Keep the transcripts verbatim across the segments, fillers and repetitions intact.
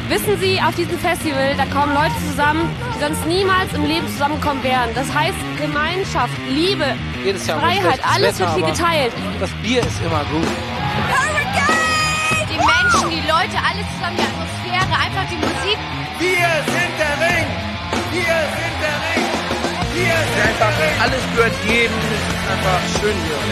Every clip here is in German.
Wissen Sie, auf diesem Festival, da kommen Leute zusammen, die sonst niemals im Leben zusammenkommen wären. Das heißt Gemeinschaft, Liebe, Jedes Jahr Freiheit, alles Wetter, wird hier geteilt. Das Bier ist immer gut. Die Menschen, die Leute, alles zusammen, die Atmosphäre, einfach die Musik. Wir sind der Ring! Wir sind der Ring! Wir sind Einfach der Ring! alles gehört jedem. Es ist einfach schön hier.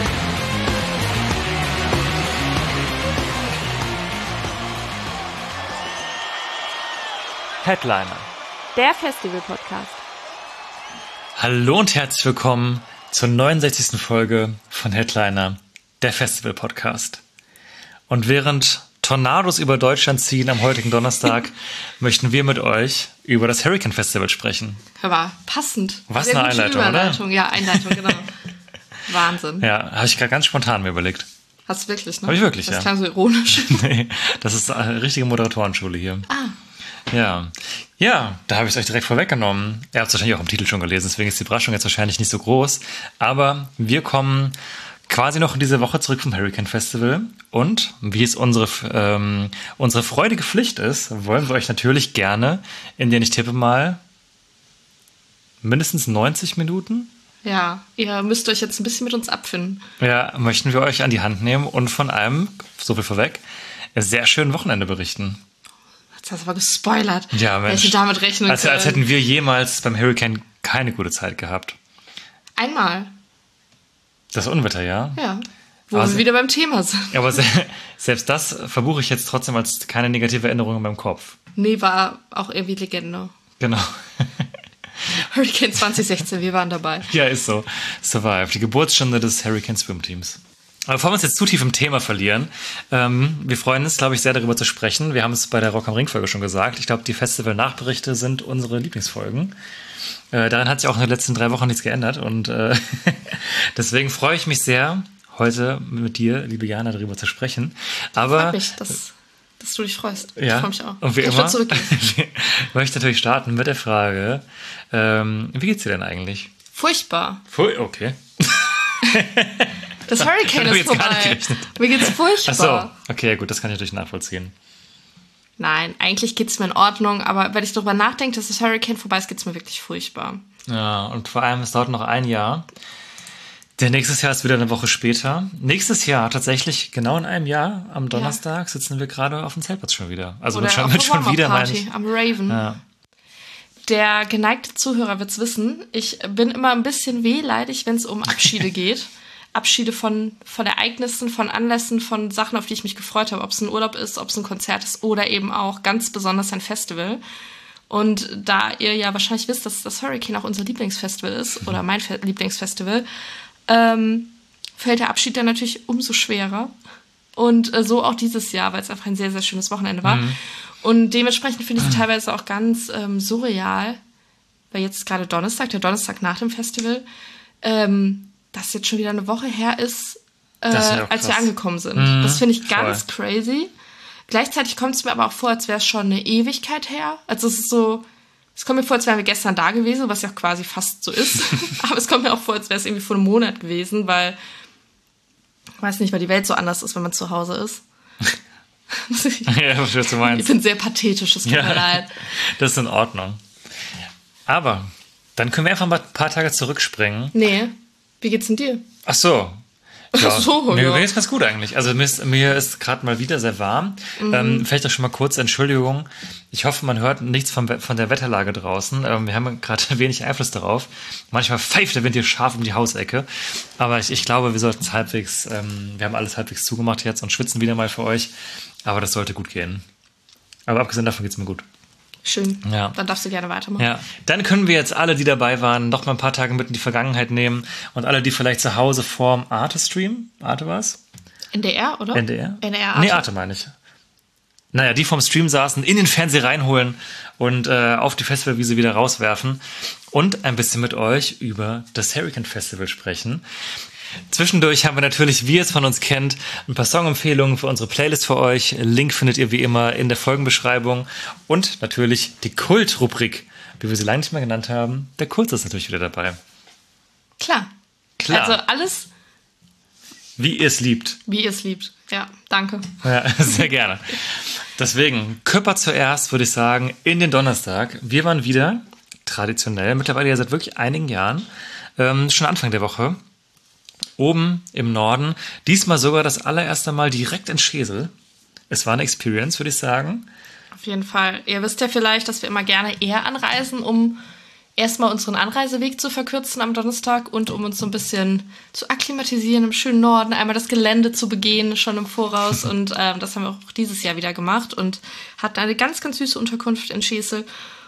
Headliner. Der Festival-Podcast. Hallo und herzlich willkommen zur neunundsechzigsten Folge von Headliner, der Festival-Podcast. Und während Tornados über Deutschland ziehen am heutigen Donnerstag, möchten wir mit euch über das Hurricane Festival sprechen. Hör mal, passend. Was Sehr eine gute Einleitung, Überleitung. oder? Ja, Einleitung, genau. Wahnsinn. Ja, habe ich gerade ganz spontan mir überlegt. Hast du wirklich, ne? Habe ich wirklich, das ja. Das klang so ironisch. Nee, das ist eine richtige Moderatorenschule hier. Ah. Ja, ja, da habe ich es euch direkt vorweggenommen. Ihr habt es wahrscheinlich auch im Titel schon gelesen, deswegen ist die Überraschung jetzt wahrscheinlich nicht so groß. Aber wir kommen quasi noch in diese Woche zurück vom Hurricane Festival. Und wie es unsere, ähm, unsere freudige Pflicht ist, wollen wir euch natürlich gerne, in denen ich tippe mal, mindestens neunzig Minuten. Ja, ihr müsst euch jetzt ein bisschen mit uns abfinden. Ja, möchten wir euch an die Hand nehmen und von einem, so viel vorweg, sehr schönen Wochenende berichten. Jetzt hast du aber gespoilert. Ja, Mensch. Welche damit rechnen als, können. als hätten wir jemals beim Hurricane keine gute Zeit gehabt. Einmal. Das Unwetter, ja? Ja. Wo Aber wir wieder beim Thema sind. Aber se selbst das verbuche ich jetzt trotzdem als keine negative Erinnerung in meinem Kopf. Nee, war auch irgendwie Legende. Genau. Hurricane zwanzig sechzehn, wir waren dabei. Ja, ist so. Survive. Die Geburtsstunde des Hurricane Swim Teams. Aber bevor wir uns jetzt zu tief im Thema verlieren, ähm, wir freuen uns, glaube ich, sehr darüber zu sprechen. Wir haben es bei der Rock am Ring Folge schon gesagt. Ich glaube, die Festival-Nachberichte sind unsere Lieblingsfolgen. Äh, daran hat sich auch in den letzten drei Wochen nichts geändert. Und äh, deswegen freue ich mich sehr, heute mit dir, liebe Jana, darüber zu sprechen. Aber Freut mich, dass, dass du dich freust. Ja, ich freue mich auch. und wie ich immer zurückgehen. möchte ich natürlich starten mit der Frage, ähm, wie geht's dir denn eigentlich? Furchtbar. Fu- okay. Das Hurricane hab ich ist jetzt gar vorbei. nicht gerechnet. Mir geht's furchtbar. Ach so, okay, gut, das kann ich natürlich nachvollziehen. Nein, eigentlich geht's mir in Ordnung, aber wenn ich darüber nachdenke, dass das Hurricane vorbei ist, geht's mir wirklich furchtbar. Ja, und vor allem, es dauert noch ein Jahr. Der nächstes Jahr ist wieder eine Woche später. Nächstes Jahr, tatsächlich genau in einem Jahr, am Donnerstag, ja. sitzen wir gerade auf dem Zeltplatz schon wieder. Also Oder mit schon, auf mit der schon wieder, meine Warm-Up-Party ich. am Raven. Ja. Der geneigte Zuhörer wird's wissen, ich bin immer ein bisschen wehleidig, wenn es um Abschiede geht. Abschiede von, von Ereignissen, von Anlässen, von Sachen, auf die ich mich gefreut habe. Ob es ein Urlaub ist, ob es ein Konzert ist oder eben auch ganz besonders ein Festival. Und da ihr ja wahrscheinlich wisst, dass das Hurricane auch unser Lieblingsfestival ist, oder mein Fe- Lieblingsfestival, ähm, fällt der Abschied dann natürlich umso schwerer. Und äh, so auch dieses Jahr, weil es einfach ein sehr, sehr schönes Wochenende war. Mhm. Und dementsprechend finde ich es teilweise auch ganz ähm, surreal, weil jetzt gerade Donnerstag, der Donnerstag nach dem Festival, ähm, dass jetzt schon wieder eine Woche her ist, äh, ja als wir angekommen sind. Mhm, das finde ich ganz voll. crazy. Gleichzeitig kommt es mir aber auch vor, als wäre es schon eine Ewigkeit her. Also es ist so, es kommt mir vor, als wären wir gestern da gewesen, was ja quasi fast so ist. Aber es kommt mir auch vor, als wäre es irgendwie vor einem Monat gewesen, weil, ich weiß nicht, weil die Welt so anders ist, wenn man zu Hause ist. Ja, was du meinst. Ich bin sehr pathetisch, es tut Ja, mir leid. das ist in Ordnung. Aber dann können wir einfach mal ein paar Tage zurückspringen. Nee, wie geht's denn dir? Ach so. Ja, Ach so, mir ja. geht's ganz gut eigentlich. Also mir ist, mir ist gerade mal wieder sehr warm. Mhm. Ähm, vielleicht auch schon mal kurz Entschuldigung. Ich hoffe, man hört nichts von, von der Wetterlage draußen. Ähm, wir haben gerade wenig Einfluss darauf. Manchmal pfeift der Wind hier scharf um die Hausecke. Aber ich, ich glaube, wir sollten es halbwegs, ähm, wir haben alles halbwegs zugemacht jetzt und schwitzen wieder mal für euch. Aber das sollte gut gehen. Aber abgesehen davon geht's mir gut. Schön, Ja. Dann darfst du gerne weitermachen. Ja, dann können wir jetzt alle, die dabei waren, noch mal ein paar Tage mit in die Vergangenheit nehmen und alle, die vielleicht zu Hause vorm Arte-Stream, Arte war's? N D R, oder? N D R? N D R, Arte. Nee, Arte meine ich. Naja, die vom Stream saßen, in den Fernseher reinholen und äh, auf die Festivalwiese wieder rauswerfen und ein bisschen mit euch über das Hurricane Festival sprechen. Zwischendurch haben wir natürlich, wie ihr es von uns kennt, ein paar Songempfehlungen für unsere Playlist für euch. Link findet ihr wie immer in der Folgenbeschreibung. Und natürlich die Kult-Rubrik, wie wir sie lange nicht mehr genannt haben. Der Kult ist natürlich wieder dabei. Klar. Klar. Also alles, Wie ihr es liebt. wie ihr es liebt. Ja, danke. Ja, sehr gerne. Deswegen, Körper zuerst, würde ich sagen, in den Donnerstag. Wir waren wieder traditionell, mittlerweile ja seit wirklich einigen Jahren, ähm, schon Anfang der Woche, oben im Norden. Diesmal sogar das allererste Mal direkt in Schesel. Es war eine Experience, würde ich sagen. Auf jeden Fall. Ihr wisst ja vielleicht, dass wir immer gerne eher anreisen, um erstmal unseren Anreiseweg zu verkürzen am Donnerstag und um uns so ein bisschen zu akklimatisieren im schönen Norden, einmal das Gelände zu begehen, schon im Voraus. Und ähm, das haben wir auch dieses Jahr wieder gemacht und hatten eine ganz, ganz süße Unterkunft in Schesel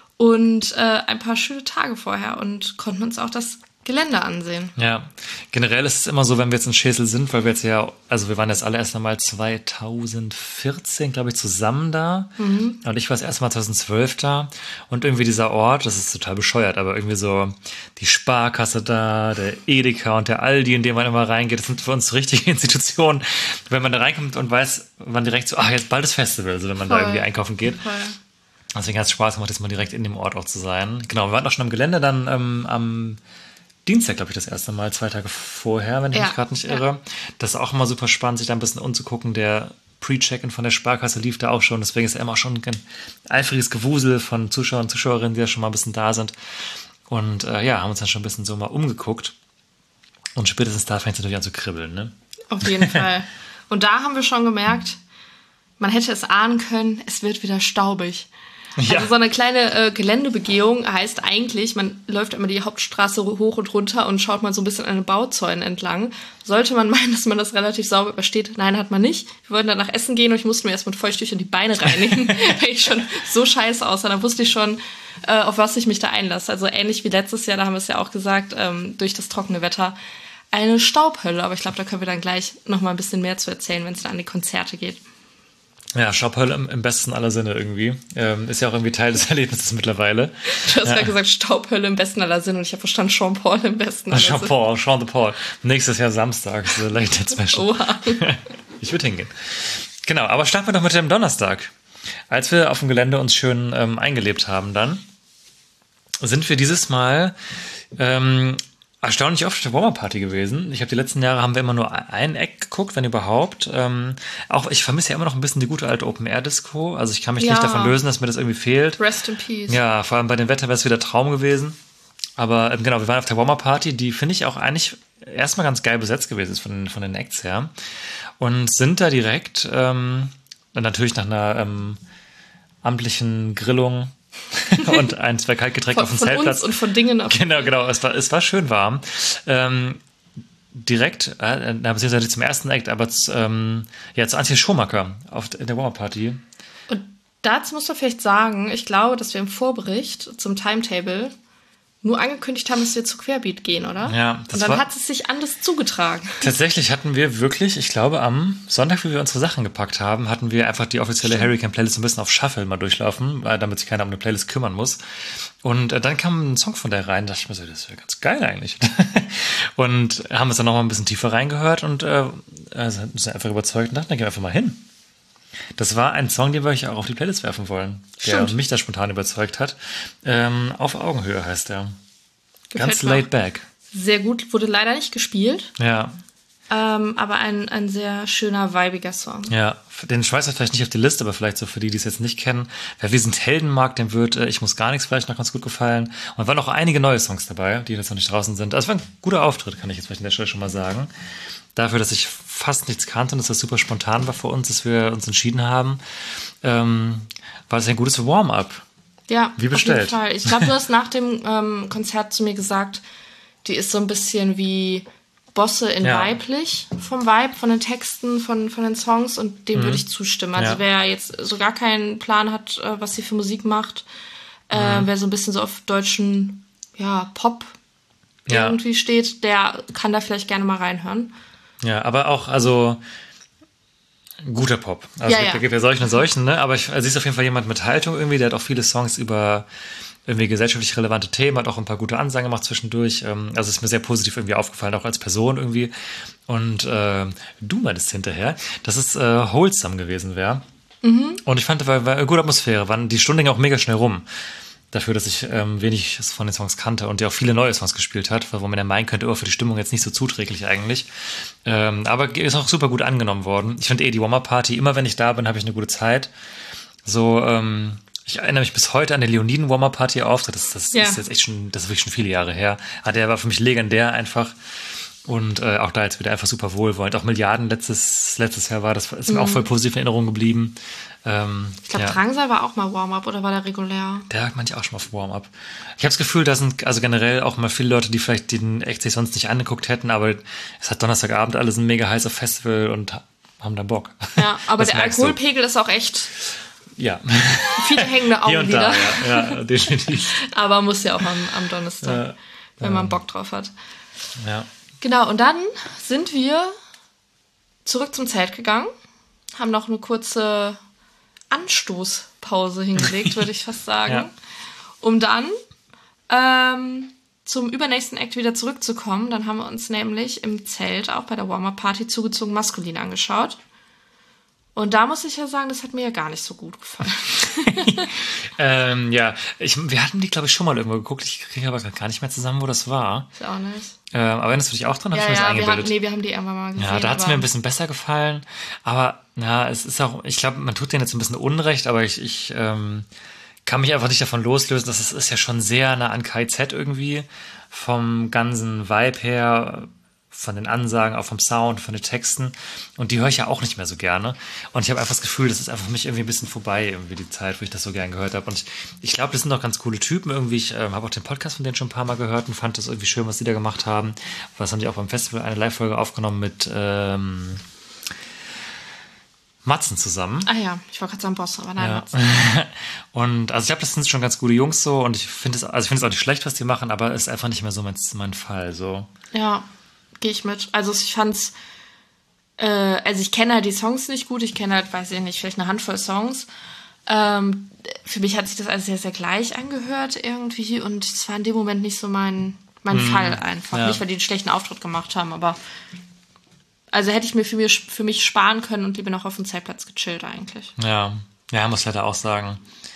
und äh, ein paar schöne Tage vorher und konnten uns auch das Gelände ansehen. Ja, generell ist es immer so, wenn wir jetzt in Schesel sind, weil wir jetzt ja, also wir waren das allererste Mal zwanzig vierzehn, glaube ich, zusammen da. Mhm. Und ich war das erste Mal zwanzig zwölf da. Und irgendwie dieser Ort, das ist total bescheuert, aber irgendwie so die Sparkasse da, der Edeka und der Aldi, in dem man immer reingeht, das sind für uns richtige Institutionen. Wenn man da reinkommt und weiß, man direkt so, ach, jetzt bald das Festival, also wenn man Voll. da irgendwie einkaufen geht. Voll. Deswegen hat es Spaß gemacht, jetzt mal direkt in dem Ort auch zu sein. Genau, wir waren auch schon am Gelände dann ähm, am Dienstag, glaube ich, das erste Mal, zwei Tage vorher, wenn ich ja, mich gerade nicht irre. Ja. Das ist auch immer super spannend, sich da ein bisschen umzugucken. Der Pre-Check-In von der Sparkasse lief da auch schon. Deswegen ist ja immer schon ein eifriges Gewusel von Zuschauern und Zuschauerinnen, die ja schon mal ein bisschen da sind. Und äh, ja, haben uns dann schon ein bisschen so mal umgeguckt. Und spätestens da fängt es natürlich an zu kribbeln, ne? Auf jeden Fall. Und da haben wir schon gemerkt, man hätte es ahnen können, es wird wieder staubig. Ja. Also so eine kleine äh, Geländebegehung heißt eigentlich, man läuft immer die Hauptstraße hoch und runter und schaut mal so ein bisschen an den Bauzäunen entlang. Sollte man meinen, dass man das relativ sauber übersteht? Nein, hat man nicht. Wir wollten dann nach Essen gehen und ich musste mir erst mit Feuchttüchern die Beine reinigen, weil ich schon so scheiße aussah. Dann wusste ich schon, äh, auf was ich mich da einlasse. Also ähnlich wie letztes Jahr, da haben wir es ja auch gesagt, ähm, durch das trockene Wetter eine Staubhölle. Aber ich glaube, da können wir dann gleich noch mal ein bisschen mehr zu erzählen, wenn es dann an die Konzerte geht. Ja, Staubhölle im, im besten aller Sinne irgendwie. Ähm, ist ja auch irgendwie Teil des Erlebnisses mittlerweile. Du hast ja gerade gesagt, Staubhölle im besten aller Sinne und ich habe verstanden, Sean Paul im besten aller Sinne. Sean Paul, Sean the Paul. Nächstes Jahr Samstag, so Late Night Special. Oha. Ich würde hingehen. Genau, aber starten wir doch mit dem Donnerstag. Als wir auf dem Gelände uns schön ähm, eingelebt haben dann, sind wir dieses Mal ähm, erstaunlich oft auf der Warmer-Party gewesen. Ich habe die letzten Jahre haben wir immer nur ein Eck geguckt, wenn überhaupt. Ähm, auch ich vermisse ja immer noch ein bisschen die gute alte Open-Air-Disco. Also ich kann mich ja. nicht davon lösen, dass mir das irgendwie fehlt. Rest in Peace. Ja, vor allem bei dem Wetter wäre es wieder Traum gewesen. Aber ähm, genau, wir waren auf der Warmer-Party, die finde ich auch eigentlich erstmal ganz geil besetzt gewesen ist von, von den Acts her. Und sind da direkt, ähm, natürlich nach einer ähm, amtlichen Grillung und ein, zwei Kaltgetränke auf dem Zeltplatz. Von uns und von Dingen. Auf genau, genau. Es war, es war schön warm. Ähm, direkt, äh, beziehungsweise nicht zum ersten Act, aber zu, ähm, ja, zu Antje Schumacher auf der Warmer-Party. Und dazu musst du vielleicht sagen, ich glaube, dass wir im Vorbericht zum Timetable nur angekündigt haben, dass wir zu Querbeat gehen, oder? Ja. Das und dann war, hat es sich anders zugetragen. Tatsächlich hatten wir wirklich, ich glaube, am Sonntag, wie wir unsere Sachen gepackt haben, hatten wir einfach die offizielle Hurricane-Playlist ein bisschen auf Shuffle mal durchlaufen, damit sich keiner um eine Playlist kümmern muss. Und äh, dann kam ein Song von der rein, da dachte ich mir so, das wäre ganz geil eigentlich. Und haben uns dann noch mal ein bisschen tiefer reingehört und äh, also sind einfach überzeugt und dachten, dann gehen wir einfach mal hin. Das war ein Song, den wir euch auch auf die Playlist werfen wollen, der Stimmt. mich da spontan überzeugt hat. Ähm, auf Augenhöhe heißt er. Ganz laid back. Sehr gut, wurde leider nicht gespielt. Ja. Ähm, aber ein, ein sehr schöner, weibiger Song. Ja, den schmeißt er vielleicht nicht auf die Liste, aber vielleicht so für die, die es jetzt nicht kennen. Wer Wir sind Helden mag, dem wird äh, Ich muss gar nichts vielleicht noch ganz gut gefallen. Und waren auch einige neue Songs dabei, die jetzt noch nicht draußen sind. Also es war ein guter Auftritt, kann ich jetzt vielleicht an der Stelle schon mal sagen. Dafür, dass ich fast nichts kannte und dass das super spontan war für uns, dass wir uns entschieden haben, ähm, war das ein gutes Warm-up. Ja, wie bestellt. Auf jeden Fall. Ich glaube, du hast nach dem ähm, Konzert zu mir gesagt, die ist so ein bisschen wie Bosse in ja. weiblich vom Vibe, von den Texten, von, von den Songs und dem mhm. würde ich zustimmen. Also ja. wer jetzt so gar keinen Plan hat, äh, was sie für Musik macht, äh, mhm. wer so ein bisschen so auf deutschen ja, Pop ja. irgendwie steht, der kann da vielleicht gerne mal reinhören. Ja, aber auch, also guter Pop. Also ja, es ja. gibt ja solchen und solchen, ne? Aber ich, also sie ist auf jeden Fall jemand mit Haltung irgendwie, der hat auch viele Songs über irgendwie gesellschaftlich relevante Themen, hat auch ein paar gute Ansagen gemacht zwischendurch. Also ist mir sehr positiv irgendwie aufgefallen, auch als Person irgendwie. Und äh, du meintest hinterher, dass es äh, wholesome gewesen wäre. Mhm. Und ich fand, war, war eine gute Atmosphäre. Wann die Stunde ging auch mega schnell rum. dafür, dass ich ähm, wenig von den Songs kannte und der auch viele neue Songs gespielt hat, wo man ja meinen könnte, oh, für die Stimmung jetzt nicht so zuträglich eigentlich. Ähm, aber ist auch super gut angenommen worden. Ich finde eh die Warm-Up-Party, immer wenn ich da bin, habe ich eine gute Zeit. So, ähm, ich erinnere mich bis heute an den Leoniden Warm-Up-Party Auftritt. Das, das Ja. ist jetzt echt schon, das ist wirklich schon viele Jahre her. Aber der war für mich legendär einfach. Und äh, auch da jetzt wieder einfach super wohlwollend. Auch Milliarden letztes, letztes Jahr war, das ist mir Mhm. auch voll positiv in Erinnerung geblieben. Ähm, Ich glaube, ja. Drangsal war auch mal Warm-Up oder war der regulär? Der hat manche auch schon mal auf Warm-Up. Ich habe das Gefühl, da sind also generell auch mal viele Leute, die vielleicht den Act sich sonst nicht angeguckt hätten, aber es hat Donnerstagabend, alle sind mega heiß auf Festival und haben da Bock. Ja, aber Das der merkst du. Alkoholpegel ist auch echt Ja. viele hängende Hier und Augenlider. da, ja, ja, definitiv. Aber muss ja auch am, am Donnerstag, Ja, wenn man Bock drauf hat. ja. Genau, und dann sind wir zurück zum Zelt gegangen, haben noch eine kurze Anstoßpause hingelegt, würde ich fast sagen, Ja. um dann ähm, zum übernächsten Act wieder zurückzukommen. Dann haben wir uns nämlich im Zelt, auch bei der Warm-Up-Party, zugezogen maskulin angeschaut. Und da muss ich ja sagen, das hat mir ja gar nicht so gut gefallen. Ähm, ja, ich, wir hatten die, glaube ich, schon mal irgendwo geguckt. Ich kriege aber gar nicht mehr zusammen, wo das war. Ist auch nicht. Ähm, aber erinnerst du dich auch dran? Hab Ja, ich mir das ja, wir haben, eingebildet? nee, wir haben die irgendwann mal gesehen. Ja, da hat es aber- mir ein bisschen besser gefallen. Aber ja, es ist auch, ich glaube, man tut denen jetzt ein bisschen Unrecht, aber ich, ich ähm, kann mich einfach nicht davon loslösen, dass es ist ja schon sehr nah an K I Z irgendwie. Vom ganzen Vibe her, von den Ansagen, auch vom Sound, von den Texten. Und die höre ich ja auch nicht mehr so gerne. Und ich habe einfach das Gefühl, das ist einfach für mich irgendwie ein bisschen vorbei, irgendwie die Zeit, wo ich das so gern gehört habe. Und ich, ich glaube, das sind auch ganz coole Typen irgendwie. Ich ähm, habe auch den Podcast von denen schon ein paar Mal gehört und fand das irgendwie schön, was die da gemacht haben. Was haben die auch beim Festival eine Live-Folge aufgenommen mit ähm, Matzen zusammen. Ah ja, ich wollte gerade sagen Boss, aber nein. Ja. Mats. Und also ich glaube, das sind schon ganz gute Jungs so und ich finde es, also ich finde es auch nicht schlecht, was die machen, aber es ist einfach nicht mehr so mein, mein Fall. So. Ja, gehe ich mit. Also ich fand's, äh, also ich kenne halt die Songs nicht gut, ich kenne halt, weiß ich nicht, vielleicht eine Handvoll Songs. Ähm, für mich hat sich das alles sehr, sehr gleich angehört irgendwie und es war in dem Moment nicht so mein, mein Fall einfach. ja. Nicht, weil die einen schlechten Auftritt gemacht haben, aber also hätte ich mir für mich, für mich sparen können und lieber noch auf dem Zeltplatz gechillt eigentlich. Ja, ja, muss leider auch sagen.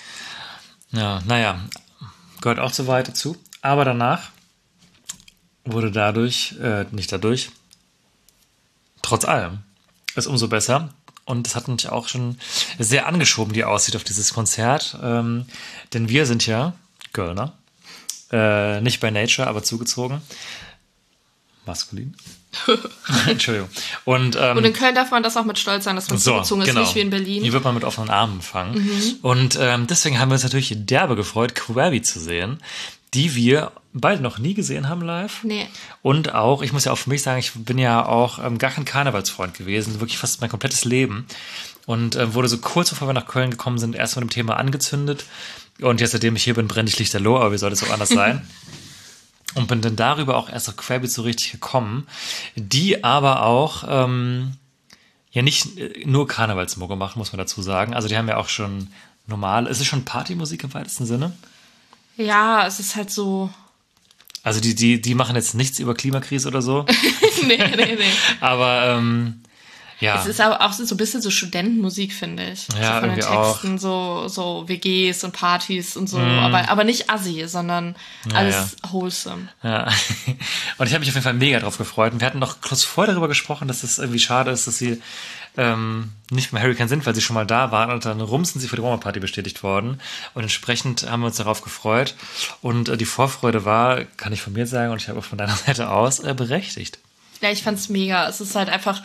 Ja, naja, gehört auch so weit dazu. Aber danach wurde dadurch, äh, nicht dadurch, trotz allem, ist umso besser. Und das hat mich auch schon sehr angeschoben, die Aussicht auf dieses Konzert. Ähm, denn wir sind ja Kölner. Äh, nicht bei Nature, aber zugezogen. Maskulin. Entschuldigung. Und, ähm, Und in Köln darf man das auch mit Stolz sagen, dass man so, zugezogen ist, genau. nicht wie in Berlin. Hier wird man mit offenen Armen empfangen. Und ähm, deswegen haben wir uns natürlich derbe gefreut, Query zu sehen, die wir beide noch nie gesehen haben live. Nee. Und auch, ich muss ja auch für mich sagen, ich bin ja auch ähm, gar kein Karnevalsfreund gewesen, wirklich fast mein komplettes Leben. Und äh, wurde so kurz bevor wir nach Köln gekommen sind, erst mit dem Thema angezündet. Und jetzt, seitdem ich hier bin, brenne ich lichterloh, aber wie soll das auch anders sein? Und bin dann darüber auch erst auf Querbeat so richtig gekommen, die aber auch ähm, ja nicht äh, nur Karnevalsmucke machen, muss man dazu sagen. Also die haben ja auch schon normal, ist es schon Partymusik im weitesten Sinne? Ja, es ist halt so. Also die, die, die machen jetzt nichts über Klimakrise oder so, nee, nee, nee. aber ähm, ja. Es ist aber auch so ein bisschen so Studentenmusik, finde ich. Ja, so von den irgendwie auch. Texten, so, so W Gs und Partys und so. Aber, aber nicht assi, sondern Ja, alles wholesome. Ja, und ich habe mich auf jeden Fall mega drauf gefreut. Und wir hatten noch kurz vorher darüber gesprochen, dass es irgendwie schade ist, dass sie ähm, nicht beim Hurricane sind, weil sie schon mal da waren und dann rums sind sie für die Warm-Up-Party bestätigt worden. Und entsprechend haben wir uns darauf gefreut. Und äh, die Vorfreude war, kann ich von mir sagen, und ich habe auch von deiner Seite aus, äh, berechtigt. Ja, ich fand's mega. Es ist halt einfach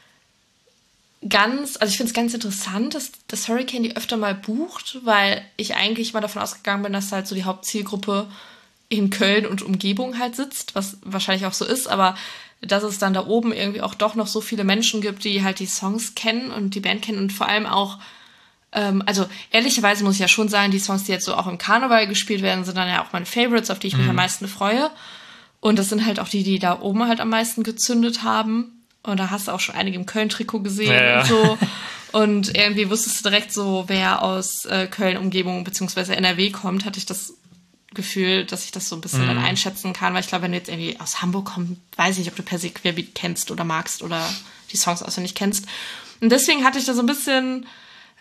ganz, also ich finde es ganz interessant, dass das Hurricane die öfter mal bucht, weil ich eigentlich mal davon ausgegangen bin, dass halt so die Hauptzielgruppe in Köln und Umgebung halt sitzt, was wahrscheinlich auch so ist, aber dass es dann da oben irgendwie auch doch noch so viele Menschen gibt, die halt die Songs kennen und die Band kennen und vor allem auch, ähm, also ehrlicherweise muss ich ja schon sagen, die Songs, die jetzt so auch im Karneval gespielt werden, sind dann ja auch meine Favorites, auf die ich mich am meisten freue. Und das sind halt auch die, die da oben halt am meisten gezündet haben. Und da hast du auch schon einige im Köln-Trikot gesehen Ja, ja. und so. Und irgendwie wusstest du direkt so, wer aus äh, Köln-Umgebung beziehungsweise N R W kommt, hatte ich das Gefühl, dass ich das so ein bisschen dann einschätzen kann. Weil ich glaube, wenn du jetzt irgendwie aus Hamburg kommst, weiß ich nicht, ob du per se Querbeat kennst oder magst oder die Songs auswendig kennst. Und deswegen hatte ich da so ein bisschen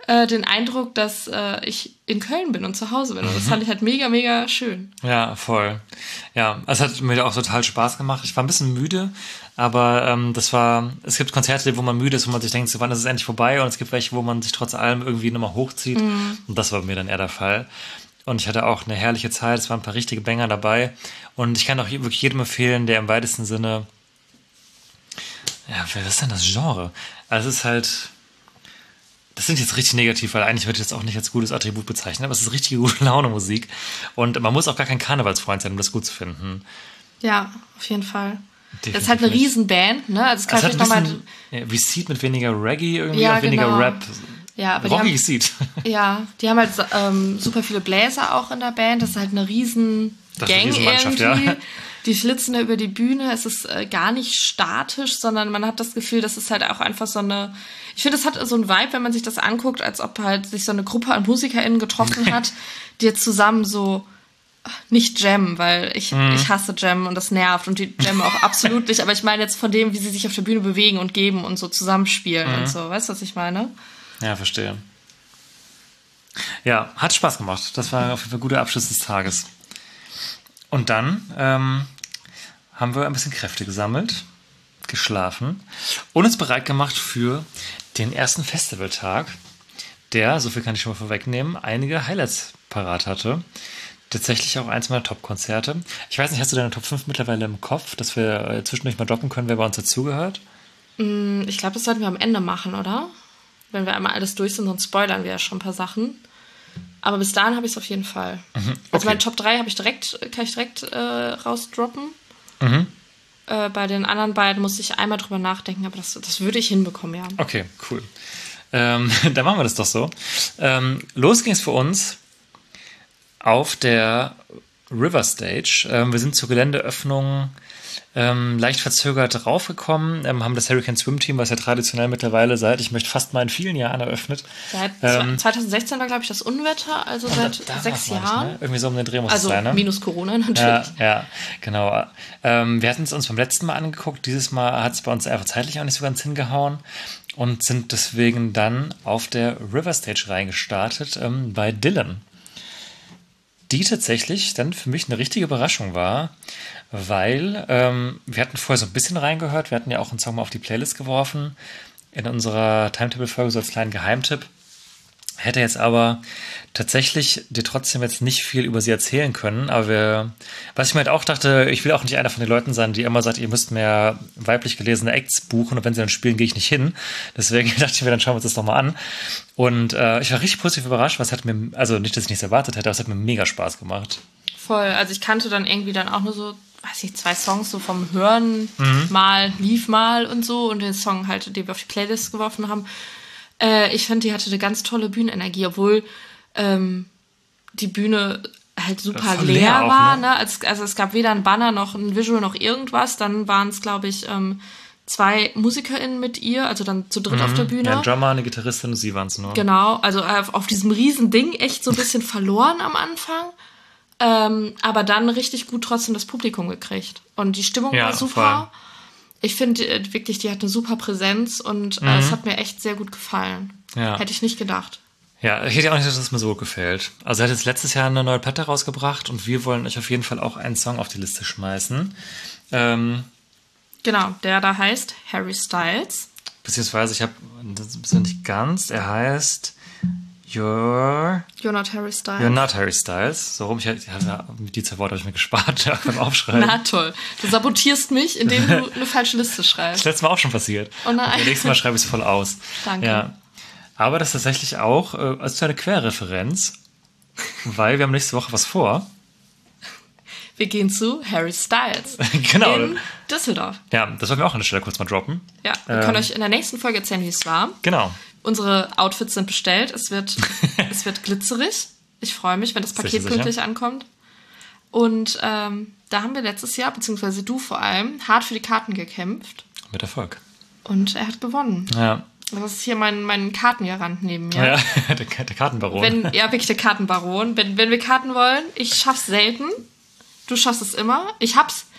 äh, den Eindruck, dass äh, ich in Köln bin und zu Hause bin. Und das fand ich halt mega, mega schön. Ja, voll. Ja, es hat mir auch total Spaß gemacht. Ich war ein bisschen müde, aber ähm, das war, es gibt Konzerte, wo man müde ist, wo man sich denkt, so, wann ist es endlich vorbei? Und es gibt welche, wo man sich trotz allem irgendwie nochmal hochzieht. Mhm. Und das war bei mir dann eher der Fall. Und ich hatte auch eine herrliche Zeit. Es waren ein paar richtige Banger dabei. Und ich kann auch wirklich jedem empfehlen, der im weitesten Sinne, ja, was ist denn das Genre? Also es ist halt, das sind jetzt richtig negativ, weil eigentlich würde ich das auch nicht als gutes Attribut bezeichnen, aber es ist richtige gute Laune Musik. Und man muss auch gar kein Karnevalsfreund sein, um das gut zu finden. Ja, auf jeden Fall. Definitiv das ist halt eine nicht. Riesenband, ne? Also es kann es hat ich ein noch bisschen, mal ja, wie Seed mit weniger Reggae irgendwie, Ja, und weniger genau. Rap. Ja, aber Rocky die haben, Seed. Ja, die haben halt ähm, super viele Bläser auch in der Band. Das ist halt eine riesen Das ist eine Gang Riesenmannschaft, irgendwie. ja. Die flitzen da über die Bühne. Es ist äh, gar nicht statisch, sondern man hat das Gefühl, das ist halt auch einfach so eine... Ich finde, es hat so einen Vibe, wenn man sich das anguckt, als ob halt sich so eine Gruppe an MusikerInnen getroffen hat, die jetzt zusammen so nicht jammen, weil ich, Mhm. ich hasse Jammen und das nervt und die jammen auch absolut nicht. Aber ich meine jetzt von dem, wie sie sich auf der Bühne bewegen und geben und so zusammenspielen Mhm. und so. Weißt du, was ich meine? Ja, verstehe. Ja, hat Spaß gemacht. Das war auf jeden Fall ein guter Abschluss des Tages. Und dann ähm, haben wir ein bisschen Kräfte gesammelt, geschlafen und uns bereit gemacht für den ersten Festivaltag, der, so viel kann ich schon mal vorwegnehmen, einige Highlights parat hatte. Tatsächlich auch eins meiner Top-Konzerte. Ich weiß nicht, hast du deine Top fünf mittlerweile im Kopf, dass wir äh, zwischendurch mal droppen können, wer bei uns dazugehört? Ich glaube, das sollten wir am Ende machen, oder? Wenn wir einmal alles durch sind, sonst spoilern wir ja schon ein paar Sachen. Aber bis dahin habe ich es auf jeden Fall. Mhm, okay. Also meine Top drei habe ich direkt, kann ich direkt äh, rausdroppen. Mhm. Äh, bei den anderen beiden musste ich einmal drüber nachdenken, aber das, das würde ich hinbekommen, ja. Okay, cool. Ähm, dann machen wir das doch so. Ähm, los ging es für uns auf der River Stage. Ähm, wir sind zur Geländeöffnung ähm, leicht verzögert raufgekommen, ähm, haben das Hurricane Swim Team, was ja traditionell mittlerweile seit, ich möchte fast mal in vielen Jahren eröffnet. Seit Ähm, zwanzig sechzehn war, glaube ich, das Unwetter, also seit Da- da sechs war's, Jahren. Ne? Irgendwie so um den Dreh muss Also es sein, ne? minus Corona natürlich. Ja, ja, genau. Ähm, wir hatten es uns beim letzten Mal angeguckt. Dieses Mal hat es bei uns einfach zeitlich auch nicht so ganz hingehauen und sind deswegen dann auf der River Stage reingestartet ähm, bei Dylan. Die tatsächlich dann für mich eine richtige Überraschung war, weil ähm, wir hatten vorher so ein bisschen reingehört. Wir hatten ja auch einen Song mal auf die Playlist geworfen in unserer Timetable-Folge so als kleinen Geheimtipp. Hätte jetzt aber tatsächlich dir trotzdem jetzt nicht viel über sie erzählen können. Aber wir, was ich mir halt auch dachte, ich will auch nicht einer von den Leuten sein, die immer sagt, ihr müsst mehr weiblich gelesene Acts buchen und wenn sie dann spielen, gehe ich nicht hin. Deswegen dachte ich mir, dann schauen wir uns das doch mal an. Und äh, ich war richtig positiv überrascht, was hat mir, also nicht, dass ich nichts erwartet hätte, aber es hat mir mega Spaß gemacht. Voll. Also ich kannte dann irgendwie dann auch nur so, weiß ich, zwei Songs so vom Hören Mhm. mal, lief mal und so und den Song halt, den wir auf die Playlist geworfen haben. Äh, ich fand, die hatte eine ganz tolle Bühnenenergie, obwohl ähm, die Bühne halt super Voll leer, leer auch, war. ne? Ne? Also, also es gab weder ein Banner noch ein Visual noch irgendwas. Dann waren es, glaube ich, ähm, zwei MusikerInnen mit ihr, also dann zu dritt auf der Bühne. Ja, ein Drummer, eine Gitarristin und sie waren es nur. Genau, also auf, auf diesem riesen Ding echt so ein bisschen verloren am Anfang. Ähm, aber dann richtig gut trotzdem das Publikum gekriegt. Und die Stimmung Ja, war super. voll. Ich finde äh, wirklich, die hat eine super Präsenz und äh, es hat mir echt sehr gut gefallen. Ja. Hätte ich nicht gedacht. Ja, ich hätte auch nicht gedacht, dass es mir so gut gefällt. Also er hat jetzt letztes Jahr eine neue Platte rausgebracht und wir wollen euch auf jeden Fall auch einen Song auf die Liste schmeißen. Ähm, Genau, der da heißt Harry Styles. beziehungsweise, ich habe, das ist ja nicht ganz, er heißt You're, You're not Harry Styles. You're not Harry Styles. So rum, ich hatte, die zwei Worte habe ich mir gespart ja, beim Aufschreiben. Na toll. Du sabotierst mich, indem du eine falsche Liste Das schreibst. ist letztes Mal auch schon passiert. Oh nein. Und beim nächsten Mal schreibe ich es voll aus. Danke. Ja. Aber das ist tatsächlich auch äh, als eine Querreferenz, weil wir haben nächste Woche was vor. Wir gehen zu Harry Styles. Genau. In Düsseldorf. Ja, das wollen wir auch an der Stelle kurz mal droppen. Ja, wir Ähm. können euch in der nächsten Folge erzählen, wie es war. Genau. Unsere Outfits sind bestellt. Es wird, es wird glitzerig. Ich freue mich, wenn das Sicher, Paket sicher. pünktlich ankommt. Und ähm, da haben wir letztes Jahr, beziehungsweise du vor allem, hart für die Karten gekämpft. Mit Erfolg. Und er hat gewonnen. Ja. Das ist hier mein, mein Kartengarant neben mir. Ja, der, der Kartenbaron. Wenn, ja, wirklich der Kartenbaron. Wenn, wenn wir Karten wollen, ich schaff's selten. Du schaffst es immer. Ich hab's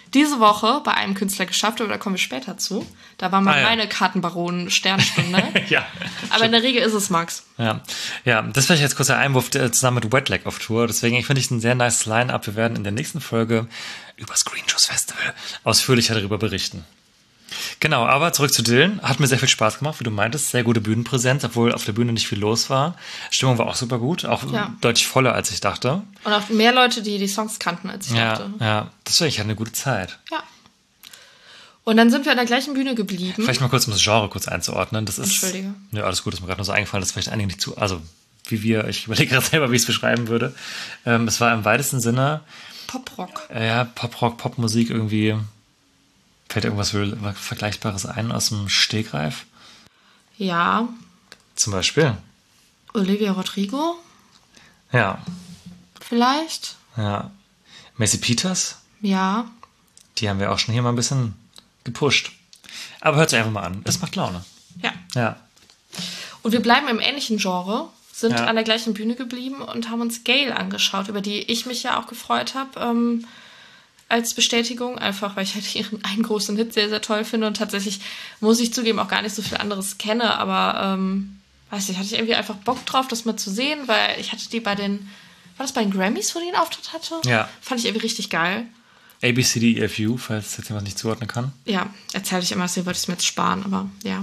diese Woche bei einem Künstler geschafft, aber da kommen wir später zu. Da war mal Ah, ja. meine Kartenbaron-Sternstunde. Ja. Aber in der Regel ist es Max. Ja, ja, das vielleicht jetzt kurz der Einwurf äh, zusammen mit Wetlag auf Tour. Deswegen ich finde ich ein sehr nice Line-Up. Wir werden in der nächsten Folge über das Green Juice Festival ausführlicher darüber berichten. Genau, aber zurück zu Dylan. Hat mir sehr viel Spaß gemacht, wie du meintest. Sehr gute Bühnenpräsenz, obwohl auf der Bühne nicht viel los war. Stimmung war auch super gut, auch Ja. deutlich voller, als ich dachte. Und auch mehr Leute, die die Songs kannten, als ich Ja, dachte. ja, das war ich hatte eine gute Zeit. Ja. Und dann sind wir an der gleichen Bühne geblieben. Vielleicht mal kurz, um das Genre kurz einzuordnen. Das ist, Entschuldige. Ja, alles gut, ist mir gerade nur so eingefallen, das ist vielleicht einige nicht zu, also wie wir, ich überlege gerade selber, wie ich es beschreiben würde. Ähm, es war im weitesten Sinne, Poprock. äh, ja, Poprock, Popmusik irgendwie, fällt irgendwas Vergleichbares ein aus dem Stegreif? Ja. Zum Beispiel? Olivia Rodrigo Ja, vielleicht. ja. Macy Peters, Ja. die haben wir auch schon hier mal ein bisschen gepusht. Aber hört sich einfach mal an, es macht Laune. Ja. Ja. Und wir bleiben im ähnlichen Genre, sind Ja. an der gleichen Bühne geblieben und haben uns Gayle angeschaut, über die ich mich ja auch gefreut habe, ähm, als Bestätigung, einfach weil ich halt ihren einen großen Hit sehr, sehr toll finde und tatsächlich, muss ich zugeben, auch gar nicht so viel anderes kenne, aber ähm, weiß nicht, hatte ich irgendwie einfach Bock drauf, das mal zu sehen, weil ich hatte die bei den, war das bei den Grammys, wo die einen Auftritt hatte? Ja. Fand ich irgendwie richtig geil. A, B, C, D, E, F, U, falls jetzt jemand nicht zuordnen kann. Ja, erzähle ich immer, deswegen wollte ich es mir jetzt sparen, aber ja.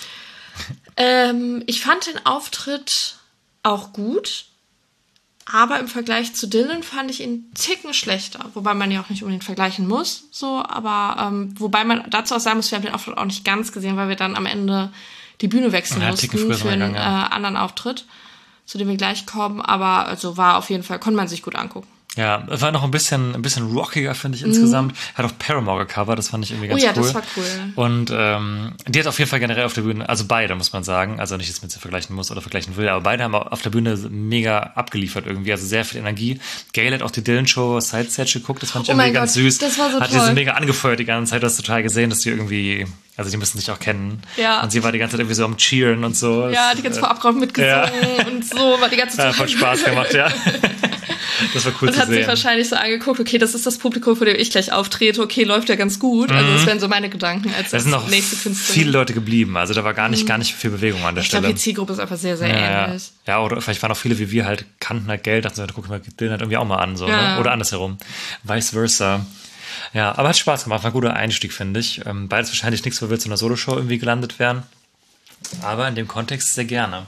ähm, ich fand den Auftritt auch gut, aber im Vergleich zu Dylan fand ich ihn einen Ticken schlechter, wobei man ja auch nicht unbedingt vergleichen muss, so, aber ähm, wobei man dazu auch sagen muss, wir haben den Auftritt auch nicht ganz gesehen, weil wir dann am Ende die Bühne wechseln Ja, einen Ticken mussten früher für sind wir einen gegangen, ja. äh, anderen Auftritt, zu dem wir gleich kommen, aber also war auf jeden Fall, konnte man sich gut angucken. Ja, es war noch ein bisschen, ein bisschen rockiger, finde ich, insgesamt. Hat auch Paramore gecovert, das fand ich irgendwie ganz Oh ja, cool. das war cool. Und ähm, die hat auf jeden Fall generell auf der Bühne, also beide, muss man sagen, also nicht, dass man sie vergleichen muss oder vergleichen will, aber beide haben auf der Bühne mega abgeliefert irgendwie, also sehr viel Energie. Gayle hat auch die Dylan-Show Sidestage geguckt, das fand ich Oh irgendwie mein ganz Gott, süß. das war so hat toll. die so mega angefeuert die ganze Zeit, du hast total gesehen, dass die irgendwie, also die müssen sich auch kennen. Ja. Und sie war die ganze Zeit irgendwie so am Cheeren und so. Ja, die ganze Vorabgrund mitgesungen und so, war die ganze Ja, Zeit. voll Spaß gemacht, ja. Das war cool Und zu hat sich sehen. wahrscheinlich so angeguckt, okay, das ist das Publikum, vor dem ich gleich auftrete, okay, läuft ja ganz gut. Also das wären so meine Gedanken als Da sind noch nächste Künstlerin. viele Leute geblieben, also da war gar nicht, gar nicht viel Bewegung an der Ich glaube, Stelle. die Zielgruppe ist einfach sehr, sehr Ja, ähnlich. ja. ja, oder vielleicht waren auch viele wie wir halt, kannten halt Geld, dachten so, guck mal, den halt irgendwie auch mal an, so, Ja. ne? Oder andersherum. Vice versa. Ja, aber hat Spaß gemacht, war ein guter Einstieg, finde ich. Ähm, beides wahrscheinlich nichts, wo wir zu einer Soloshow irgendwie gelandet wären. Aber in dem Kontext sehr gerne.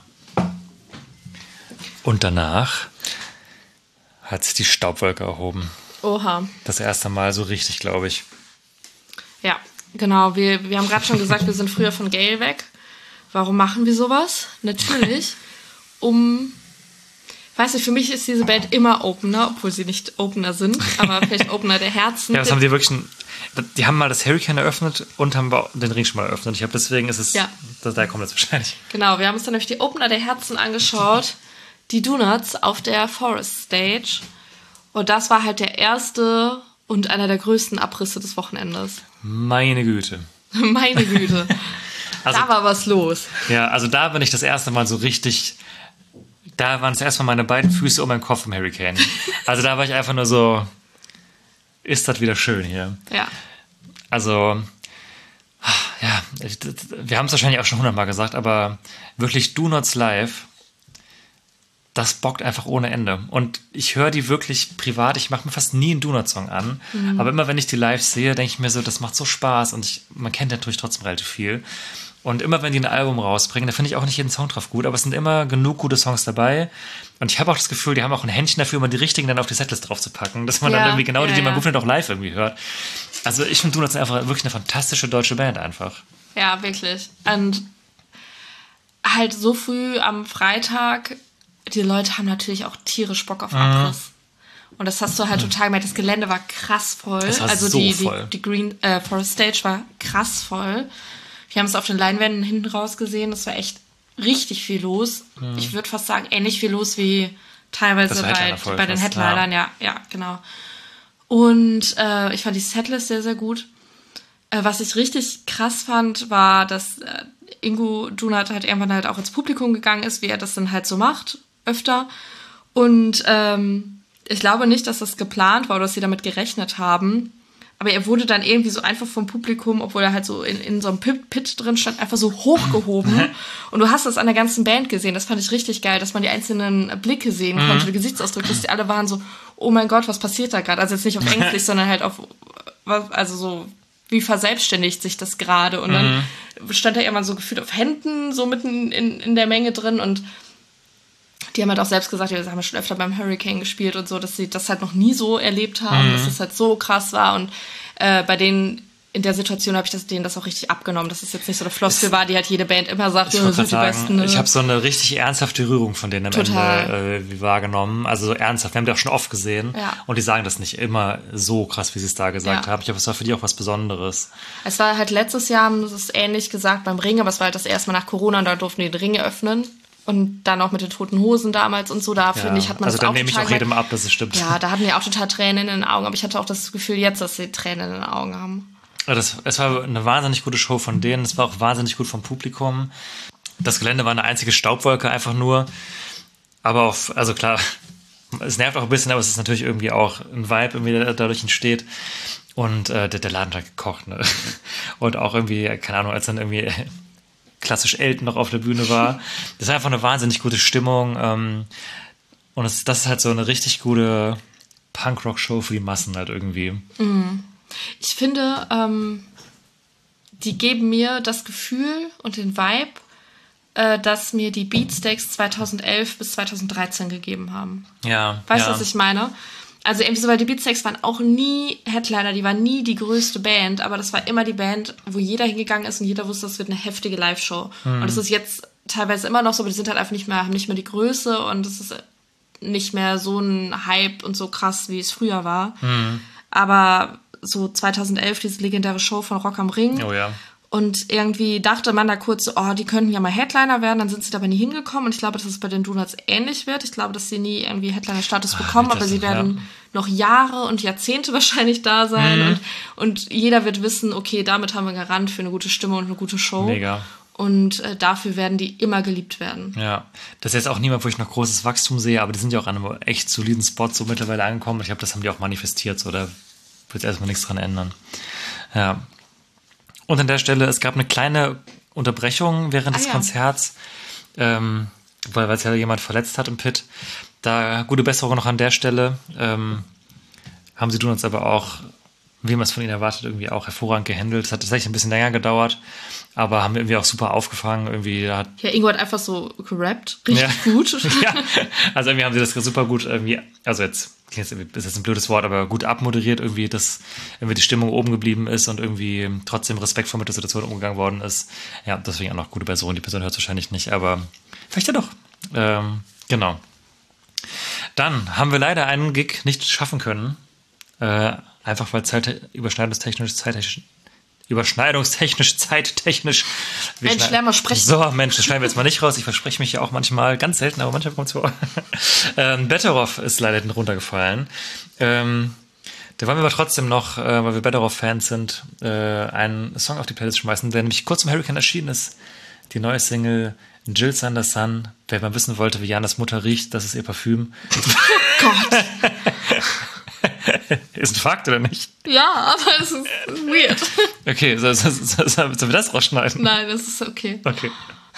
Und danach hat sich die Staubwolke erhoben. Oha. Das erste Mal so richtig, glaube ich. Ja, genau. Wir, wir haben gerade schon gesagt, wir sind früher von Gayle weg. Warum machen wir sowas? Natürlich, um... Weiß nicht, für mich ist diese Band immer Opener, obwohl sie nicht Opener sind, aber vielleicht Opener der Herzen. Ja, das haben die wirklich, ein, die haben mal das Hurricane eröffnet und haben den Ring schon mal eröffnet. Ich glaube, deswegen ist es, Ja. da, da kommt es wahrscheinlich. Genau, wir haben uns dann nämlich die Opener der Herzen angeschaut, die Donuts auf der Forest Stage. Und das war halt der erste und einer der größten Abrisse des Wochenendes. Meine Güte. Meine Güte. Also, da war was los. ja, also da bin ich das erste Mal so richtig, da waren es erstmal meine beiden Füße um meinen Kopf im Hurricane. Also da war ich einfach nur so, ist das wieder schön hier. Ja. Also, ja, ich, wir haben es wahrscheinlich auch schon hundertmal gesagt, aber wirklich Donuts live, das bockt einfach ohne Ende. Und ich höre die wirklich privat, ich mache mir fast nie einen Donut-Song an, mhm. aber immer wenn ich die live sehe, denke ich mir so, das macht so Spaß und ich, man kennt natürlich trotzdem relativ viel. Und immer wenn die ein Album rausbringen, da finde ich auch nicht jeden Song drauf gut, aber es sind immer genug gute Songs dabei. Und ich habe auch das Gefühl, die haben auch ein Händchen dafür, immer die richtigen dann auf die Setlist drauf zu packen, dass man Ja, dann irgendwie genau ja, die, die man ja. gut findet, auch live irgendwie hört. Also ich finde Donuts einfach wirklich eine fantastische deutsche Band einfach. Ja, wirklich. Und halt so früh am Freitag, die Leute haben natürlich auch tierisch Bock auf Abriss. Und das hast du halt total gemerkt. Das Gelände war krass voll. Es war also so die, voll. die, die Green äh, Forest Stage war krass voll. Wir haben es auf den Leinwänden hinten raus gesehen. Das war echt richtig viel los. Mhm. Ich würde fast sagen, ähnlich viel los wie teilweise Das war bei, Headliner-voll bei den fast, Headlinern. Ja, ja, genau. Und äh, ich fand die Setlist sehr, sehr gut. Äh, was ich richtig krass fand, war, dass äh, Ingo Donat halt irgendwann halt auch ins Publikum gegangen ist, wie er das dann halt so macht, öfter. Und ähm, ich glaube nicht, dass das geplant war oder dass sie damit gerechnet haben, aber er wurde dann irgendwie so einfach vom Publikum, obwohl er halt so in, in so einem Pit, Pit drin stand, einfach so hochgehoben. Und du hast das an der ganzen Band gesehen. Das fand ich richtig geil, dass man die einzelnen Blicke sehen Mhm. konnte, die Gesichtsausdrücke, dass die alle waren so, oh mein Gott, was passiert da gerade? Also jetzt nicht auf ängstlich, sondern halt auf, was- also so, wie verselbstständigt sich das gerade? Und dann stand er irgendwann so gefühlt auf Händen, so mitten in, in der Menge drin und die haben halt auch selbst gesagt, wir haben ja schon öfter beim Hurricane gespielt und so, dass sie das halt noch nie so erlebt haben, dass es halt so krass war. Und äh, bei denen in der Situation habe ich das, denen das auch richtig abgenommen, dass es jetzt nicht so eine Floskel war, die halt jede Band immer sagt, Ich ja, wollte sind gerade die sagen, Besten. Ne? ich habe so eine richtig ernsthafte Rührung von denen am Total. Ende äh, wahrgenommen. Also so ernsthaft. Wir haben die auch schon oft gesehen. Ja. Und die sagen das nicht immer so krass, wie sie es da gesagt Ja. haben. Ich glaube, es war für die auch was Besonderes. Es war halt letztes Jahr, haben sie es ähnlich gesagt beim Ring, aber es war halt das erste Mal nach Corona und da durften die den Ring öffnen. Und dann auch mit den Toten Hosen damals und so, da finde ich, hat man also das dann auch nehme ich total auch jedem ab, dass es stimmt. Ja, da hatten die auch total Tränen in den Augen, aber ich hatte auch das Gefühl jetzt, dass sie Tränen in den Augen haben. Das, es war eine wahnsinnig gute Show von denen. Es war auch wahnsinnig gut vom Publikum. Das Gelände war eine einzige Staubwolke einfach nur. Aber auch, also klar, es nervt auch ein bisschen, aber es ist natürlich irgendwie auch ein Vibe, irgendwie, der dadurch entsteht. Und äh, der, der Laden hat gekocht, ne? Und auch irgendwie, keine Ahnung, als dann irgendwie klassisch Elton noch auf der Bühne war. Das war einfach eine wahnsinnig gute Stimmung. Ähm, und es, das ist halt so eine richtig gute Punkrock-Show für die Massen halt irgendwie. Ich finde, ähm, die geben mir das Gefühl und den Vibe, äh, dass mir die Beatsteaks zweitausendelf bis zweitausenddreizehn gegeben haben. Ja. Weißt du, ja. was ich meine? Also irgendwie so, weil die Beatsteaks waren auch nie Headliner, die waren nie die größte Band, aber das war immer die Band, wo jeder hingegangen ist und jeder wusste, das wird eine heftige Live-Show. Mhm. Und das ist jetzt teilweise immer noch so, aber die sind halt einfach nicht mehr, haben nicht mehr die Größe und es ist nicht mehr so ein Hype und so krass, wie es früher war. Mhm. Aber so zweitausendelf, diese legendäre Show von Rock am Ring. Oh ja. Und irgendwie dachte man da kurz so, oh, die könnten ja mal Headliner werden, dann sind sie dabei nie hingekommen. Und ich glaube, dass es bei den Donuts ähnlich wird. Ich glaube, dass sie nie irgendwie Headliner-Status bekommen, wird aber das sie nicht, werden ja. noch Jahre und Jahrzehnte wahrscheinlich da sein. Mhm. Und, und jeder wird wissen, okay, damit haben wir Garant für eine gute Stimme und eine gute Show. Mega. Und äh, dafür werden die immer geliebt werden. Ja, das ist jetzt auch niemand, wo ich noch großes Wachstum sehe, aber die sind ja auch an einem echt soliden Spot so mittlerweile angekommen. Ich glaube, das haben die auch manifestiert, so, da wird jetzt erstmal nichts dran ändern. Ja. Und an der Stelle, es gab eine kleine Unterbrechung während Ah, des ja. Konzerts, ähm, weil weil es ja jemand verletzt hat im Pit. Da gute Besserung noch an der Stelle. Ähm, haben sie Donuts aber auch, wie man es von ihnen erwartet, irgendwie auch hervorragend gehandelt. Es hat tatsächlich ein bisschen länger gedauert, aber haben irgendwie auch super aufgefangen. Irgendwie hat Ja, Ingo hat einfach so gerappt. Richtig Ja. gut. ja, also irgendwie haben sie das super gut irgendwie, also jetzt, jetzt ist jetzt ein blödes Wort, aber gut abmoderiert, irgendwie, dass irgendwie die Stimmung oben geblieben ist und irgendwie trotzdem respektvoll mit der Situation umgegangen worden ist. Ja, deswegen auch noch gute Person. Die Person hört es wahrscheinlich nicht, aber vielleicht ja doch. Ähm, genau. Dann haben wir leider einen Gig nicht schaffen können. Äh, einfach weil Zeit, überschneidungstechnisch, zeittechnisch, überschneidungstechnisch, zeittechnisch. wir Mensch, schneiden- lern mal sprechen. So, Mensch, das schneiden wir jetzt mal nicht raus. Ich verspreche mich ja auch manchmal, ganz selten, aber manchmal kommt es vor. ähm, Betteroff ist leider hinten runtergefallen. Ähm, da wollen wir aber trotzdem noch, äh, weil wir Betteroff-Fans sind, äh, einen Song auf die Playlist schmeißen, der nämlich kurz im Hurricane erschienen ist. Die neue Single Jill Sander Sun. Wer mal wissen wollte, wie Janas Mutter riecht, das ist ihr Parfüm. Gott. Ist ein Fakt, oder nicht? Ja, aber es ist weird. Okay, so, so, so, sollen wir das rausschneiden? Nein, das ist okay. Okay.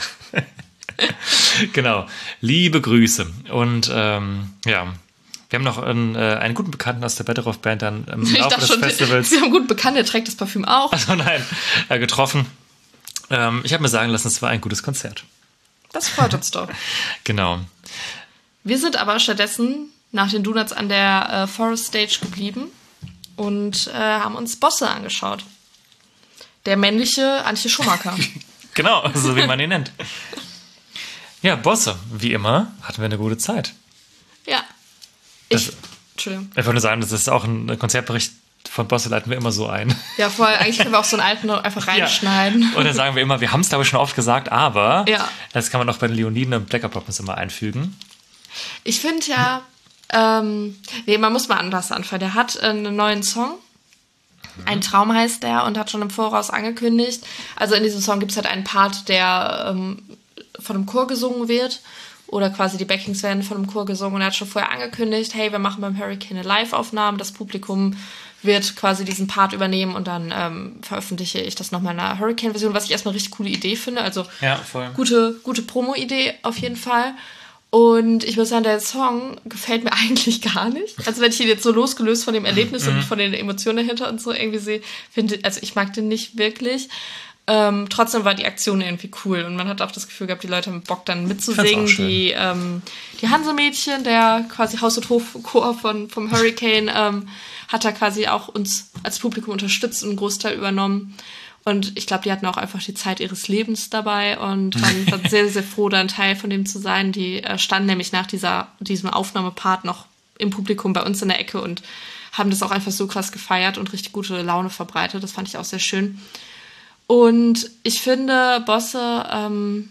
Genau. Liebe Grüße. Und ähm, ja, wir haben noch einen, äh, einen guten Bekannten aus der Betteroff-Band dann im Ich Laufe dachte des schon, Festivals. sie haben gut bekannt, der trägt das Parfüm auch. Also nein, äh, getroffen. Ähm, ich habe mir sagen lassen, es war ein gutes Konzert. Das freut uns doch. Genau. Wir sind aber stattdessen nach den Donuts an der äh, Forest Stage geblieben und äh, haben uns Bosse angeschaut. Der männliche Antje Schumacher. Genau, so wie man ihn nennt. Ja, Bosse, wie immer, hatten wir eine gute Zeit. Ja. Ich, Das- Entschuldigung. Ich wollte nur sagen, das ist auch ein Konzertbericht von Bosse, leiten wir immer so ein. Ja, voll. Eigentlich können wir auch so einen alten noch einfach reinschneiden. Und dann sagen wir immer, wir haben es glaube ich schon oft gesagt, aber Ja. das kann man auch bei den Leoniden und Blacker Poppins immer einfügen. Ich finde ja, ähm, nee, man muss mal anders anfangen. Der hat äh, einen neuen Song. Ein Traum heißt der und hat schon im Voraus angekündigt. Also in diesem Song gibt es halt einen Part, der ähm, von einem Chor gesungen wird. Oder quasi die Backings werden von einem Chor gesungen. Und er hat schon vorher angekündigt, hey, wir machen beim Hurricane eine Live-Aufnahme. Das Publikum wird quasi diesen Part übernehmen und dann ähm, veröffentliche ich das nochmal in einer Hurricane-Version, was ich erstmal eine richtig coole Idee finde. Also ja, voll. gute, gute Promo-Idee auf jeden Fall. Und ich muss sagen, der Song gefällt mir eigentlich gar nicht. Also wenn ich ihn jetzt so losgelöst von dem Erlebnis mhm. und von den Emotionen dahinter und so irgendwie sehe, finde, also ich mag den nicht wirklich. Ähm, trotzdem war die Aktion irgendwie cool und man hat auch das Gefühl gehabt, die Leute haben Bock dann mitzusingen. Die, ähm, die Hanse-Mädchen, der quasi Haus- und Hofchor von, vom Hurricane, ähm, hat da quasi auch uns als Publikum unterstützt und einen Großteil übernommen. Und ich glaube, die hatten auch einfach die Zeit ihres Lebens dabei und waren, waren sehr, sehr froh, da ein Teil von dem zu sein. Die äh, standen nämlich nach dieser, diesem Aufnahmepart noch im Publikum bei uns in der Ecke und haben das auch einfach so krass gefeiert und richtig gute Laune verbreitet. Das fand ich auch sehr schön. Und ich finde, Bosse, ähm,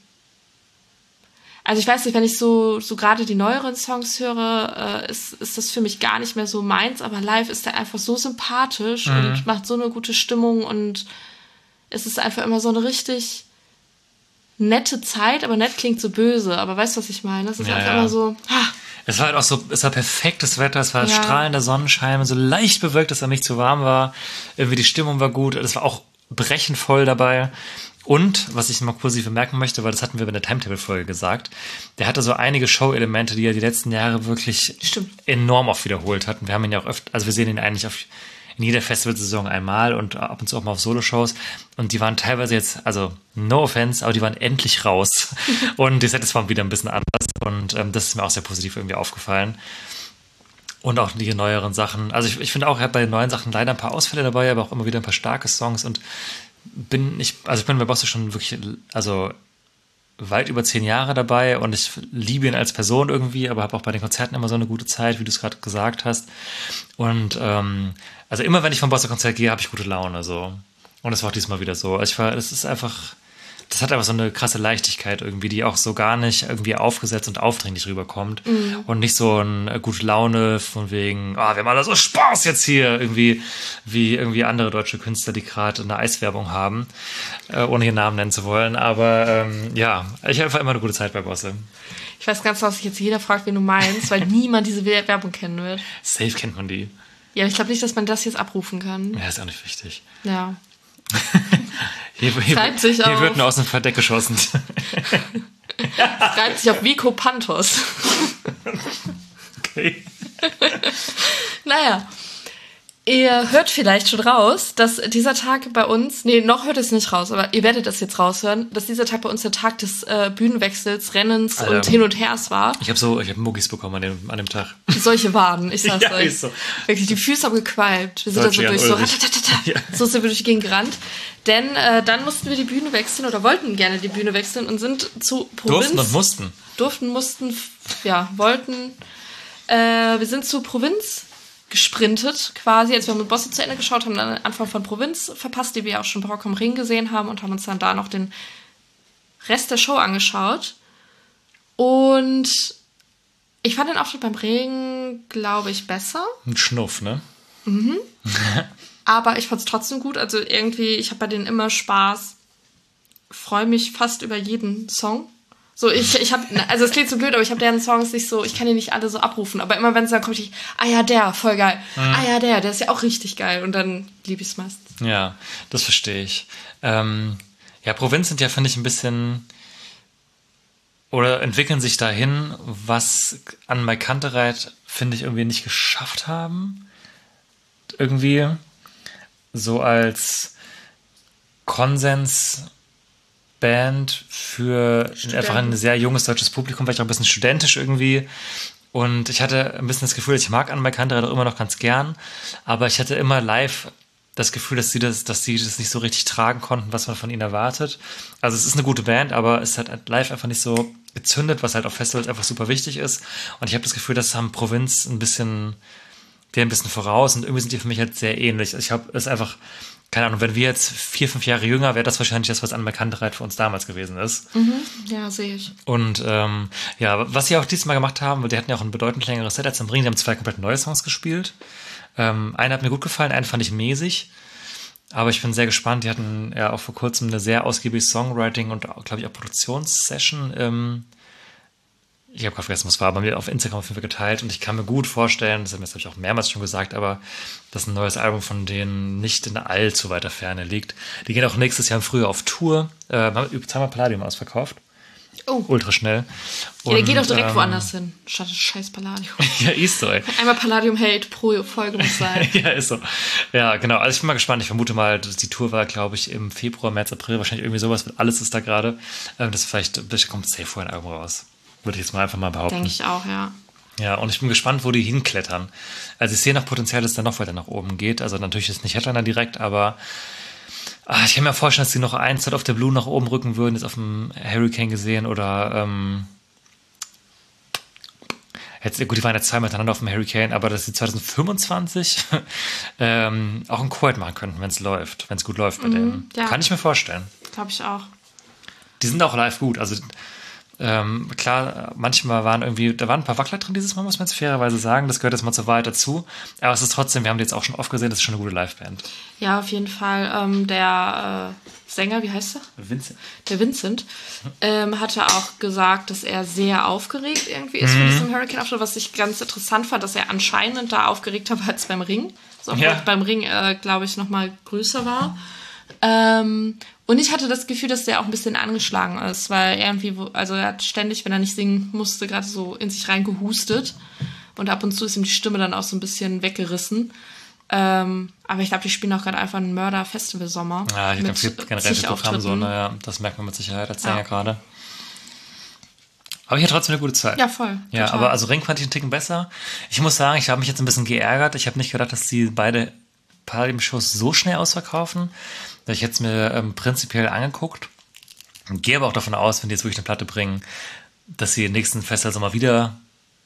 also ich weiß nicht, wenn ich so, so gerade die neueren Songs höre, äh, ist, ist das für mich gar nicht mehr so meins, aber live ist er einfach so sympathisch mhm. und macht so eine gute Stimmung und es ist einfach immer so eine richtig nette Zeit, aber nett klingt so böse, aber weißt du, was ich meine? Es ist ja, einfach ja. immer so, ah. Es war halt auch so, es war perfektes Wetter, es war Ja. strahlender Sonnenschein, so leicht bewölkt, dass er nicht zu warm war. Irgendwie die Stimmung war gut, es war auch brechend voll dabei. Und, was ich mal positiv bemerken möchte, weil das hatten wir bei der Timetable-Folge gesagt, der hatte so einige Show-Elemente, die er die letzten Jahre wirklich Stimmt. enorm oft wiederholt hat. Und wir haben ihn ja auch öfter, also wir sehen ihn eigentlich auf in jeder Festivalsaison einmal und ab und zu auch mal auf Solo-Shows. Und die waren teilweise jetzt, also no offense, aber die waren endlich raus. Und die Sets waren wieder ein bisschen anders. Und ähm, das ist mir auch sehr positiv irgendwie aufgefallen. Und auch die neueren Sachen. Also ich, ich finde auch, er hat bei den neuen Sachen leider ein paar Ausfälle dabei, aber auch immer wieder ein paar starke Songs. Und bin ich, also ich bin bei Bosse schon wirklich, also weit über zehn Jahre dabei und ich liebe ihn als Person irgendwie, aber habe auch bei den Konzerten immer so eine gute Zeit, wie du es gerade gesagt hast. Und ähm, also immer, wenn ich vom Bosse-Konzert gehe, habe ich gute Laune. So. Und das war auch diesmal wieder so. Also ich war, das ist einfach, das hat einfach so eine krasse Leichtigkeit irgendwie, die auch so gar nicht irgendwie aufgesetzt und aufdringlich rüberkommt. Mhm. Und nicht so eine gute Laune von wegen, ah, wir haben alle so Spaß jetzt hier, irgendwie, wie irgendwie andere deutsche Künstler, die gerade eine Eiswerbung haben, äh, ohne ihren Namen nennen zu wollen. Aber ähm, ja, ich habe einfach immer eine gute Zeit bei Bosse. Ich weiß ganz genau, dass sich jetzt jeder fragt, wen du meinst, weil niemand diese Werbung kennen wird. Safe kennt man die. Ja, ich glaube nicht, dass man das jetzt abrufen kann. Ja, ist auch nicht wichtig. Ja. Hier, hier, Schreibt sich hier auf, wird nur aus dem Verdeck geschossen. Schreibt sich auf Vico Pantos. Okay. Naja. Ihr hört vielleicht schon raus, dass dieser Tag bei uns, nee, noch hört es nicht raus, aber ihr werdet das jetzt raushören, dass dieser Tag bei uns der Tag des äh, Bühnenwechsels, Rennens Alter. und Hin und Hers war. Ich habe so, ich habe Muggis bekommen an dem, an dem Tag. Solche Waden, ich sag's Ja, euch. ist so. Wirklich, die Füße haben gequalmt. Wir sind da so Deutsche durch, Jan so Ulrich. ratatatata. Ja. So sind wir durch die Gegend gerannt. Denn äh, dann mussten wir die Bühne wechseln oder wollten gerne die Bühne wechseln und sind zu Provinz. Durften und mussten. Durften, mussten, f- ja, wollten. Äh, wir sind zu Provinz gesprintet quasi, als wir mit Bosse zu Ende geschaut haben, dann den Anfang von Provinz verpasst, die wir auch schon bei Rock am Ring gesehen haben und haben uns dann da noch den Rest der Show angeschaut. Und ich fand den Auftritt beim Regen, glaube ich, besser. Ein Schnuff, ne? Aber ich fand es trotzdem gut. Also irgendwie, ich habe bei denen immer Spaß. Freue mich fast über jeden Song. So, ich, ich habe, also es klingt so blöd, aber ich habe deren Songs nicht so, ich kann die nicht alle so abrufen. Aber immer wenn es dann kommt, ich, ah ja, der, voll geil. Mhm. Ah ja, der, der ist ja auch richtig geil. Und dann liebe ich es meistens. Ja, das verstehe ich. Ähm, ja, Provinz sind ja, finde ich, ein bisschen oder entwickeln sich dahin, was an Mike Kantereit, finde ich, irgendwie nicht geschafft haben. Irgendwie so als Konsensband für Studenten. einfach ein sehr junges deutsches Publikum, vielleicht auch ein bisschen studentisch irgendwie. Und ich hatte ein bisschen das Gefühl, ich mag Anne Mike Kantereit auch immer noch ganz gern, aber ich hatte immer live das Gefühl, dass sie das, dass sie das nicht so richtig tragen konnten, was man von ihnen erwartet. Also es ist eine gute Band, aber es hat live einfach nicht so gezündet, was halt auf Festivals einfach super wichtig ist. Und ich habe das Gefühl, das haben Provinz ein bisschen, der ein bisschen voraus und irgendwie sind die für mich halt sehr ähnlich. Ich habe es einfach, keine Ahnung, wenn wir jetzt vier, fünf Jahre jünger, wäre das wahrscheinlich das, was Anne Mike Kantereit für uns damals gewesen ist. Mhm. Ja, sehe ich. Und ähm, ja, was sie auch diesmal gemacht haben, weil die hatten ja auch ein bedeutend längeres Set als am Ring, die haben zwei komplett neue Songs gespielt. Ähm, einer hat mir gut gefallen, einen fand ich mäßig. Aber ich bin sehr gespannt. Die hatten ja auch vor kurzem eine sehr ausgiebige Songwriting und, glaube ich, auch Produktionssession im Ich habe gerade vergessen, was war, bei mir auf Instagram auf jeden Fall geteilt und ich kann mir gut vorstellen, das habe ich auch mehrmals schon gesagt, aber dass ein neues Album von denen nicht in allzu weiter Ferne liegt. Die gehen auch nächstes Jahr im Frühjahr auf Tour, äh, haben über zweimal Palladium ausverkauft. Oh. Ultra schnell. Ja, der geht auch direkt ähm, woanders hin, statt das scheiß Palladium. Ja, ist so, ey. Einmal Palladium-Hate pro Folge muss sein. Ja, ist so. Ja, genau. Also ich bin mal gespannt. Ich vermute mal, die Tour war, glaube ich, im Februar, März, April. Wahrscheinlich irgendwie sowas. Alles ist da gerade. Ähm, das vielleicht, vielleicht kommt safe vorher ein Album raus. Würde ich jetzt mal einfach mal behaupten. Denke ich auch, ja. Ja, und ich bin gespannt, wo die hinklettern. Also ich sehe noch Potenzial, dass es dann noch weiter nach oben geht. Also natürlich ist nicht Headliner direkt, aber ah, ich kann mir vorstellen, dass die noch ein Set auf der Blue nach oben rücken würden, jetzt auf dem Hurricane gesehen oder ähm, jetzt, gut, die waren jetzt zweimal miteinander auf dem Hurricane, aber dass sie zwanzig fünfundzwanzig ähm, auch ein Quad machen könnten, wenn es läuft, wenn es gut läuft bei mm, denen. Ja. Kann ich mir vorstellen. Glaube ich auch. Die sind auch live gut, also Ähm, klar, manchmal waren irgendwie, da waren ein paar Wackler drin dieses Mal, muss man jetzt fairerweise sagen. Das gehört jetzt mal zur Wahrheit dazu. Aber es ist trotzdem, wir haben die jetzt auch schon oft gesehen, das ist schon eine gute Liveband. Ja, auf jeden Fall. Ähm, der äh, Sänger, wie heißt er? Vincent. Der Vincent ähm, hatte auch gesagt, dass er sehr aufgeregt irgendwie ist mhm. für diesen Hurricane-Auftritt, was ich ganz interessant fand, dass er anscheinend da aufgeregter war als beim Ring. So, obwohl ja. beim Ring, äh, glaube ich, nochmal größer war. Ähm, und ich hatte das Gefühl, dass der auch ein bisschen angeschlagen ist, weil irgendwie, also er hat ständig, wenn er nicht singen musste, gerade so in sich rein gehustet und ab und zu ist ihm die Stimme dann auch so ein bisschen weggerissen. Ähm, aber ich glaube, die spielen auch gerade einfach einen Mörder-Festival-Sommer. Ja, ich glaube, es gibt generell das Programm so, naja, das merkt man mit Sicherheit als Sänger ja. gerade. Aber ich hatte trotzdem eine gute Zeit. Ja, voll. Ja, total. Aber also Ring fand ich einen Ticken besser. Ich muss sagen, ich habe mich jetzt ein bisschen geärgert. Ich habe nicht gedacht, dass die beide Palladium-Shows so schnell ausverkaufen. Ich hätte es mir ähm, prinzipiell angeguckt und gehe aber auch davon aus, wenn die jetzt wirklich eine Platte bringen, dass sie den nächsten Festivalsommer wieder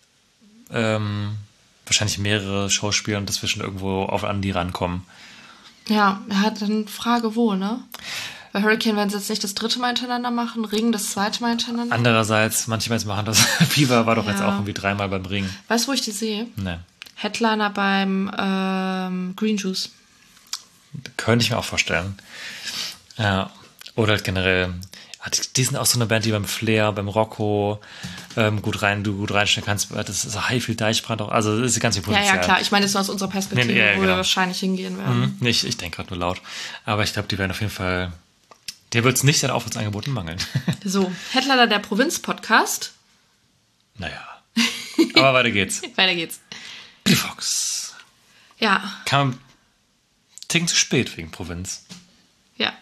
ähm, wahrscheinlich mehrere Shows spielen und dazwischen irgendwo auf an die rankommen. Ja, er hat dann Frage wo, ne? Bei Hurricane werden sie jetzt nicht das dritte Mal hintereinander machen, Ring das zweite Mal hintereinander. Andererseits, manche Bands machen das. Fever war doch ja. jetzt auch irgendwie dreimal beim Ring. Weißt du, wo ich die sehe? Nee. Headliner beim ähm, Green Juice. Könnte ich mir auch vorstellen. Ja. Oder halt generell, die, die sind auch so eine Band, die beim Flair, beim Rocco ähm, gut rein, du gut reinstellen kannst. Das ist Highfield Deichbrand auch. Also das ist ganz viel Potenzial. Ja, ja, klar. Ich meine, das ist aus unserer Perspektive, nee, ja, wo genau. wir wahrscheinlich hingehen werden. Mhm. Ich, ich denke gerade nur laut. Aber ich glaube, die werden auf jeden Fall, der wird es nicht an Aufwärtsangeboten mangeln. So, Headliner der Provinz-Podcast. Naja. Aber weiter geht's. Weiter geht's. Peter Fox. Ja. Kam Ticken zu spät wegen Provinz. Ja.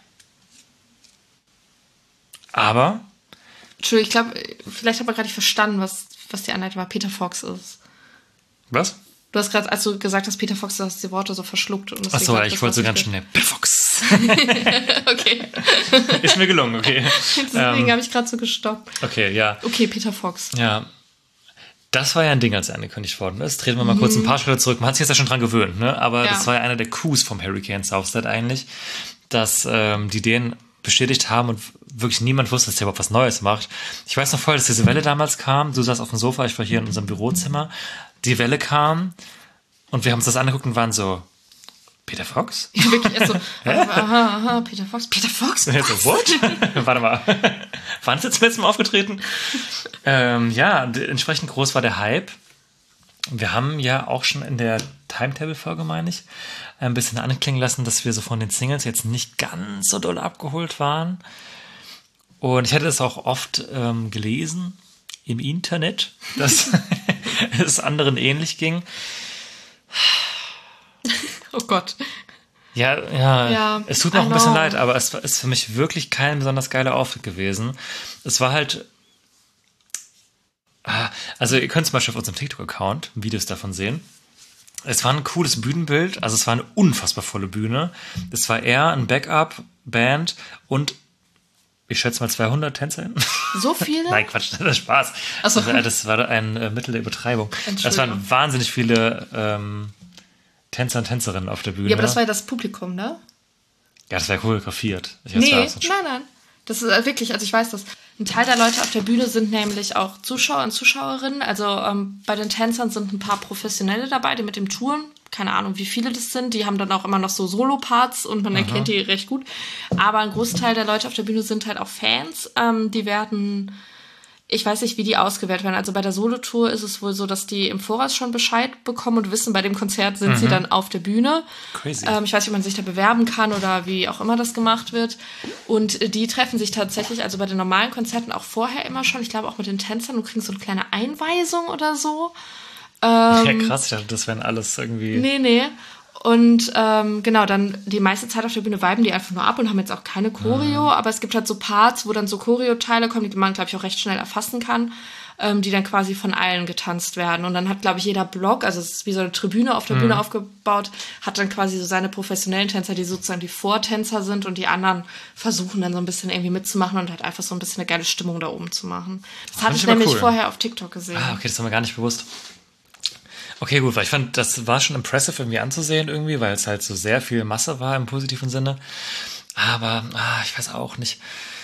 Aber. Entschuldigung, ich glaube, vielleicht hat man gerade nicht verstanden, was, was die Anleitung war. Peter Fox ist. Was? Du hast gerade, als du gesagt hast, Peter Fox, du hast die Worte so verschluckt. Achso, ja, ich wollte so ganz schnell. Peter Fox. Okay. Ist mir gelungen, okay. Deswegen ähm, habe ich gerade so gestoppt. Okay, ja. Okay, Peter Fox. Ja. Das war ja ein Ding, als er angekündigt worden ist. Treten wir mal mhm. kurz ein paar Schritte zurück. Man hat sich jetzt ja schon dran gewöhnt, ne? Aber ja. das war ja einer der Coups vom Hurricane Southside eigentlich, dass ähm, die den bestätigt haben und wirklich niemand wusste, dass der überhaupt was Neues macht. Ich weiß noch voll, dass diese Welle damals kam. Du saßt auf dem Sofa, ich war hier in unserem Bürozimmer. Die Welle kam und wir haben uns das angeguckt und waren so, Peter Fox? Ja, wirklich, erst so, aha, aha, Peter Fox, Peter Fox? Und jetzt so, what? Warte mal, wann ist jetzt letztes Mal aufgetreten? ähm, ja, entsprechend groß war der Hype. Wir haben ja auch schon in der Timetable-Folge, meine ich, ein bisschen anklingen lassen, dass wir so von den Singles jetzt nicht ganz so doll abgeholt waren. Und ich hätte es auch oft ähm, gelesen im Internet, dass es anderen ähnlich ging. Oh Gott. Ja, ja, ja, es tut mir auch ein bisschen leid, aber es ist für mich wirklich kein besonders geiler Auftritt gewesen. Es war halt, also ihr könnt zum Beispiel auf unserem TikTok-Account Videos davon sehen. Es war ein cooles Bühnenbild, also es war eine unfassbar volle Bühne. Es war eher ein Backup-Band und ich schätze mal zweihundert TänzerInnen. So viele? Nein, Quatsch, das ist Spaß. Ach so. Also, das war ein äh, Mittel der Übertreibung. Es waren wahnsinnig viele ähm, Tänzer und Tänzerinnen auf der Bühne. Ja, aber das war ja das Publikum, ne? Ja, das war choreografiert. Ich nee, nein, nein. Das ist wirklich, also ich weiß das. Ein Teil der Leute auf der Bühne sind nämlich auch Zuschauer und Zuschauerinnen. Also ähm, bei den Tänzern sind ein paar Professionelle dabei, die mit dem touren. Keine Ahnung, wie viele das sind. Die haben dann auch immer noch so Solo-Parts und man Aha. erkennt die recht gut. Aber ein Großteil der Leute auf der Bühne sind halt auch Fans. Ähm, die werden ich weiß nicht, wie die ausgewählt werden. Also bei der Solo-Tour ist es wohl so, dass die im Voraus schon Bescheid bekommen und wissen, bei dem Konzert sind mhm. sie dann auf der Bühne. Crazy. Ähm, ich weiß nicht, ob man sich da bewerben kann oder wie auch immer das gemacht wird. Und die treffen sich tatsächlich, also bei den normalen Konzerten auch vorher immer schon, ich glaube auch mit den Tänzern und kriegen so eine kleine Einweisung oder so. Ähm, ja, krass, ich dachte, das wären alles irgendwie... Nee, nee. Und ähm, genau, dann die meiste Zeit auf der Bühne viben die einfach nur ab und haben jetzt auch keine Choreo, mhm. aber es gibt halt so Parts, wo dann so Choreo-Teile kommen, die man, glaube ich, auch recht schnell erfassen kann, ähm, die dann quasi von allen getanzt werden. Und dann hat, glaube ich, jeder Block, also es ist wie so eine Tribüne auf der mhm. Bühne aufgebaut, hat dann quasi so seine professionellen Tänzer, die sozusagen die Vortänzer sind und die anderen versuchen dann so ein bisschen irgendwie mitzumachen und halt einfach so ein bisschen eine geile Stimmung da oben zu machen. Das hatte ich nämlich cool. vorher auf TikTok gesehen. Ah, okay, das war mir gar nicht bewusst. Okay, gut, weil ich fand, das war schon impressive irgendwie anzusehen irgendwie, weil es halt so sehr viel Masse war im positiven Sinne. Aber, ah, ich weiß auch nicht.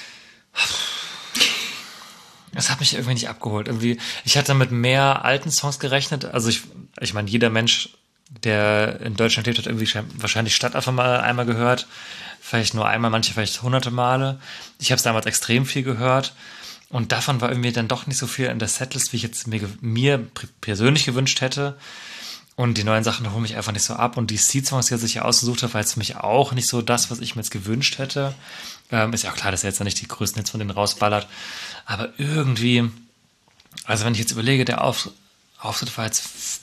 Das hat mich irgendwie nicht abgeholt. Irgendwie, ich hatte mit mehr alten Songs gerechnet. Also ich, ich meine, jeder Mensch, der in Deutschland lebt, hat irgendwie wahrscheinlich Stadtaffe mal einmal gehört. Vielleicht nur einmal, manche vielleicht hunderte Male. Ich habe es damals extrem viel gehört. Und davon war irgendwie dann doch nicht so viel in der Setlist, wie ich jetzt mir, mir persönlich gewünscht hätte. Und die neuen Sachen holen mich einfach nicht so ab. Und die Seed-Songs, die er sich ja ausgesucht hat, war jetzt für mich auch nicht so das, was ich mir jetzt gewünscht hätte. Ähm, ist ja auch klar, dass er jetzt ja nicht die größten Hits von denen rausballert. Aber irgendwie, also wenn ich jetzt überlege, der Auf, Auftritt war jetzt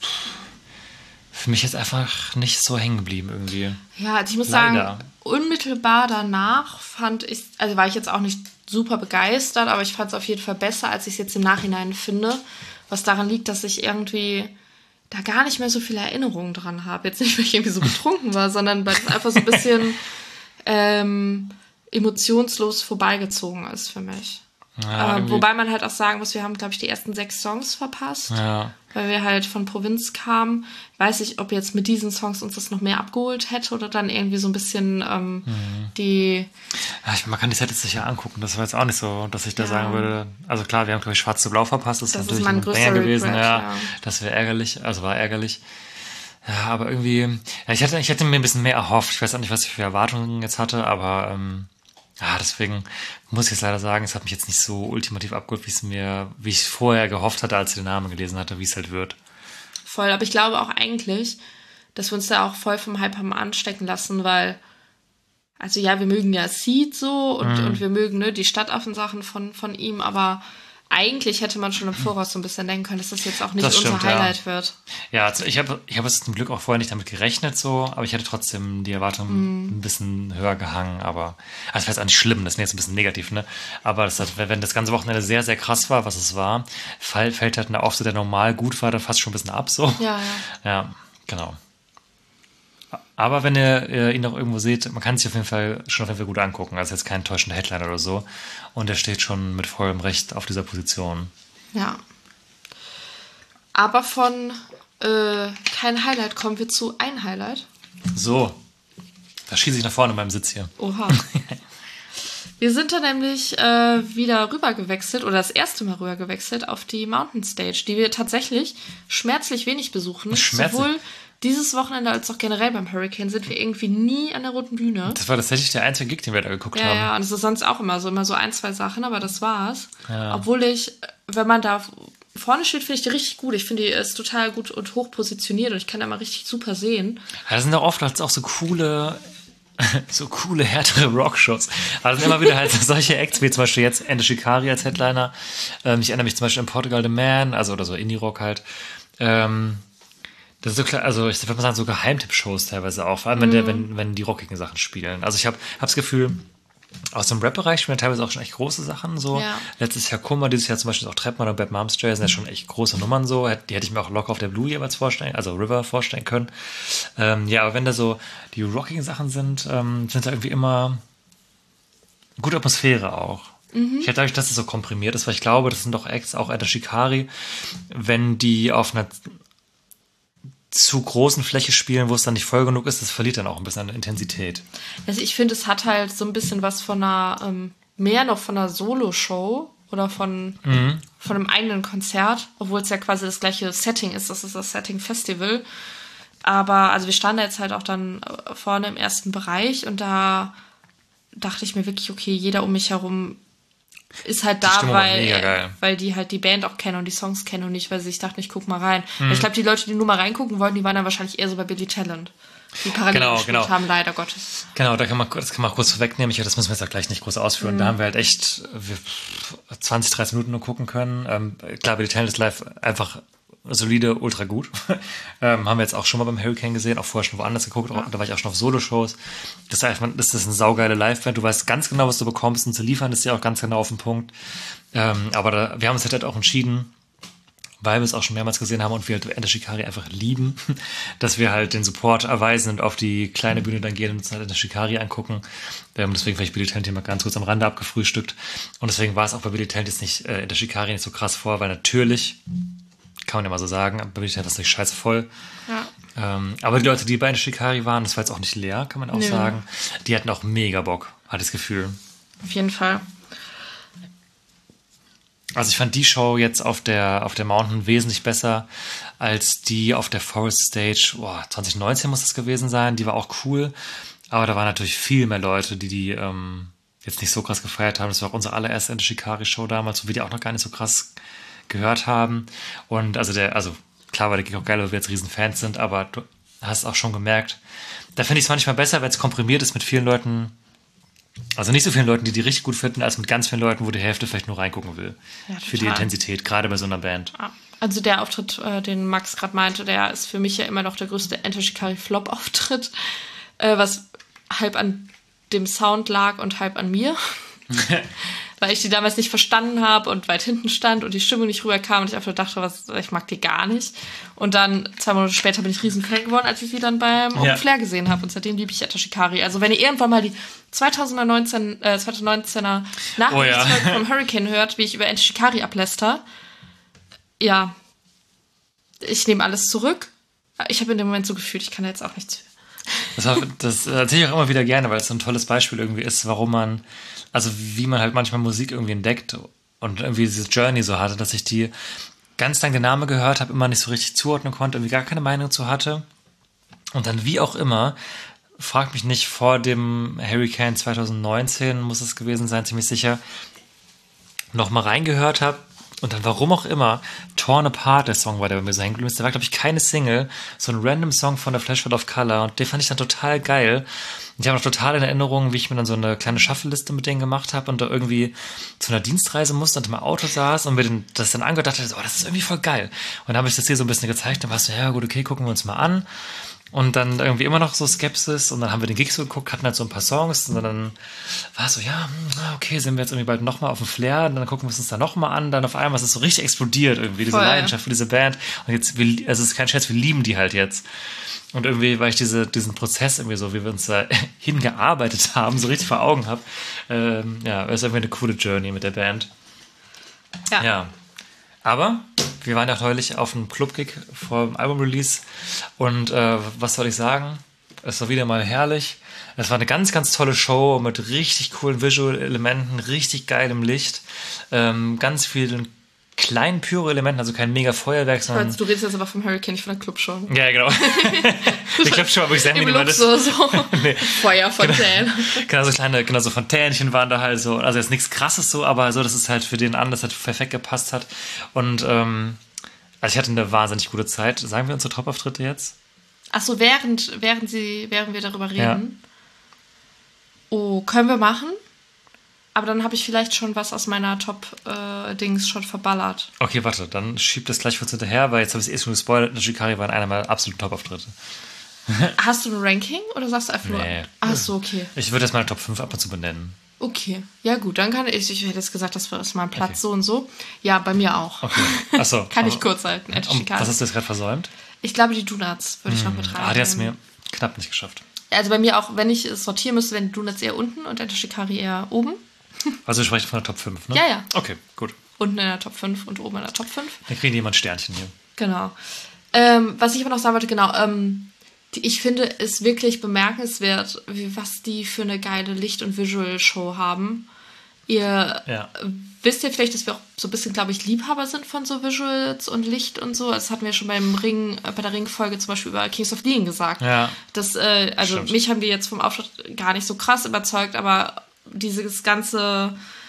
für mich jetzt einfach nicht so hängen geblieben irgendwie. Ja, also ich muss Leider. sagen, unmittelbar danach fand ich, also war ich jetzt auch nicht super begeistert, aber ich fand es auf jeden Fall besser, als ich es jetzt im Nachhinein finde. Was daran liegt, dass ich irgendwie da gar nicht mehr so viele Erinnerungen dran habe. Jetzt nicht, weil ich irgendwie so betrunken war, sondern weil es einfach so ein bisschen ähm, emotionslos vorbeigezogen ist für mich. Ja, äh, wobei man halt auch sagen muss, wir haben, glaube ich, die ersten sechs Songs verpasst, ja. weil wir halt von Provinz kamen. Weiß ich, ob jetzt mit diesen Songs uns das noch mehr abgeholt hätte oder dann irgendwie so ein bisschen ähm, mhm. die... Ja, ich, man kann die Set jetzt sicher angucken. Das war jetzt auch nicht so, dass ich da ja. sagen würde... Also klar, wir haben, glaube ich, Schwarz zu Blau verpasst. Das, das ist ist natürlich mein ein größter Banger gewesen. Regret, ja, ja. Das wäre ärgerlich. Also war ärgerlich. Ja, aber irgendwie... Ja, ich, hatte, ich hätte mir ein bisschen mehr erhofft. Ich weiß auch nicht, was ich für Erwartungen jetzt hatte, aber... Ähm, ja, deswegen muss ich jetzt leider sagen, es hat mich jetzt nicht so ultimativ abgeholt, wie es mir, wie ich vorher gehofft hatte, als ich den Namen gelesen hatte, wie es halt wird. Voll, aber ich glaube auch eigentlich, dass wir uns da auch voll vom Hype haben anstecken lassen, weil, also ja, wir mögen ja Seed so und, mhm. und wir mögen ne, die Stadtaffen-Sachen von, von ihm, aber eigentlich hätte man schon im Voraus so ein bisschen denken können, dass das jetzt auch nicht das unser stimmt, Highlight ja. wird. Ja, also ich habe ich hab jetzt zum Glück auch vorher nicht damit gerechnet, so, aber ich hatte trotzdem die Erwartung mm. ein bisschen höher gehangen, aber also das wäre jetzt auch nicht schlimm, das wäre jetzt ein bisschen negativ, ne? Aber das hat, wenn das ganze Wochenende sehr, sehr krass war, was es war, fällt, fällt halt eine Auftritt, der normal gut war, dann fast schon ein bisschen ab, so. Ja, ja. Ja, genau. Aber wenn ihr, ihr ihn noch irgendwo seht, man kann sich auf jeden Fall schon auf jeden Fall gut angucken. Also jetzt kein täuschender Headliner oder so. Und er steht schon mit vollem Recht auf dieser Position. Ja. Aber von äh, kein Highlight kommen wir zu ein Highlight. So. Da schieße ich nach vorne in meinem Sitz hier. Oha. Wir sind da nämlich äh, wieder rüber gewechselt oder das erste Mal rüber gewechselt auf die Mountain Stage, die wir tatsächlich schmerzlich wenig besuchen. Schmerzlich. Sowohl dieses Wochenende als auch generell beim Hurricane sind wir irgendwie nie an der Roten Bühne. Das war tatsächlich der einzige Gig, den wir da geguckt ja, haben. Ja, und es ist sonst auch immer so, immer so ein, zwei Sachen, aber das war's. Ja. Obwohl ich, wenn man da vorne steht, finde ich die richtig gut. Ich finde, die ist total gut und hoch positioniert und ich kann da mal richtig super sehen. Ja, das sind auch oft auch so coole, so coole, härtere Rockshows. Also sind immer wieder halt solche Acts, wie zum Beispiel jetzt Ende Shikari als Headliner. Ähm, ich erinnere mich zum Beispiel an Portugal The Man, also oder so Indie-Rock halt. Ähm, Das ist so klar, also ich würde mal sagen, so Geheimtipp-Shows teilweise auch, vor allem wenn, der, wenn, wenn die rockigen Sachen spielen. Also ich habe hab das Gefühl, aus dem Rap-Bereich spielen teilweise auch schon echt große Sachen so. Ja. Letztes Jahr Kummer, dieses Jahr zum Beispiel auch Treppmann und Bad Moms Jay sind ja schon echt große Nummern so. Die hätte ich mir auch locker auf der Blue jeweils vorstellen, also River vorstellen können. Ähm, ja, aber wenn da so die rockigen Sachen sind, ähm, sind da irgendwie immer gute Atmosphäre auch. Mhm. Ich hätte dadurch, dass es so komprimiert ist, weil ich glaube, das sind doch Acts, auch Ende Shikari, wenn die auf einer zu großen Fläche spielen, wo es dann nicht voll genug ist, das verliert dann auch ein bisschen an Intensität. Also ich finde, es hat halt so ein bisschen was von einer, ähm, mehr noch von einer Solo-Show oder von, mhm. von einem eigenen Konzert, obwohl es ja quasi das gleiche Setting ist, das ist das Setting Festival. Aber, also wir standen jetzt halt auch dann vorne im ersten Bereich und da dachte ich mir wirklich, okay, jeder um mich herum ist halt Die da, Stimmung war weil, mega geil. weil die halt die Band auch kennen und die Songs kennen und nicht, weil sie sich dachten, ich guck mal rein. Mhm. Ich glaube, die Leute, die nur mal reingucken wollten, die waren dann wahrscheinlich eher so bei Billy Talent. Die parallel Genau, gespielt genau. haben, leider Gottes. Genau, da kann man, das kann man auch kurz vorwegnehmen. Ich, das müssen wir jetzt auch gleich nicht groß ausführen. Mhm. Da haben wir halt echt wir zwanzig, dreißig Minuten nur gucken können. Ähm, klar, Billy Talent ist live einfach solide, ultra gut. ähm, haben wir jetzt auch schon mal beim Hurricane gesehen, auch vorher schon woanders geguckt. Ja. Auch, da war ich auch schon auf Solo-Shows. Das ist einfach, das ist eine saugeile Live-Band. Du weißt ganz genau, was du bekommst, und zu liefern ist ja auch ganz genau auf den Punkt. Ähm, aber da, wir haben uns halt auch entschieden, weil wir es auch schon mehrmals gesehen haben und wir halt Enter Shikari einfach lieben, dass wir halt den Support erweisen und auf die kleine Bühne dann gehen und uns halt Enter Shikari angucken. Ähm, deswegen vielleicht Billy Talent hier mal ganz kurz am Rande abgefrühstückt. Und deswegen war es auch bei Billy Talent jetzt nicht äh, Enter Shikari nicht so krass vor, weil natürlich, kann man ja mal so sagen, bei Billy Talent ist natürlich scheiße voll. Ja. Ähm, aber die Leute, die bei Enter Shikari waren, das war jetzt auch nicht leer, kann man auch Nö. sagen, die hatten auch mega Bock, hatte ich das Gefühl. Auf jeden Fall. Also ich fand die Show jetzt auf der, auf der Mountain wesentlich besser als die auf der Forest Stage. Boah, zwanzig neunzehn muss das gewesen sein. Die war auch cool. Aber da waren natürlich viel mehr Leute, die die ähm, jetzt nicht so krass gefeiert haben. Das war auch unsere allererste Enter Shikari Show damals, wo wir die auch noch gar nicht so krass gehört haben. Und also der, also klar war der Gig auch geil, weil wir jetzt riesen Fans sind, aber du hast auch schon gemerkt, da finde ich es manchmal besser, wenn es komprimiert ist mit vielen Leuten. Also nicht so vielen Leuten, die die richtig gut finden, als mit ganz vielen Leuten, wo die Hälfte vielleicht nur reingucken will. Ja, für die Intensität, gerade bei so einer Band. Ja. Also der Auftritt, äh, den Max gerade meinte, der ist für mich ja immer noch der größte Enter Shikari Flop-Auftritt, äh, was halb an dem Sound lag und halb an mir. Weil ich die damals nicht verstanden habe und weit hinten stand und die Stimmung nicht rüberkam und ich einfach dachte, was, ich mag die gar nicht. Und dann, zwei Monate später, bin ich riesen Fan geworden, als ich sie dann beim Open ja. Flair gesehen habe. Und seitdem liebe ich Enter Shikari. Also wenn ihr irgendwann mal die zwanzig neunzehn, äh, zwanzig neunzehner Nachrichten oh ja. vom Hurricane hört, wie ich über Enter Shikari abläster, ja, ich nehme alles zurück. Ich habe in dem Moment so gefühlt, ich kann da jetzt auch nichts für. Das, war, das erzähle ich auch immer wieder gerne, weil es so ein tolles Beispiel irgendwie ist, warum man, also wie man halt manchmal Musik irgendwie entdeckt und irgendwie diese Journey so hatte, dass ich die ganz lang den Namen gehört habe, immer nicht so richtig zuordnen konnte, irgendwie gar keine Meinung zu hatte. Und dann wie auch immer, frag mich nicht, vor dem Hurricane zwanzig neunzehn muss es gewesen sein, ziemlich sicher, noch mal reingehört habe. Und dann, warum auch immer, Torn Apart, der Song war, der bei mir so hängen geblieben ist. Der war, glaube ich, keine Single, so ein random Song von der Flashlight of Color. Und den fand ich dann total geil. Und ich habe noch total in Erinnerung, wie ich mir dann so eine kleine Shuffle-Liste mit denen gemacht habe und da irgendwie zu einer Dienstreise musste und im Auto saß und mir den, das dann angehört dachte, oh, das ist irgendwie voll geil. Und dann habe ich das hier so ein bisschen gezeigt. Dann war es so, ja gut, okay, gucken wir uns mal an. Und dann irgendwie immer noch so Skepsis und dann haben wir den Gig so geguckt, hatten halt so ein paar Songs und dann war es so, ja, okay, sind wir jetzt irgendwie bald nochmal auf dem Flair und dann gucken wir es uns da nochmal an, dann auf einmal ist es so richtig explodiert irgendwie, diese Voll. Leidenschaft für diese Band und jetzt, wir, also es ist kein Scherz, wir lieben die halt jetzt. Und irgendwie, weil ich diese, diesen Prozess irgendwie so, wie wir uns da hingearbeitet haben, so richtig vor Augen habe, ähm, ja, ist irgendwie eine coole Journey mit der Band. Ja. ja. Aber wir waren ja neulich auf einem Club-Gig vor dem Album-Release und äh, was soll ich sagen? Es war wieder mal herrlich. Es war eine ganz, ganz tolle Show mit richtig coolen Visual-Elementen, richtig geilem Licht, ähm, ganz vielen kleinen Pyro-Elementen, also kein mega Feuerwerk, sondern... Du redest jetzt aber vom Hurricane, nicht von der Clubshow. Ja, genau. Die Clubshow, wo ich sehr minimalistisch... Im Luxus, so. Nee. Feuerfontänen. Genau, genau, so kleine, genau so Fontänchen waren da halt so, also jetzt nichts Krasses so, aber so, dass es halt für den an, das halt perfekt gepasst hat. Und, ähm, also ich hatte eine wahnsinnig gute Zeit. Sagen wir unsere Top-Auftritte jetzt? Ach so, während, während, sie, während wir darüber reden? Ja. Oh, können wir machen? Aber dann habe ich vielleicht schon was aus meiner Top-Dings äh, schon verballert. Okay, warte, dann schieb das gleich kurz hinterher, weil jetzt habe ich es eh schon gespoilert. Enter Shikari waren einer meiner absoluten Top-Auftritte. Hast du ein Ranking oder sagst du einfach nur? Nee. Ach so, okay. Ich würde jetzt meine Top fünf ab und zu benennen. Okay, ja gut, dann kann ich, ich hätte jetzt gesagt, das ist mein Platz okay. so und so. Ja, bei mir auch. Okay, achso. Kann ich kurz halten, Enter Shikari. Was hast du jetzt gerade versäumt? Ich glaube, die Donuts würde ich hm. noch mit rein. Ah, die hat es mir knapp nicht geschafft. Also bei mir auch, wenn ich es sortieren müsste, wären die Donuts eher unten und Enter Shikari eher oben. Also wir sprechen von der Top fünf, ne? Ja, ja. Okay, gut. Unten in der Top fünf und oben in der Top fünf. Dann kriegen die jemand Sternchen hier. Genau. Ähm, was ich aber noch sagen wollte, genau, ähm, die, ich finde es wirklich bemerkenswert, wie, was die für eine geile Licht- und Visual-Show haben. Ihr ja. wisst ja vielleicht, dass wir auch so ein bisschen, glaube ich, Liebhaber sind von so Visuals und Licht und so. Das hatten wir schon beim Ring, äh, bei der Ring-Folge zum Beispiel über Kings of Leon gesagt. Ja. Das, äh, also Stimmt. mich haben die jetzt vom Auftritt gar nicht so krass überzeugt, aber dieses ganze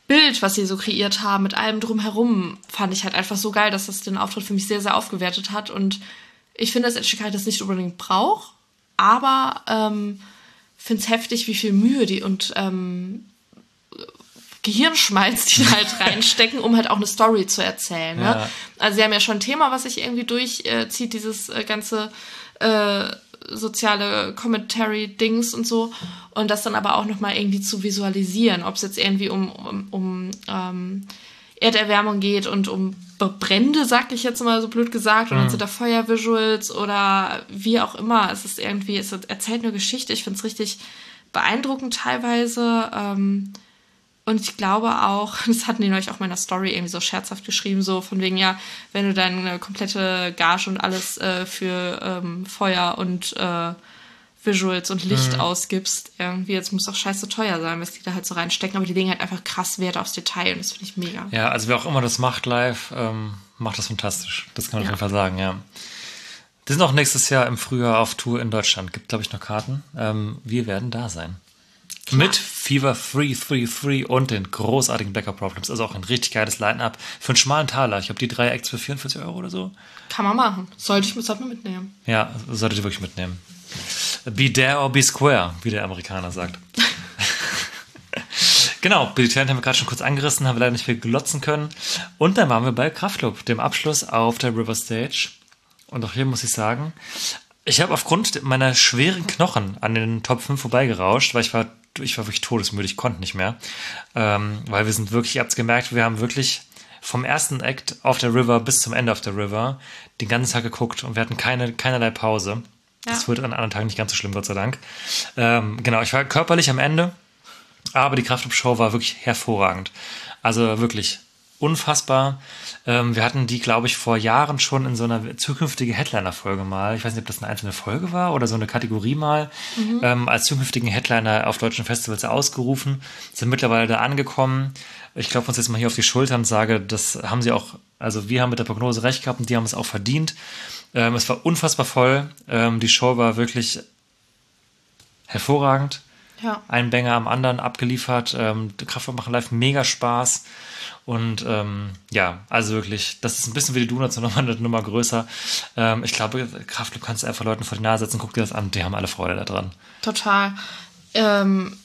Bild, was sie so kreiert haben, mit allem drumherum, fand ich halt einfach so geil, dass das den Auftritt für mich sehr, sehr aufgewertet hat. Und ich finde, dass Ed Sheeran das nicht unbedingt braucht, aber ähm, finde es heftig, wie viel Mühe die und ähm, Gehirnschmalz, die da halt reinstecken, um halt auch eine Story zu erzählen. Ne? Ja. Also sie haben ja schon ein Thema, was sich irgendwie durchzieht, dieses äh, ganze äh, soziale Commentary-Dings und so. Und das dann aber auch nochmal irgendwie zu visualisieren, ob es jetzt irgendwie um, um, um ähm, Erderwärmung geht und um Brände, sag ich jetzt mal so blöd gesagt, und dann sind da Feuervisuals oder wie auch immer. Es ist irgendwie, es erzählt eine Geschichte. Ich finde es richtig beeindruckend teilweise. Ähm, Und ich glaube auch, das hatten die neulich auch mal in der Story irgendwie so scherzhaft geschrieben, so von wegen, ja, wenn du deine komplette Gage und alles äh, für ähm, Feuer und äh, Visuals und Licht mhm. ausgibst, irgendwie, jetzt muss auch scheiße teuer sein, was die da halt so reinstecken, aber die legen halt einfach krass Wert aufs Detail und das finde ich mega. Ja, also wer auch immer das macht live, ähm, macht das fantastisch. Das kann man ja. auf jeden Fall sagen, ja. Die sind auch nächstes Jahr im Frühjahr auf Tour in Deutschland. Gibt, glaube ich, noch Karten. Ähm, wir werden da sein. Klar. Mit Fever drei drei drei und den großartigen Backup Problems. Also auch ein richtig geiles Line-Up für einen schmalen Taler. Ich habe die drei Acts für vierundvierzig Euro oder so. Kann man machen. Sollte ich sollte man mitnehmen. Ja, solltet ihr wirklich mitnehmen. Be there or be square, wie der Amerikaner sagt. Genau, Billy Talent haben wir gerade schon kurz angerissen, haben wir leider nicht viel glotzen können. Und dann waren wir bei Kraftklub, dem Abschluss auf der River Stage. Und auch hier muss ich sagen, ich habe aufgrund meiner schweren Knochen an den Top fünf vorbeigerauscht, weil ich war ich war wirklich todesmüde, ich konnte nicht mehr. Ähm, weil wir sind wirklich, ihr habt es gemerkt, wir haben wirklich vom ersten Act auf der River bis zum Ende auf der River den ganzen Tag geguckt und wir hatten keine, keinerlei Pause. Ja. Das wird an anderen Tagen nicht ganz so schlimm, Gott sei Dank. Ähm, genau, ich war körperlich am Ende, aber die Kraftklub-Show war wirklich hervorragend. Also wirklich unfassbar. Ähm, wir hatten die, glaube ich, vor Jahren schon in so einer zukünftige Headliner-Folge mal. Ich weiß nicht, ob das eine einzelne Folge war oder so eine Kategorie mal. Mhm. Ähm, als zukünftigen Headliner auf deutschen Festivals ausgerufen. Sind mittlerweile da angekommen. Ich klopfe uns jetzt mal hier auf die Schultern und sage, das haben sie auch, also wir haben mit der Prognose recht gehabt und die haben es auch verdient. Ähm, es war unfassbar voll. Ähm, die Show war wirklich hervorragend. Ja. Ein Banger am anderen abgeliefert. Ähm, Kraftklub machen live mega Spaß. Und ähm, ja, also wirklich, das ist ein bisschen wie die Donuts, nur nochmal eine Nummer größer. Ähm, ich glaube, Kraftklub kannst du einfach Leuten vor die Nase setzen, guck dir das an, die haben alle Freude daran. Total. Ähm,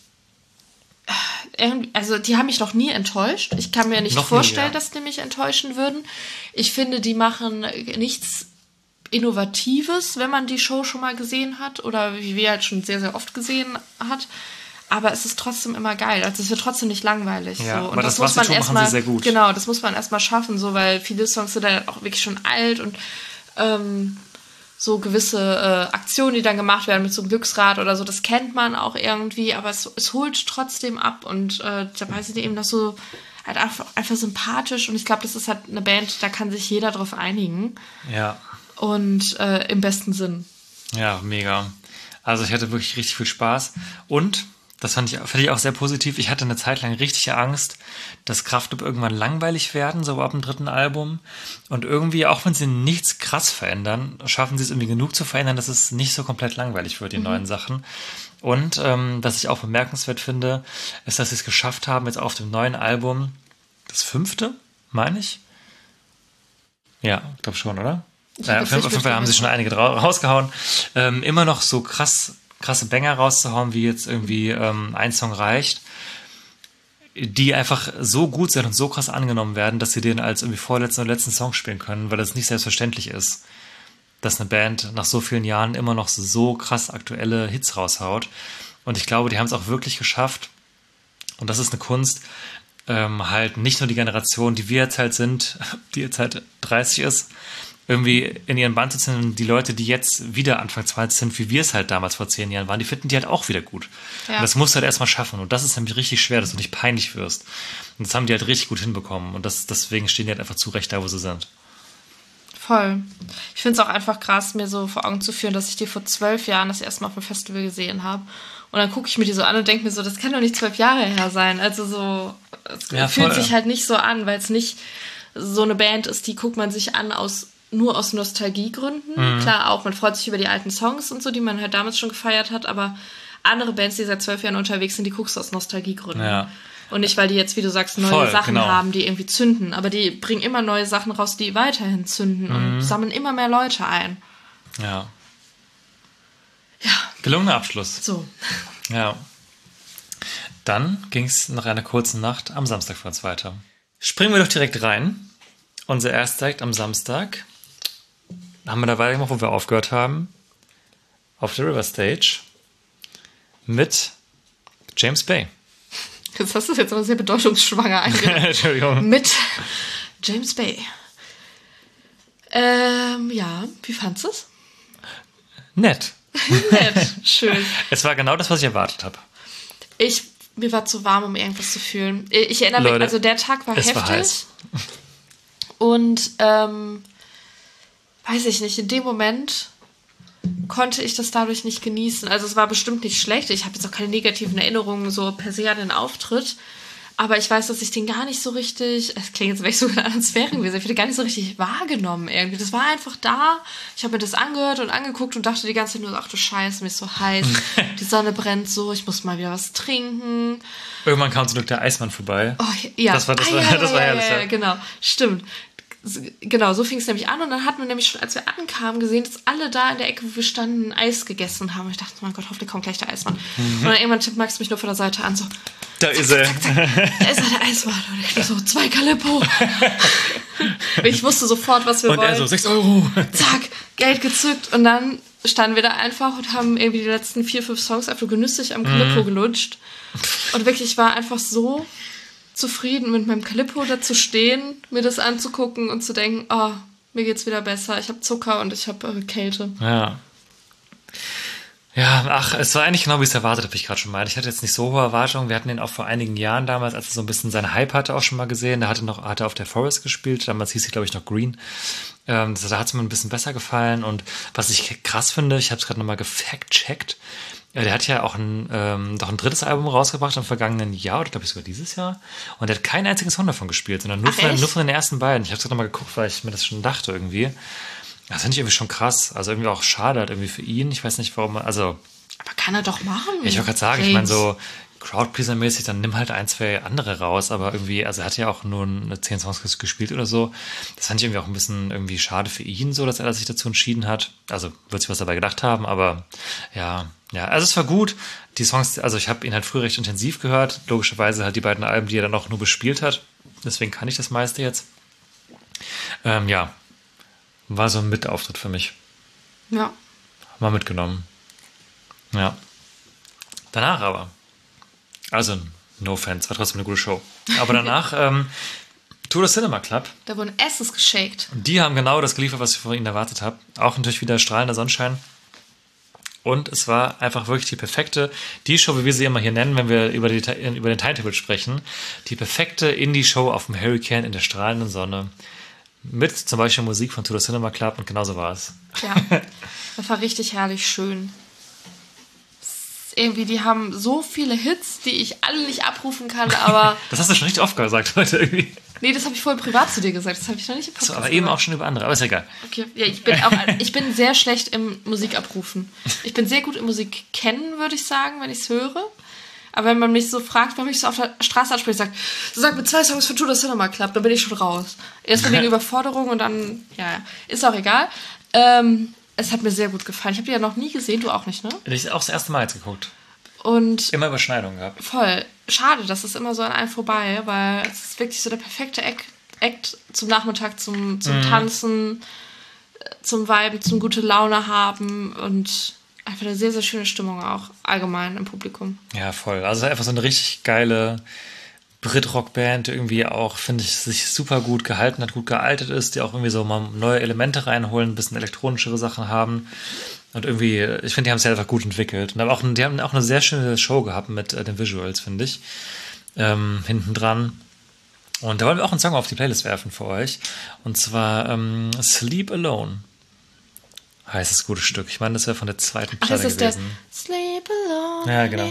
also die haben mich noch nie enttäuscht. Ich kann mir nicht noch vorstellen, nie, ja. dass die mich enttäuschen würden. Ich finde, die machen nichts Innovatives, wenn man die Show schon mal gesehen hat oder wie wir halt schon sehr, sehr oft gesehen hat. Aber es ist trotzdem immer geil. Also es wird trotzdem nicht langweilig. Ja, so. Und aber das, das muss man erstmal sehr gut. Genau, das muss man erstmal schaffen, so, weil viele Songs sind dann auch wirklich schon alt und ähm, so gewisse äh, Aktionen, die dann gemacht werden mit so einem Glücksrad oder so, das kennt man auch irgendwie, aber es, es holt trotzdem ab und äh, dabei sind die eben noch so halt einfach, einfach sympathisch und ich glaube, das ist halt eine Band, da kann sich jeder drauf einigen. Ja. Und äh, im besten Sinn. Ja, mega. Also ich hatte wirklich richtig viel Spaß und das fand ich, fand ich auch sehr positiv. Ich hatte eine Zeit lang richtig Angst, dass Kraftklub irgendwann langweilig werden, so ab dem dritten Album. Und irgendwie, auch wenn sie nichts krass verändern, schaffen sie es irgendwie genug zu verändern, dass es nicht so komplett langweilig wird, die mhm. neuen Sachen. Und ähm, was ich auch bemerkenswert finde, ist, dass sie es geschafft haben, jetzt auf dem neuen Album, das fünfte, meine ich? Ja, ich glaube schon, oder? Ja, auf jeden Fall haben sie schon einige rausgehauen. Ähm, immer noch so krass krasse Banger rauszuhauen, wie jetzt irgendwie ähm, ein Song reicht, die einfach so gut sind und so krass angenommen werden, dass sie den als irgendwie vorletzten oder letzten Song spielen können, weil das nicht selbstverständlich ist, dass eine Band nach so vielen Jahren immer noch so krass aktuelle Hits raushaut. Und ich glaube, die haben es auch wirklich geschafft. Und das ist eine Kunst, ähm, halt nicht nur die Generation, die wir jetzt halt sind, die jetzt halt dreißig ist, irgendwie in ihren Band zu ziehen und die Leute, die jetzt wieder Anfang zwanzig sind, wie wir es halt damals vor zehn Jahren waren, die finden die halt auch wieder gut. Ja. Und das musst du halt erstmal schaffen. Und das ist nämlich richtig schwer, dass du nicht peinlich wirst. Und das haben die halt richtig gut hinbekommen. Und das, deswegen stehen die halt einfach zurecht da, wo sie sind. Voll. Ich finde es auch einfach krass, mir so vor Augen zu führen, dass ich die vor zwölf Jahren das erste Mal auf dem Festival gesehen habe. Und dann gucke ich mir die so an und denke mir so, das kann doch nicht zwölf Jahre her sein. Also so, es ja, fühlt voll, sich ja. halt nicht so an, weil es nicht so eine Band ist, die guckt man sich an aus nur aus Nostalgiegründen. Mhm. Klar auch, man freut sich über die alten Songs und so, die man halt damals schon gefeiert hat, aber andere Bands, die seit zwölf Jahren unterwegs sind, die guckst du aus Nostalgiegründen. Ja, Und nicht, weil die jetzt, wie du sagst, neue Voll, Sachen genau. haben, die irgendwie zünden. Aber die bringen immer neue Sachen raus, die weiterhin zünden Mhm. und sammeln immer mehr Leute ein. Ja. Ja, Gelungener Abschluss. so. Ja. Dann ging es nach einer kurzen Nacht am Samstag für uns weiter. Springen wir doch direkt rein. Unser erster Act am Samstag. Haben wir da weitergemacht, wo wir aufgehört haben. Auf der River Stage. Mit James Bay. Das hast du jetzt aber sehr bedeutungsschwanger eingebracht. Entschuldigung. Mit James Bay. Ähm, ja, wie fandst du es? Nett. Nett, schön. Es war genau das, was ich erwartet habe. Ich, mir war zu warm, um irgendwas zu fühlen. Ich erinnere mich, Leute, also der Tag war es heftig. war heiß. Und, ähm, weiß ich nicht, in dem Moment konnte ich das dadurch nicht genießen. Also es war bestimmt nicht schlecht. Ich habe jetzt auch keine negativen Erinnerungen so per se an den Auftritt. Aber ich weiß, dass ich den gar nicht so richtig, es klingt jetzt, wenn ich so in anderen Sphären gewesen, ich habe den gar nicht so richtig wahrgenommen irgendwie. Das war einfach da. Ich habe mir das angehört und angeguckt und dachte die ganze Zeit nur, ach du Scheiße, mir ist so heiß. Die Sonne brennt so, ich muss mal wieder was trinken. Irgendwann kam zum Glück der Eismann vorbei. Oh, ja. Das war, das ah, war, ja, das ja, war ja, herrlich. ja, Ja. genau, stimmt. Genau, so fing es nämlich an und dann hatten wir nämlich schon, als wir ankamen, gesehen, dass alle da in der Ecke, wo wir standen, Eis gegessen haben. Und ich dachte, mein Gott, hoffentlich kommt gleich der Eismann. Mhm. Und dann irgendwann tippt Max mich nur von der Seite an, so, Da ist er. zack, zack, da ist er, der Eismann. Und ich so, zwei Calippo. Ich wusste sofort, was wir Und wollen. er so, sechs Euro. Zack, Geld gezückt und dann standen wir da einfach und haben irgendwie die letzten vier, fünf Songs einfach genüsslich am Calippo mhm. gelutscht. Und wirklich, ich war einfach so zufrieden mit meinem Calippo da zu stehen, mir das anzugucken und zu denken, oh, mir geht's wieder besser, ich habe Zucker und ich habe äh, Kälte. Ja. Ja, ach, es war eigentlich genau, wie ich es erwartet habe, ich gerade schon meinte. Ich hatte jetzt nicht so hohe Erwartungen. Wir hatten ihn auch vor einigen Jahren damals, als er so ein bisschen seinen Hype hatte, auch schon mal gesehen. Da hatte noch, hatte auf der Forest gespielt. Damals hieß sie, glaube ich, noch Green. Ähm, das, da hat es mir ein bisschen besser gefallen. Und was ich krass finde, ich habe es gerade nochmal gefact-checkt. Ja, der hat ja auch ein, ähm, doch ein drittes Album rausgebracht im vergangenen Jahr, oder glaube ich sogar dieses Jahr. Und der hat kein einziges Song davon gespielt, sondern nur, Ach, von, echt? nur von den ersten beiden. Ich habe es gerade nochmal geguckt, weil ich mir das schon dachte irgendwie. Das finde ich irgendwie schon krass. Also irgendwie auch schade halt irgendwie für ihn. Ich weiß nicht, warum man, also... Aber kann er doch machen. Ja, ich wollte gerade sagen, James. ich meine so Crowdpleaser-mäßig, dann nimm halt ein, zwei andere raus, aber irgendwie, also er hat ja auch nur eine zehn Songs gespielt oder so. Das fand ich irgendwie auch ein bisschen irgendwie schade für ihn, so, dass er sich dazu entschieden hat. Also wird sich was dabei gedacht haben, aber ja, ja, also es war gut. Die Songs, also ich habe ihn halt früher recht intensiv gehört, logischerweise halt die beiden Alben, die er dann auch nur bespielt hat. Deswegen kann ich das meiste jetzt. Ähm, ja, war so ein Mitauftritt für mich. Ja. Mal mitgenommen. Ja. Danach aber. Also, no offense, war trotzdem eine gute Show. Aber danach, ähm, Tour de Cinema Club. Da wurden Asses geshaked. Und die haben genau das geliefert, was ich von ihnen erwartet habe. Auch natürlich wieder strahlender Sonnenschein. Und es war einfach wirklich die perfekte, die Show, wie wir sie immer hier nennen, wenn wir über, die, über den Timetable sprechen, die perfekte Indie-Show auf dem Hurricane in der strahlenden Sonne. Mit zum Beispiel Musik von Tour de Cinema Club und genauso war es. Ja, das war richtig herrlich schön. Irgendwie, die haben so viele Hits, die ich alle nicht abrufen kann, aber... Das hast du schon richtig oft gesagt heute irgendwie. Nee, das habe ich vorhin privat zu dir gesagt, das habe ich noch nicht im Podcast So, aber eben gemacht. auch schon über andere, aber ist egal. Okay, ja, ich bin auch, ich bin sehr schlecht im Musikabrufen. Ich bin sehr gut im Musik kennen, würde ich sagen, wenn ich es höre. Aber wenn man mich so fragt, wenn man mich so auf der Straße anspricht, sagt, so sag mir zwei Songs von Tour de Cinema Club, dann bin ich schon raus. Erstmal wegen Überforderung und dann, ja, ja, ist auch egal. Ähm, es hat mir sehr gut gefallen. Ich habe die ja noch nie gesehen, du auch nicht, ne? Ich habe auch das erste Mal jetzt geguckt. Und Immer Überschneidungen gehabt. voll. Schade, das ist immer so an einem vorbei, weil es ist wirklich so der perfekte Act, Act zum Nachmittag, zum, zum Mhm. Tanzen, äh, zum Viben, zum gute Laune haben und einfach eine sehr, sehr schöne Stimmung auch allgemein im Publikum. Ja, voll. Also einfach so eine richtig geile Brit-Rock-Band, die irgendwie auch, finde ich, sich super gut gehalten hat, gut gealtet ist, die auch irgendwie so mal neue Elemente reinholen, ein bisschen elektronischere Sachen haben. Und irgendwie, ich finde, die haben es ja einfach gut entwickelt. Und aber auch, die haben auch eine sehr schöne Show gehabt mit äh, den Visuals, finde ich. Ähm, hinten dran. Und da wollen wir auch einen Song auf die Playlist werfen für euch. Und zwar ähm, Sleep Alone heißt das gute Stück. Ich meine, das wäre von der zweiten Ach, Platte das ist der gewesen. Sleep Alone. Ja, genau.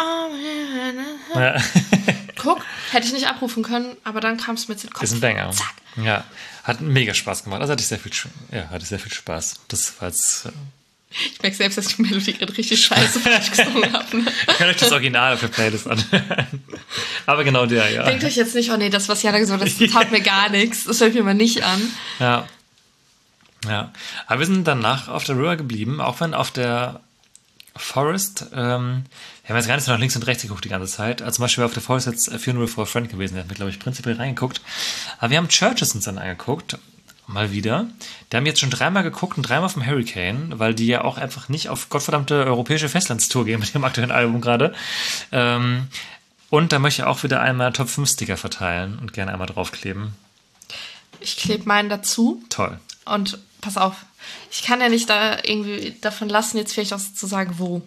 Ja. Guck, hätte ich nicht abrufen können, aber dann kam es mir zu den Kopf. Ist ein Banger. Zack. Ja, hat mega Spaß gemacht. Also hatte ich sehr viel, ja, hatte ich sehr viel Spaß. Das war jetzt, äh, Ich merke selbst, dass die Melodie gerade richtig scheiße falsch gesungen habe. Ne? Ich kann euch das Original auf der Playlist anhören. Aber genau der, ja. Denkt euch jetzt nicht, oh nee, das, was Jana gesagt hat, das taugt mir gar nichts. Das höre ich mir mal nicht an. Ja. Ja. Aber wir sind danach auf der River geblieben, auch wenn auf der Forest, ähm, wir haben jetzt gar nicht so nach links und rechts geguckt die ganze Zeit. Also zum Beispiel auf der Forest jetzt Funeral for a Friend gewesen, der hat mir, glaube ich, prinzipiell reingeguckt. Aber wir haben Churches uns dann angeguckt. Mal wieder. Die haben jetzt schon dreimal geguckt und dreimal auf dem Hurricane, weil die ja auch einfach nicht auf gottverdammte europäische Festlandstour gehen mit dem aktuellen Album gerade. Ähm, und da möchte ich auch wieder einmal Top fünf Sticker verteilen und gerne einmal draufkleben. Ich klebe meinen dazu. Toll. Und pass auf, ich kann ja nicht da irgendwie davon lassen, jetzt vielleicht auch zu sagen, wo.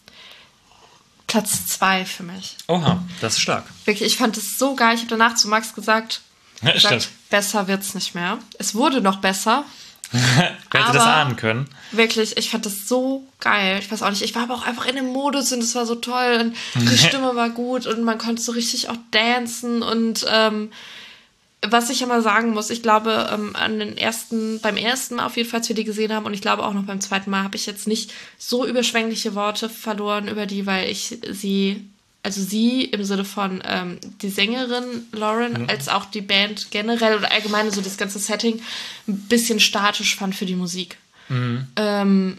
Platz zwei für mich. Oha, das ist stark. Wirklich, ich fand es so geil. Ich habe danach zu Max gesagt, Ja, gesagt stimmt. besser wird's nicht mehr. Es wurde noch besser. Wer hätte das ahnen können? Wirklich, ich fand das so geil. Ich weiß auch nicht, ich war aber auch einfach in dem Modus und es war so toll und die Stimme war gut und man konnte so richtig auch dancen und ähm, was ich ja mal sagen muss, ich glaube, ähm, an den ersten, beim ersten Mal auf jeden Fall, als wir die gesehen haben und ich glaube auch noch beim zweiten Mal, habe ich jetzt nicht so überschwängliche Worte verloren über die, weil ich sie, also sie im Sinne von ähm, die Sängerin Lauren, mhm. als auch die Band generell oder allgemein so das ganze Setting ein bisschen statisch fand für die Musik. Mhm. Ähm,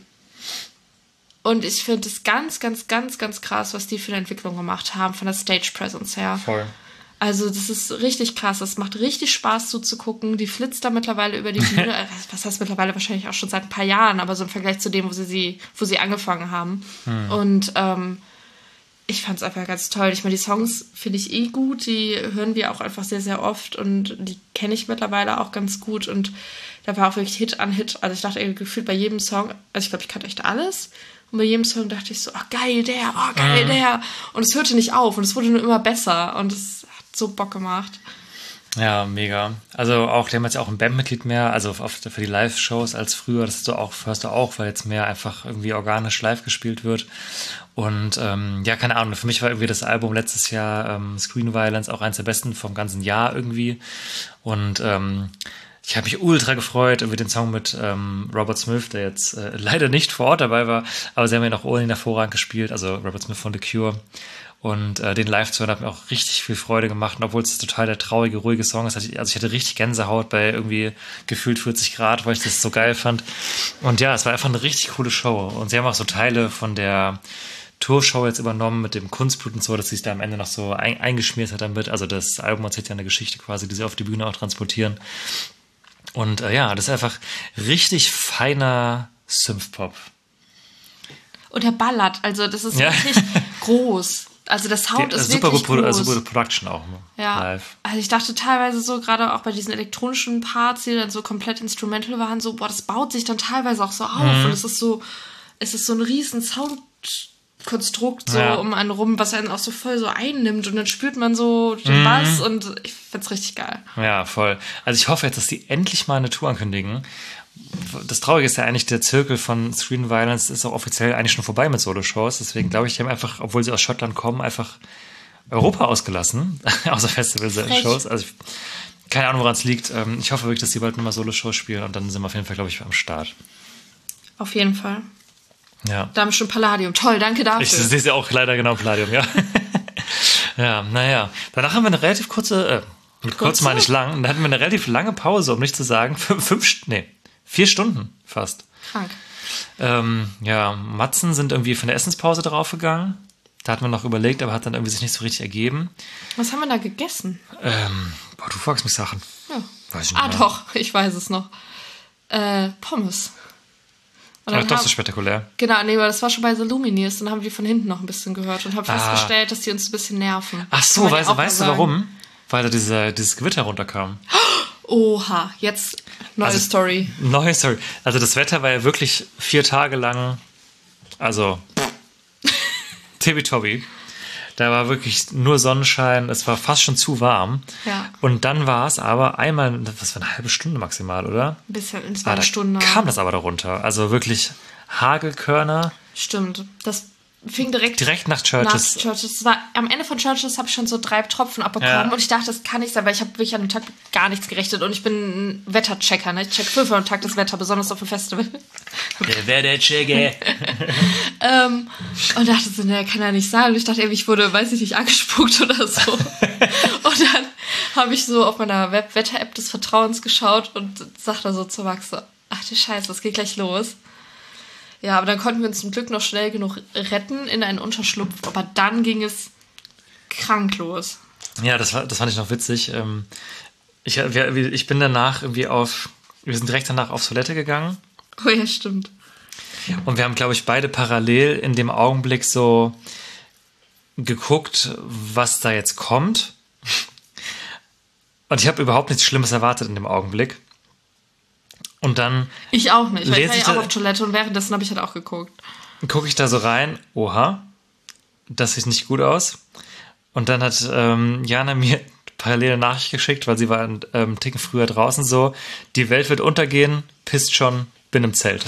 und ich finde es ganz, ganz, ganz, ganz krass, was die für eine Entwicklung gemacht haben, von der Stage Presence her. Voll. Also das ist richtig krass. Es macht richtig Spaß zuzugucken. Die flitzt da mittlerweile über die Bühne. Was heißt mittlerweile? Wahrscheinlich auch schon seit ein paar Jahren, aber so im Vergleich zu dem, wo sie, sie, wo sie angefangen haben. Hm. Und ähm, ich fand es einfach ganz toll. Ich meine, die Songs finde ich eh gut. Die hören wir auch einfach sehr, sehr oft und die kenne ich mittlerweile auch ganz gut. Und da war auch wirklich Hit an Hit. Also ich dachte ey, gefühlt bei jedem Song, also ich glaube, ich kannte echt alles. Und bei jedem Song dachte ich so, oh geil, der, oh geil, der. Und es hörte nicht auf und es wurde nur immer besser. Und es so Bock gemacht. Ja, mega. Also auch, die haben jetzt auch ein Bandmitglied mehr, also auf, für die Live-Shows als früher, das hast du auch, hörst du auch, weil jetzt mehr einfach irgendwie organisch live gespielt wird. Und ähm, ja, keine Ahnung, für mich war irgendwie das Album letztes Jahr ähm, Screen Violence auch eins der besten vom ganzen Jahr irgendwie. Und ähm, ich habe mich ultra gefreut über den Song mit ähm, Robert Smith, der jetzt äh, leider nicht vor Ort dabei war, aber sie haben ja noch ohnehin hervorragend gespielt, also Robert Smith von The Cure. Und äh, den live zu hören hat mir auch richtig viel Freude gemacht. Und obwohl es total der traurige, ruhige Song ist, hatte ich, also ich hatte richtig Gänsehaut bei irgendwie gefühlt vierzig Grad, weil ich das so geil fand. Und ja, es war einfach eine richtig coole Show. Und sie haben auch so Teile von der Tourshow jetzt übernommen mit dem Kunstblut und so, dass sie es da am Ende noch so ein, eingeschmiert hat damit. Also das Album erzählt ja eine Geschichte quasi, die sie auf die Bühne auch transportieren. Und äh, ja, das ist einfach richtig feiner Synthpop. Und der ballert, also das ist ja. wirklich groß. Also der Sound die, ist super wirklich gut, groß. Super gute Production auch, ne? Ja. Live. Also ich dachte teilweise so, gerade auch bei diesen elektronischen Parts, die dann so komplett instrumental waren, so, boah, das baut sich dann teilweise auch so auf. Mhm. Und es ist so, es ist so ein riesen Soundkonstrukt so ja. um einen rum, was einen auch so voll so einnimmt. Und dann spürt man so den mhm. Bass und ich find's richtig geil. Ja, voll. Also ich hoffe jetzt, dass die endlich mal eine Tour ankündigen. Das Traurige ist ja eigentlich, der Zirkel von Screen Violence ist auch offiziell eigentlich schon vorbei mit Solo-Shows. Deswegen glaube ich, die haben einfach, obwohl sie aus Schottland kommen, einfach Europa ausgelassen. Außer Festival-Shows. Also ich, keine Ahnung, woran es liegt. Ich hoffe wirklich, dass die bald nochmal Solo-Shows spielen und dann sind wir auf jeden Fall, glaube ich, am Start. Auf jeden Fall. Ja. Da haben wir schon Palladium. Toll, danke dafür. Ich sehe ja auch leider genau Palladium, ja. Ja, naja. Danach haben wir eine relativ kurze, äh, mit kurz meine ich lang, da hatten wir eine relativ lange Pause, um nicht zu sagen, fünf, fünf nee, vier Stunden fast. Krank. Ähm, ja, Matzen sind irgendwie von der Essenspause draufgegangen. Da hat man noch überlegt, aber hat dann irgendwie sich nicht so richtig ergeben. Was haben wir da gegessen? Ähm, boah, du fragst mich Sachen. Ja. Weiß ich nicht ah, mehr. doch, ich weiß es noch. Äh, Pommes. Und Ach, dann doch haben, so spektakulär. Genau, nee, aber das war schon bei The Lumineers. Dann haben wir die von hinten noch ein bisschen gehört und haben Ah. festgestellt, dass die uns ein bisschen nerven. Ach so, Kann man weißt, ja auch weißt du mal sagen. warum? Weil da diese, dieses Gewitter runterkam. Oha, jetzt neue Also, Story. Neue Story. Also das Wetter war ja wirklich vier Tage lang, also tippitoppi. Da war wirklich nur Sonnenschein, es war fast schon zu warm. Ja. Und dann war es aber einmal, das war eine halbe Stunde maximal, oder? Ein bisschen, es Ah, war eine da Stunde. kam das aber darunter. Also wirklich Hagelkörner. Stimmt. Das fing direkt, direkt nach Churches. Nach Churches. Es war, am Ende von Churches habe ich schon so drei Tropfen abbekommen ja. und ich dachte, das kann nicht sein, weil ich habe wirklich an dem Tag gar nichts gerechnet und ich bin ein Wetterchecker, ne? Ich check fünfmal am Tag das Wetter, besonders auf dem Festival. Der Wetterchecker. ähm, und dachte so, ne, kann ja nicht sein. Und ich dachte irgendwie, ich wurde, weiß ich nicht, angespuckt oder so. Und dann habe ich so auf meiner Web-Wetter-App des Vertrauens geschaut und sagte so zu Max so, ach du Scheiße, es geht gleich los. Ja, aber dann konnten wir uns zum Glück noch schnell genug retten in einen Unterschlupf. Aber dann ging es krank los. Ja, das, war, das fand ich noch witzig. Ich, ich bin danach irgendwie auf... Wir sind direkt danach auf Toilette gegangen. Oh ja, stimmt. Und wir haben, glaube ich, beide parallel in dem Augenblick so geguckt, was da jetzt kommt. Und ich habe überhaupt nichts Schlimmes erwartet in dem Augenblick. Und dann... Ich auch nicht, weil ich war ja da, auch auf Toilette und währenddessen habe ich halt auch geguckt. Gucke ich da so rein, oha, das sieht nicht gut aus. Und dann hat ähm, Jana mir parallel eine Nachricht geschickt, weil sie war einen ähm, Ticken früher draußen so, die Welt wird untergehen, pisst schon, bin im Zelt.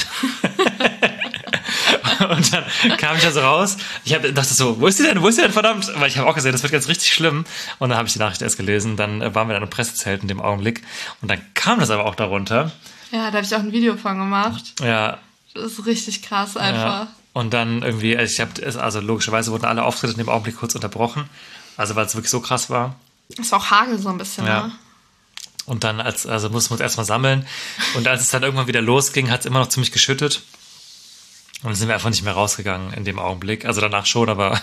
Und dann kam ich da so raus. Ich hab, dachte so, wo ist die denn? Wo ist die denn, verdammt? Weil ich habe auch gesehen, das wird ganz richtig schlimm. Und dann habe ich die Nachricht erst gelesen. Dann äh, waren wir dann im Pressezelt in dem Augenblick. Und dann kam das aber auch darunter. Ja, da habe ich auch ein Video von gemacht. Ja. Das ist richtig krass einfach. Ja. Und dann irgendwie, ich habe, also logischerweise wurden alle Auftritte in dem Augenblick kurz unterbrochen. Also weil es wirklich so krass war. Es war auch Hagel so ein bisschen, ja. ne? Und dann, als, also mussten wir uns erstmal sammeln. Und als es dann irgendwann wieder losging, hat es immer noch ziemlich geschüttet. Und dann sind wir einfach nicht mehr rausgegangen in dem Augenblick. Also danach schon, aber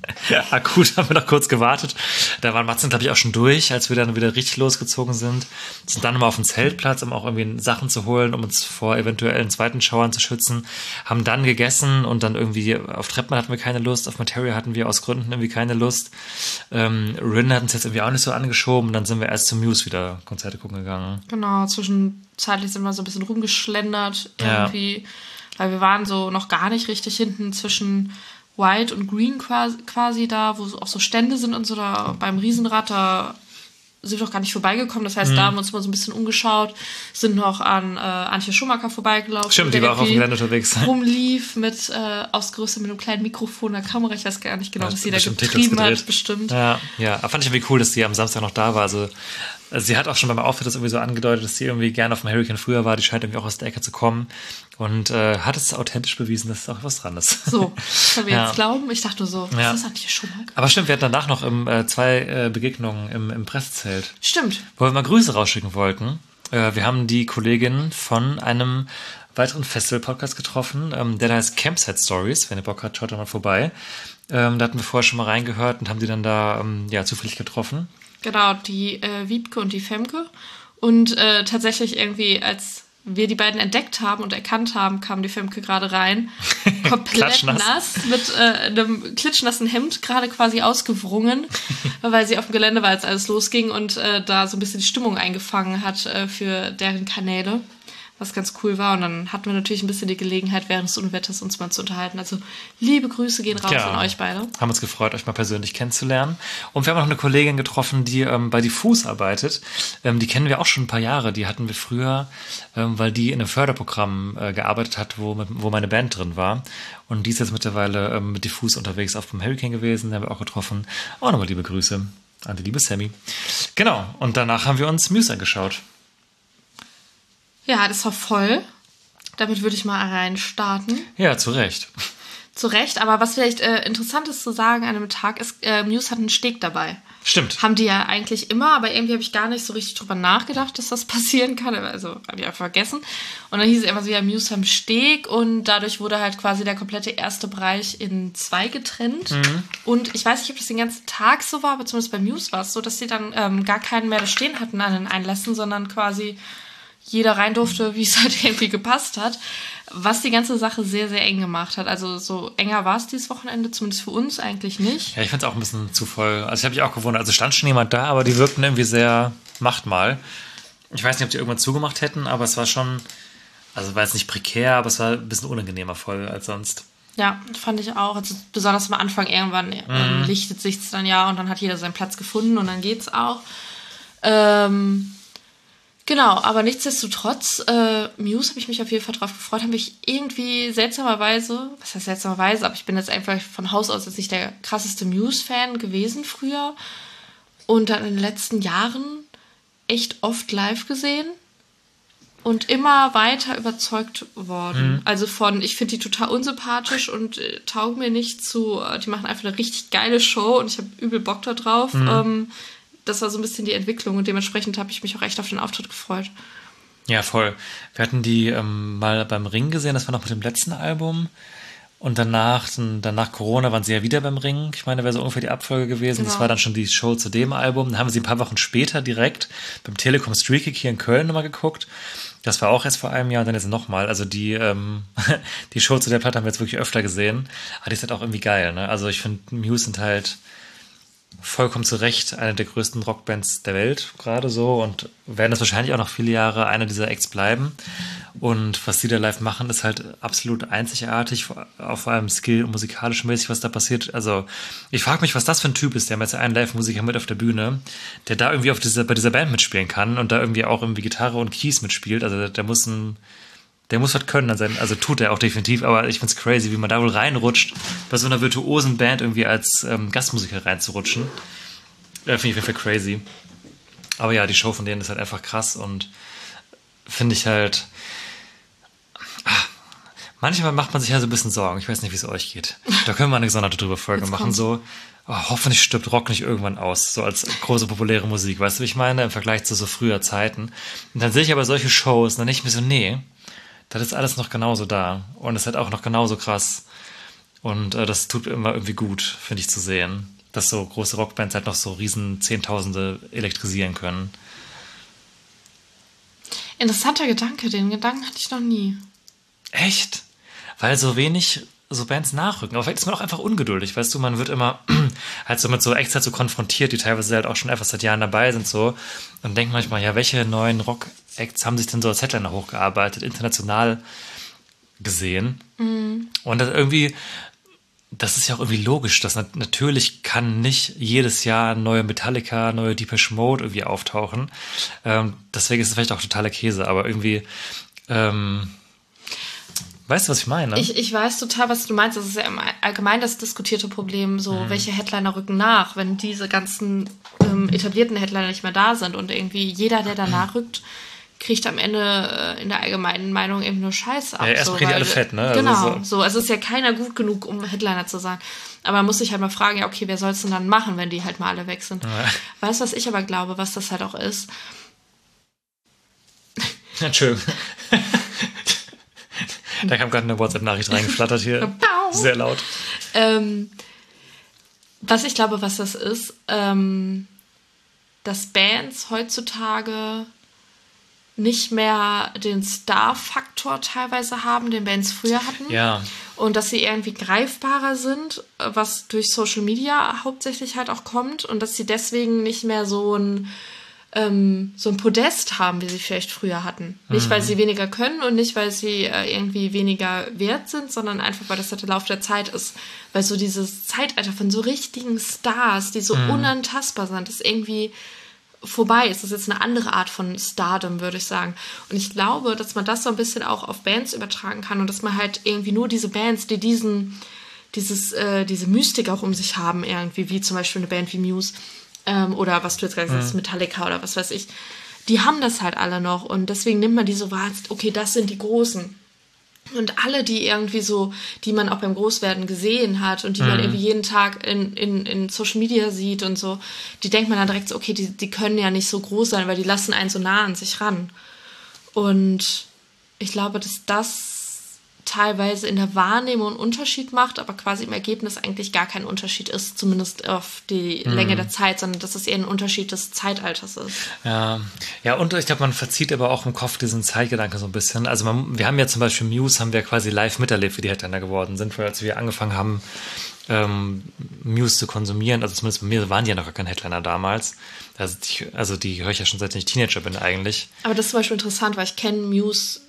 akut haben wir noch kurz gewartet. Da waren Matzen, glaube ich, auch schon durch, als wir dann wieder richtig losgezogen sind. Sind dann nochmal auf den Zeltplatz, um auch irgendwie Sachen zu holen, um uns vor eventuellen zweiten Schauern zu schützen. Haben dann gegessen und dann irgendwie auf Treppmann hatten wir keine Lust, auf Materia hatten wir aus Gründen irgendwie keine Lust. Ähm, Rin hat uns jetzt irgendwie auch nicht so angeschoben. Und dann sind wir erst zum Muse wieder Konzerte gucken gegangen. Genau, zwischenzeitlich sind wir so ein bisschen rumgeschlendert irgendwie. Ja. Weil wir waren so noch gar nicht richtig hinten zwischen White und Green quasi, quasi da, wo auch so Stände sind und so. Da beim Riesenrad, da sind wir doch gar nicht vorbeigekommen. Das heißt, mhm. da haben wir uns mal so ein bisschen umgeschaut, sind noch an äh, Antje Schumacher vorbeigelaufen. Stimmt, die war auch auf dem Gelände unterwegs. Rumlief mit äh, ausgerüstet mit einem kleinen Mikrofon, einer Kamera. Ich weiß gar nicht genau, ja, was sie da getrieben hat. Bestimmt. Ja, ja, fand ich irgendwie cool, dass sie am Samstag noch da war. Also Also sie hat auch schon beim Auftritt das irgendwie so angedeutet, dass sie irgendwie gerne auf dem Hurricane früher war. Die scheint irgendwie auch aus der Ecke zu kommen. Und äh, hat es authentisch bewiesen, dass auch was dran ist. So, können wir ja. jetzt glauben? Ich dachte nur so, was ja. ist das hier schon mal? Aber stimmt, wir hatten danach noch im, äh, zwei äh, Begegnungen im, im Pressezelt. Stimmt. Wo wir mal Grüße rausschicken wollten. Äh, wir haben die Kollegin von einem weiteren Festival-Podcast getroffen, ähm, der da heißt Campsite Stories. Wenn ihr Bock habt, schaut da mal vorbei. Ähm, da hatten wir vorher schon mal reingehört und haben die dann da ähm, ja, zufällig getroffen. Genau, die äh, Wiebke und die Femke. Und äh, tatsächlich irgendwie, als wir die beiden entdeckt haben und erkannt haben, kam die Femke gerade rein. Komplett nass, mit äh, einem klitschnassen Hemd, gerade quasi ausgewrungen, weil sie auf dem Gelände war, als alles losging und äh, da so ein bisschen die Stimmung eingefangen hat äh, für deren Kanäle. Was ganz cool war. Und dann hatten wir natürlich ein bisschen die Gelegenheit, während des Unwetters uns mal zu unterhalten. Also liebe Grüße gehen raus ja, an euch beide. Haben uns gefreut, euch mal persönlich kennenzulernen. Und wir haben noch eine Kollegin getroffen, die ähm, bei Diffus arbeitet. Ähm, die kennen wir auch schon ein paar Jahre. Die hatten wir früher, ähm, weil die in einem Förderprogramm äh, gearbeitet hat, wo, mit, wo meine Band drin war. Und die ist jetzt mittlerweile ähm, mit Diffus unterwegs auf dem Hurricane gewesen. Den haben wir auch getroffen. Auch nochmal liebe Grüße an die liebe Sammy. Genau. Und danach haben wir uns Muse angeschaut. Ja, das war voll. Damit würde ich mal rein starten. Ja, zu Recht. Zu Recht, aber was vielleicht äh, interessant ist zu sagen an einem Tag ist, äh, Muse hat einen Steg dabei. Stimmt. Haben die ja eigentlich immer, aber irgendwie habe ich gar nicht so richtig drüber nachgedacht, dass das passieren kann. Also habe ich einfach vergessen. Und dann hieß es immer so, ja, Muse haben Steg und dadurch wurde halt quasi der komplette erste Bereich in zwei getrennt. Mhm. Und ich weiß nicht, ob das den ganzen Tag so war, aber zumindest bei Muse war es so, dass sie dann ähm, gar keinen mehr da stehen hatten an den Einlässen, sondern quasi jeder rein durfte, wie es halt irgendwie gepasst hat, was die ganze Sache sehr, sehr eng gemacht hat. Also so enger war es dieses Wochenende, zumindest für uns eigentlich nicht. Ja, ich fand es auch ein bisschen zu voll. Also ich habe mich auch gewundert, also stand schon jemand da, aber die wirkten irgendwie sehr, macht mal. Ich weiß nicht, ob die irgendwann zugemacht hätten, aber es war schon, also war jetzt nicht prekär, aber es war ein bisschen unangenehmer voll als sonst. Ja, fand ich auch. Also besonders am Anfang irgendwann mhm. ähm, lichtet sich's dann ja und dann hat jeder seinen Platz gefunden und dann geht's auch. Ähm... Genau, aber nichtsdestotrotz, äh, Muse habe ich mich auf jeden Fall drauf gefreut, habe ich irgendwie seltsamerweise, was heißt seltsamerweise, aber ich bin jetzt einfach von Haus aus jetzt nicht der krasseste Muse-Fan gewesen früher und dann in den letzten Jahren echt oft live gesehen und immer weiter überzeugt worden. Mhm. Also von, ich finde die total unsympathisch und äh, taugen mir nicht zu, äh, die machen einfach eine richtig geile Show und ich habe übel Bock da drauf. Mhm. Ähm, das war so ein bisschen die Entwicklung und dementsprechend habe ich mich auch echt auf den Auftritt gefreut. Ja, voll. Wir hatten die ähm, mal beim Ring gesehen, das war noch mit dem letzten Album. Und danach, dann nach Corona waren sie ja wieder beim Ring. Ich meine, wäre so ungefähr die Abfolge gewesen. Genau. Das war dann schon die Show zu dem Album. Dann haben wir sie ein paar Wochen später direkt beim Telekom Street Kick hier in Köln nochmal geguckt. Das war auch erst vor einem Jahr und dann jetzt nochmal. Also die, ähm, die Show zu der Platte haben wir jetzt wirklich öfter gesehen. Aber die ist halt auch irgendwie geil, ne? Also ich finde, Muse sind halt vollkommen zu Recht eine der größten Rockbands der Welt, gerade so, und werden das wahrscheinlich auch noch viele Jahre einer dieser Acts bleiben. Und was die da live machen, ist halt absolut einzigartig, auch vor allem skill- und musikalisch mäßig, was da passiert. Also ich frage mich, was das für ein Typ ist, der haben jetzt einen Live-Musiker mit auf der Bühne, der da irgendwie auf dieser, bei dieser Band mitspielen kann und da irgendwie auch irgendwie Gitarre und Keys mitspielt. Also der, der muss ein Der muss was können, also tut er auch definitiv, aber ich find's crazy, wie man da wohl reinrutscht, bei so einer virtuosen Band irgendwie als ähm, Gastmusiker reinzurutschen. Ja, finde ich auf jeden Fall crazy. Aber ja, die Show von denen ist halt einfach krass und finde ich halt, ach, manchmal macht man sich ja so ein bisschen Sorgen, ich weiß nicht, wie es euch geht. Da können wir eine gesonderte drüber Folge Jetzt machen, kommt's. so, oh, hoffentlich stirbt Rock nicht irgendwann aus, so als große populäre Musik, weißt du, wie ich meine, im Vergleich zu so früher Zeiten. Und dann sehe ich aber solche Shows, und dann denke ich mir so, nee, das ist alles noch genauso da. Und es ist halt auch noch genauso krass. Und äh, das tut immer irgendwie gut, finde ich, zu sehen. Dass so große Rockbands halt noch so riesen Zehntausende elektrisieren können. Interessanter Gedanke, den Gedanken hatte ich noch nie. Echt? Weil so wenig so Bands nachrücken. Aber vielleicht ist man auch einfach ungeduldig, weißt du, man wird immer halt so mit so Acts halt so konfrontiert, die teilweise halt auch schon einfach seit Jahren dabei sind so und denkt manchmal, ja, welche neuen Rock-Acts haben sich denn so als Headliner hochgearbeitet, international gesehen? Mhm. Und das irgendwie, das ist ja auch irgendwie logisch, dass nat- natürlich kann nicht jedes Jahr neue Metallica, neue Depeche Mode irgendwie auftauchen. Ähm, deswegen ist es vielleicht auch totaler Käse, aber irgendwie ähm, weißt du, was ich meine? Ich, ich weiß total, was du meinst. Das ist ja im allgemein das diskutierte Problem, so mhm. welche Headliner rücken nach, wenn diese ganzen ähm, etablierten Headliner nicht mehr da sind und irgendwie jeder, der danach rückt, kriegt am Ende äh, in der allgemeinen Meinung eben nur Scheiße ab. Ja, erstmal so, kriegen die alle fett, ne? Genau, also so. so. Also es ist ja keiner gut genug, um Headliner zu sein. Aber man muss sich halt mal fragen, ja okay, wer soll es denn dann machen, wenn die halt mal alle weg sind? Ja. Weißt du, was ich aber glaube, was das halt auch ist? Entschuldigung. Da kam gerade eine WhatsApp-Nachricht reingeflattert hier. Sehr laut. Ähm, was ich glaube, was das ist, ähm, dass Bands heutzutage nicht mehr den Star-Faktor teilweise haben, den Bands früher hatten. Ja. Und dass sie irgendwie greifbarer sind, was durch Social Media hauptsächlich halt auch kommt. Und dass sie deswegen nicht mehr so ein ähm, so ein Podest haben, wie sie vielleicht früher hatten. Mhm. Nicht, weil sie weniger können und nicht, weil sie äh, irgendwie weniger wert sind, sondern einfach, weil das halt der Lauf der Zeit ist. Weil so dieses Zeitalter von so richtigen Stars, die so mhm. unantastbar sind, ist irgendwie vorbei ist. Das ist jetzt eine andere Art von Stardom, würde ich sagen. Und ich glaube, dass man das so ein bisschen auch auf Bands übertragen kann und dass man halt irgendwie nur diese Bands, die diesen, dieses, äh, diese Mystik auch um sich haben, irgendwie, wie zum Beispiel eine Band wie Muse, ähm, oder was du jetzt gerade gesagt hast, Metallica oder was weiß ich, die haben das halt alle noch und deswegen nimmt man die so wahr, okay, das sind die Großen. Und alle, die irgendwie so, die man auch beim Großwerden gesehen hat und die mhm. man irgendwie jeden Tag in, in, in Social Media sieht und so, die denkt man dann direkt so, okay, die, die können ja nicht so groß sein, weil die lassen einen so nah an sich ran. Und ich glaube, dass das teilweise in der Wahrnehmung einen Unterschied macht, aber quasi im Ergebnis eigentlich gar kein Unterschied ist, zumindest auf die mhm. Länge der Zeit, sondern dass es eher ein Unterschied des Zeitalters ist. Ja, ja, und ich glaube, man verzieht aber auch im Kopf diesen Zeitgedanke so ein bisschen. Also man, wir haben ja zum Beispiel Muse, haben wir quasi live miterlebt, wie die Headliner geworden sind, weil als wir angefangen haben, ähm, Muse zu konsumieren, also zumindest bei mir waren die ja noch gar kein Headliner damals. Also die, also die höre ich ja schon seit ich Teenager bin eigentlich. Aber das ist zum Beispiel interessant, weil ich kenne Muse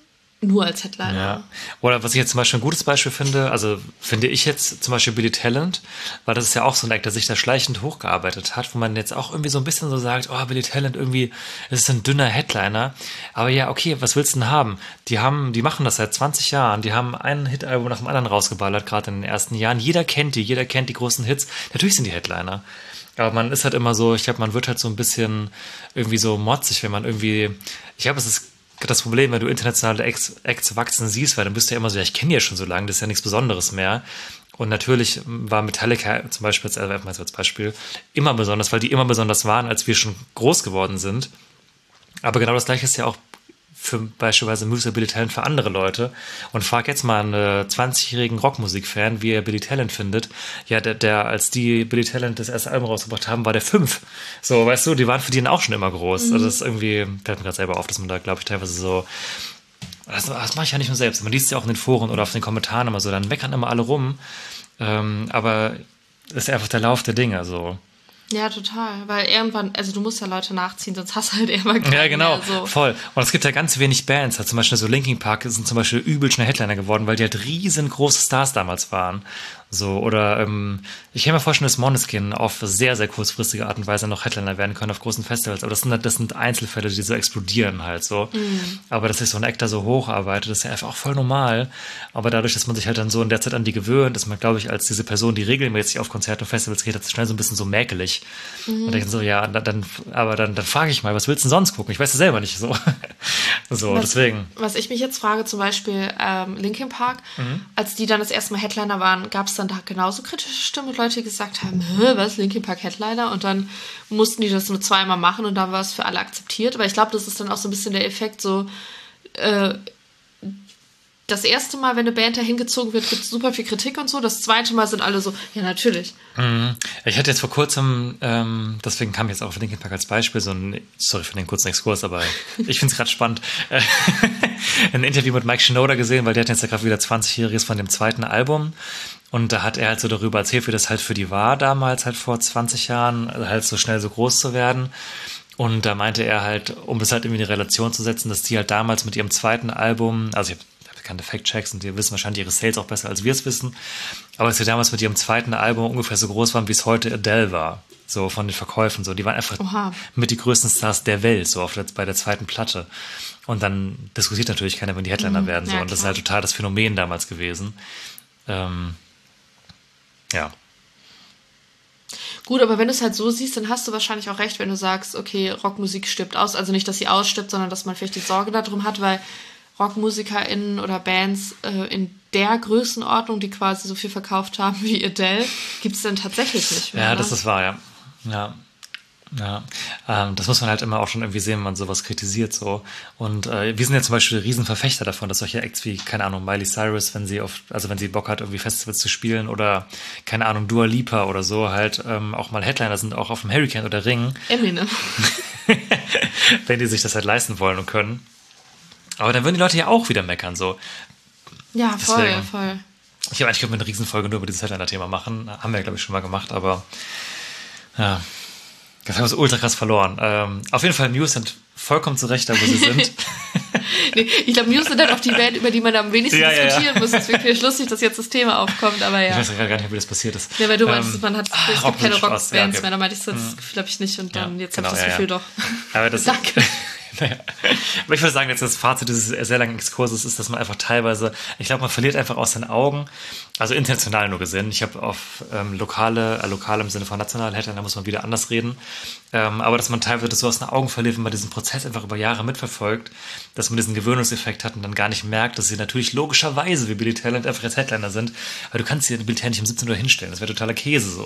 nur als Headliner. Ja. Oder was ich jetzt zum Beispiel ein gutes Beispiel finde, also finde ich jetzt zum Beispiel Billy Talent, weil das ist ja auch so ein Act, der sich da schleichend hochgearbeitet hat, wo man jetzt auch irgendwie so ein bisschen so sagt, oh, Billy Talent irgendwie, es ist ein dünner Headliner. Aber ja, okay, was willst du denn haben? Die haben, die machen das seit zwanzig Jahren, die haben ein Hitalbum nach dem anderen rausgeballert, gerade in den ersten Jahren. Jeder kennt die, jeder kennt die großen Hits. Natürlich sind die Headliner. Aber man ist halt immer so, ich glaube, man wird halt so ein bisschen irgendwie so motzig, wenn man irgendwie, ich glaube, es ist das Problem, wenn du internationale Acts, Acts wachsen siehst, weil dann bist du ja immer so, ja, ich kenne die ja schon so lange, das ist ja nichts Besonderes mehr. Und natürlich war Metallica zum Beispiel, als, als Beispiel, immer besonders, weil die immer besonders waren, als wir schon groß geworden sind. Aber genau das Gleiche ist ja auch für beispielsweise Musiker Billy Talent für andere Leute. Und frag jetzt mal einen zwanzigjährigen Rockmusikfan, wie er Billy Talent findet. Ja, der, der als die Billy Talent das erste Album rausgebracht haben, war der fünf. So, weißt du, die waren für die auch schon immer groß. Mhm. Also das ist irgendwie, fällt mir gerade selber auf, dass man da, glaube ich, teilweise so, das, das mache ich ja nicht nur selbst. Man liest ja auch in den Foren oder auf den Kommentaren immer so, dann meckern immer alle rum. Ähm, aber das ist einfach der Lauf der Dinge, so. Ja, total. Weil irgendwann, also du musst ja Leute nachziehen, sonst hast du halt irgendwann keinen Ja, genau, mehr, so. Voll. Und es gibt ja ganz wenig Bands, halt zum Beispiel so Linkin Park sind zum Beispiel übel schnell Headliner geworden, weil die halt riesengroße Stars damals waren. So, oder ähm, ich kann mir vorstellen, dass Måneskin auf sehr, sehr kurzfristige Art und Weise noch Headliner werden können auf großen Festivals. Aber das sind, das sind Einzelfälle, die so explodieren halt so. Mhm. Aber dass sich so ein Actor so hocharbeitet, das ist ja einfach auch voll normal. Aber dadurch, dass man sich halt dann so in der Zeit an die gewöhnt, ist man, glaube ich, als diese Person, die regelmäßig auf Konzerte und Festivals geht, schnell so ein bisschen so mäkelig. Mhm. Und denken so, ja, dann, aber dann, dann frage ich mal, was willst du denn sonst gucken? Ich weiß es selber nicht so. so, was, deswegen. Was ich mich jetzt frage, zum Beispiel ähm, Linkin Park, mhm. als die dann das erste Mal Headliner waren, gab es dann da genauso kritische Stimmen und Leute, die gesagt haben, was, Linkin Park Headliner? Und dann mussten die das nur zweimal machen und dann war es für alle akzeptiert. Aber ich glaube, das ist dann auch so ein bisschen der Effekt, so äh, das erste Mal, wenn eine Band da hingezogen wird, gibt es super viel Kritik und so. Das zweite Mal sind alle so, ja, natürlich. Mhm. Ich hatte jetzt vor kurzem, ähm, deswegen kam ich jetzt auch auf Linkin Park als Beispiel, so ein, sorry für den kurzen Exkurs, aber ich finde es gerade spannend, ein Interview mit Mike Shinoda gesehen, weil der hat jetzt ja gerade wieder zwanzigjähriges von dem zweiten Album. Und da hat er halt so darüber erzählt, wie das halt für die war damals, halt vor zwanzig Jahren, halt so schnell so groß zu werden. Und da meinte er halt, um das halt irgendwie in die Relation zu setzen, dass die halt damals mit ihrem zweiten Album, also ich habe bekannte Fact-Checks und die wissen wahrscheinlich ihre Sales auch besser, als wir es wissen, aber dass sie damals mit ihrem zweiten Album ungefähr so groß waren, wie es heute Adele war, so von den Verkäufen, so, die waren einfach Oha. mit die größten Stars der Welt, so auf der, bei der zweiten Platte. Und dann diskutiert natürlich keiner, wenn die Headliner mhm, werden, so, ja, und das ist halt total das Phänomen damals gewesen. Ähm, ja. Gut, aber wenn du es halt so siehst, dann hast du wahrscheinlich auch recht, wenn du sagst, okay, Rockmusik stirbt aus, also nicht, dass sie ausstirbt, sondern dass man vielleicht die Sorge darum hat, weil RockmusikerInnen oder Bands äh, in der Größenordnung, die quasi so viel verkauft haben wie Adele, gibt es dann tatsächlich nicht mehr. Ja, ne? das ist wahr, ja. Ja. Ja, ähm, das muss man halt immer auch schon irgendwie sehen, wenn man sowas kritisiert, so. Und äh, wir sind ja zum Beispiel Riesenverfechter davon, dass solche Acts wie, keine Ahnung, Miley Cyrus, wenn sie auf, also wenn sie Bock hat, irgendwie Festivals zu spielen oder, keine Ahnung, Dua Lipa oder so, halt ähm, auch mal Headliner sind, auch auf dem Hurricane oder Ring. Eminem. Wenn die sich das halt leisten wollen und können. Aber dann würden die Leute ja auch wieder meckern, so. Ja, voll, Deswegen, voll. Ich glaube, eigentlich können wir eine Riesenfolge nur über dieses Headliner-Thema machen. Haben wir, glaube ich, schon mal gemacht, aber ja. Das haben wir so ultra krass verloren. Ähm, auf jeden Fall, Muse sind vollkommen zurecht da, wo sie sind. Nee, ich glaube, Muse sind dann auch die Band, über die man am wenigsten ja, diskutieren ja, ja. muss. Es ist wirklich lustig, dass jetzt das Thema aufkommt, aber ja. Ich weiß gar nicht, wie das passiert ist. Ja, weil du meinst, ähm, man hat, ah, es gibt keine Rockbands ja, okay. mehr. Da meinte ich so, das mhm. Gefühl habe ich nicht und dann, ja, jetzt genau, habe ich das ja, Gefühl ja. doch. Aber das, Danke. Naja. Aber ich würde sagen, jetzt das Fazit dieses sehr langen Exkurses ist, dass man einfach teilweise, ich glaube, man verliert einfach aus den Augen, also international nur gesehen. Ich habe auf ähm, lokale, äh, lokal im Sinne von national Headliner, da muss man wieder anders reden. Ähm, aber dass man teilweise das so aus den Augen verliert, wenn man diesen Prozess einfach über Jahre mitverfolgt, dass man diesen Gewöhnungseffekt hat und dann gar nicht merkt, dass sie natürlich logischerweise wie Billy Talent einfach jetzt Headliner sind. Weil du kannst dir Billy Talent nicht um siebzehn Uhr hinstellen. Das wäre totaler Käse so.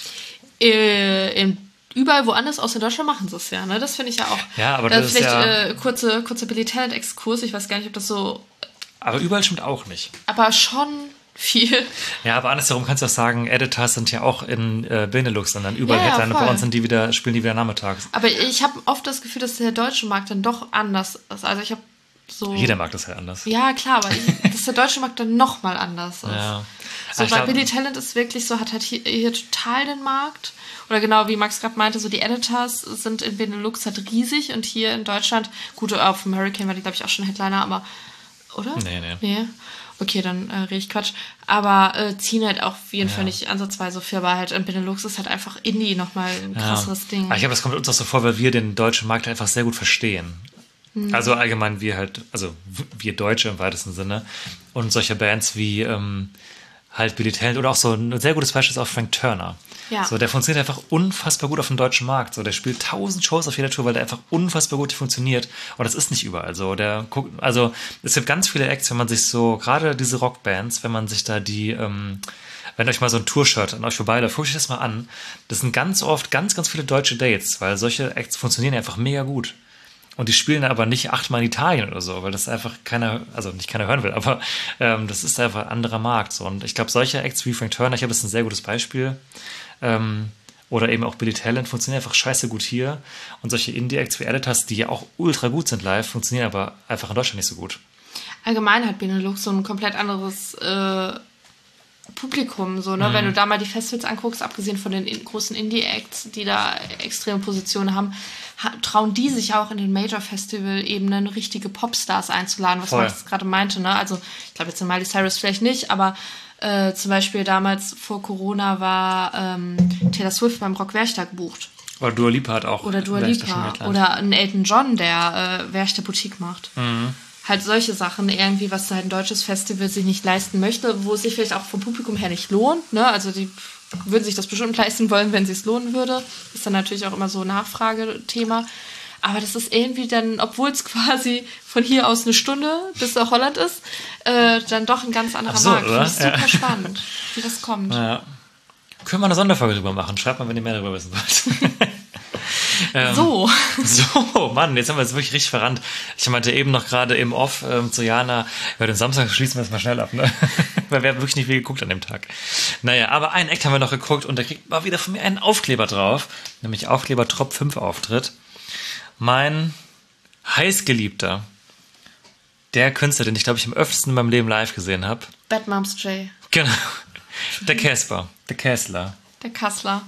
Äh, in Überall woanders außer in Deutschland machen sie es ja, ne? Das finde ich ja auch. Ja, aber das, das ist vielleicht ja... Äh, kurze, kurzer Billy Talent-Exkurs, ich weiß gar nicht, ob das so... Aber überall stimmt auch nicht. Aber schon viel. Ja, aber andersherum kannst du auch sagen, Editors sind ja auch in äh, Benelux und dann überall ja, ja, Headliner, bei uns sind die wieder, spielen die wieder nachmittags. Aber ich habe oft das Gefühl, dass der deutsche Markt dann doch anders ist. Also ich habe so... Jeder Markt ist halt anders. Ja, klar, aber ich, dass der deutsche Markt dann nochmal anders ist. Ja. So, weil Billy Talent ist wirklich so, hat halt hier, hier total den Markt. Oder genau, wie Max gerade meinte, so die Editors sind in Benelux halt riesig und hier in Deutschland, gut, auf dem Hurricane war die, glaube ich, auch schon Headliner, aber Oder? Nee, nee. Nee. Okay, dann äh, rede ich Quatsch. Aber äh, ziehen halt auch auf jeden Fall nicht ansatzweise so viel, weil halt in Benelux ist halt einfach Indie nochmal ein krasseres ja. Ding. Aber ich glaube, es kommt uns auch so vor, weil wir den deutschen Markt einfach sehr gut verstehen. Mhm. Also allgemein wir halt, also wir Deutsche im weitesten Sinne. Und solche Bands wie ähm, halt Billy Talent oder auch so ein sehr gutes Beispiel ist auch Frank Turner. Ja. So, der funktioniert einfach unfassbar gut auf dem deutschen Markt. So, der spielt tausend Shows auf jeder Tour, weil der einfach unfassbar gut funktioniert. Und das ist nicht überall so. Der guckt, also es gibt ganz viele Acts, wenn man sich so, gerade diese Rockbands, wenn man sich da die, ähm, wenn euch mal so ein Tour-Shirt an euch vorbeiläuft, guckt euch das mal an. Das sind ganz oft ganz, ganz viele deutsche Dates, weil solche Acts funktionieren einfach mega gut. Und die spielen aber nicht achtmal in Italien oder so, weil das einfach keiner, also nicht keiner hören will, aber ähm, das ist einfach ein anderer Markt. So. Und ich glaube, solche Acts wie Frank Turner, ich habe das ein sehr gutes Beispiel, ähm, oder eben auch Billy Talent, funktionieren einfach scheiße gut hier. Und solche Indie-Acts wie Editors, die ja auch ultra gut sind live, funktionieren aber einfach in Deutschland nicht so gut. Allgemein hat Benelux so ein komplett anderes äh, Publikum, so, ne? Mhm. Wenn du da mal die Festivals anguckst, abgesehen von den in- großen Indie-Acts, die da extreme Positionen haben, ha- trauen die sich auch in den Major-Festival-Ebenen richtige Popstars einzuladen, was Voll. Max gerade meinte, ne? Also, ich glaube jetzt in Miley Cyrus vielleicht nicht, aber äh, zum Beispiel damals vor Corona war ähm, Taylor Swift beim Rock-Werchter gebucht. Oder Dua Lipa hat auch. Oder Dua Werchter Lipa. schon Oder ein Elton John, der äh, Werchter Boutique macht. Mhm. Halt solche Sachen irgendwie, was halt ein deutsches Festival sich nicht leisten möchte, wo es sich vielleicht auch vom Publikum her nicht lohnt, ne? Also die würden sich das bestimmt leisten wollen, wenn es sich lohnen würde. Ist dann natürlich auch immer so ein Nachfragethema. Aber das ist irgendwie dann, obwohl es quasi von hier aus eine Stunde bis nach Holland ist, äh, dann doch ein ganz anderer Absurd, Markt. oder? Das ist super Ja. spannend, wie das kommt. Ja. Können wir eine Sonderfolge drüber machen? Schreibt mal, wenn ihr mehr darüber wissen wollt. ähm, So. So, Mann, jetzt haben wir es wirklich richtig verrannt. Ich meinte eben noch gerade im Off ähm, zu Jana, ja, den Samstag schließen wir es mal schnell ab, ne? Weil wir haben wirklich nicht viel geguckt an dem Tag. Naja, aber einen Act haben wir noch geguckt und da kriegt mal wieder von mir einen Aufkleber drauf, nämlich Aufkleber Top fünf Auftritt. Mein heißgeliebter, der Künstler, den ich glaube ich am öftesten in meinem Leben live gesehen habe. Bad Moms J. Genau. Der Casper, der Kessler. Der Kassler.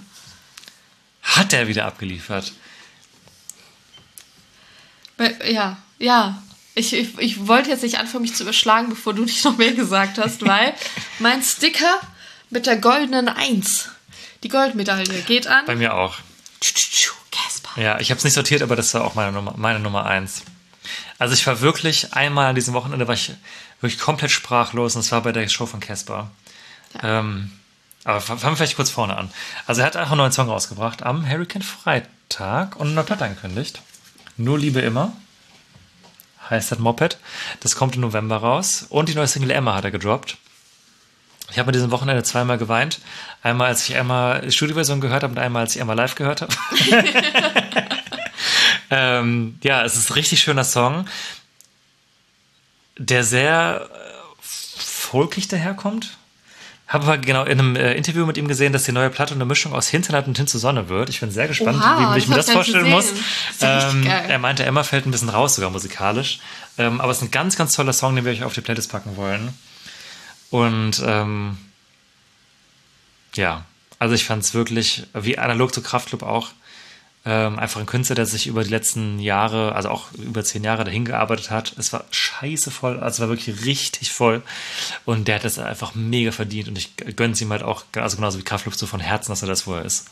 Hat er wieder abgeliefert. Ja, ja. Ich, ich, ich wollte jetzt nicht anfangen, mich zu überschlagen, bevor du nicht noch mehr gesagt hast, weil mein Sticker mit der goldenen Eins, die Goldmedaille, geht an. Bei mir auch. Casper. Ja, ich habe es nicht sortiert, aber das war auch meine Nummer, meine Nummer eins. Also ich war wirklich einmal an diesem Wochenende, war ich wirklich komplett sprachlos und es war bei der Show von Casper. Ja. Ähm, aber fangen wir vielleicht kurz vorne an. Also er hat einfach einen neuen Song rausgebracht am Hurricane Freitag und eine neue Platte angekündigt. Nur Liebe immer. Heißt das Moped. Das kommt im November raus. Und die neue Single Emma hat er gedroppt. Ich habe an diesem Wochenende zweimal geweint. Einmal, als ich Emma die Studioversion gehört habe und einmal, als ich Emma live gehört habe. ähm, ja, es ist ein richtig schöner Song, der sehr äh, folkig daherkommt. Habe aber genau in einem äh, Interview mit ihm gesehen, dass die neue Platte eine Mischung aus Hinterland und Hin zur Sonne wird. Ich bin sehr gespannt, Oha, wie ich mir das das hab ich vorstellen muss. gesehen. Das ist ja richtig Ähm, geil. er meinte, Emma fällt ein bisschen raus, sogar musikalisch. Ähm, aber es ist ein ganz, ganz toller Song, den wir euch auf die Playlist packen wollen. Und ähm, ja, also ich fand es wirklich, wie analog zu Kraftklub auch, ähm, einfach ein Künstler, der sich über die letzten Jahre, also auch über zehn Jahre dahin gearbeitet hat. Es war scheiße voll, also es war wirklich richtig voll. Und der hat das einfach mega verdient. Und ich gönne es ihm halt auch, also genauso wie Kraftklub, so von Herzen, dass er das, wo er ist.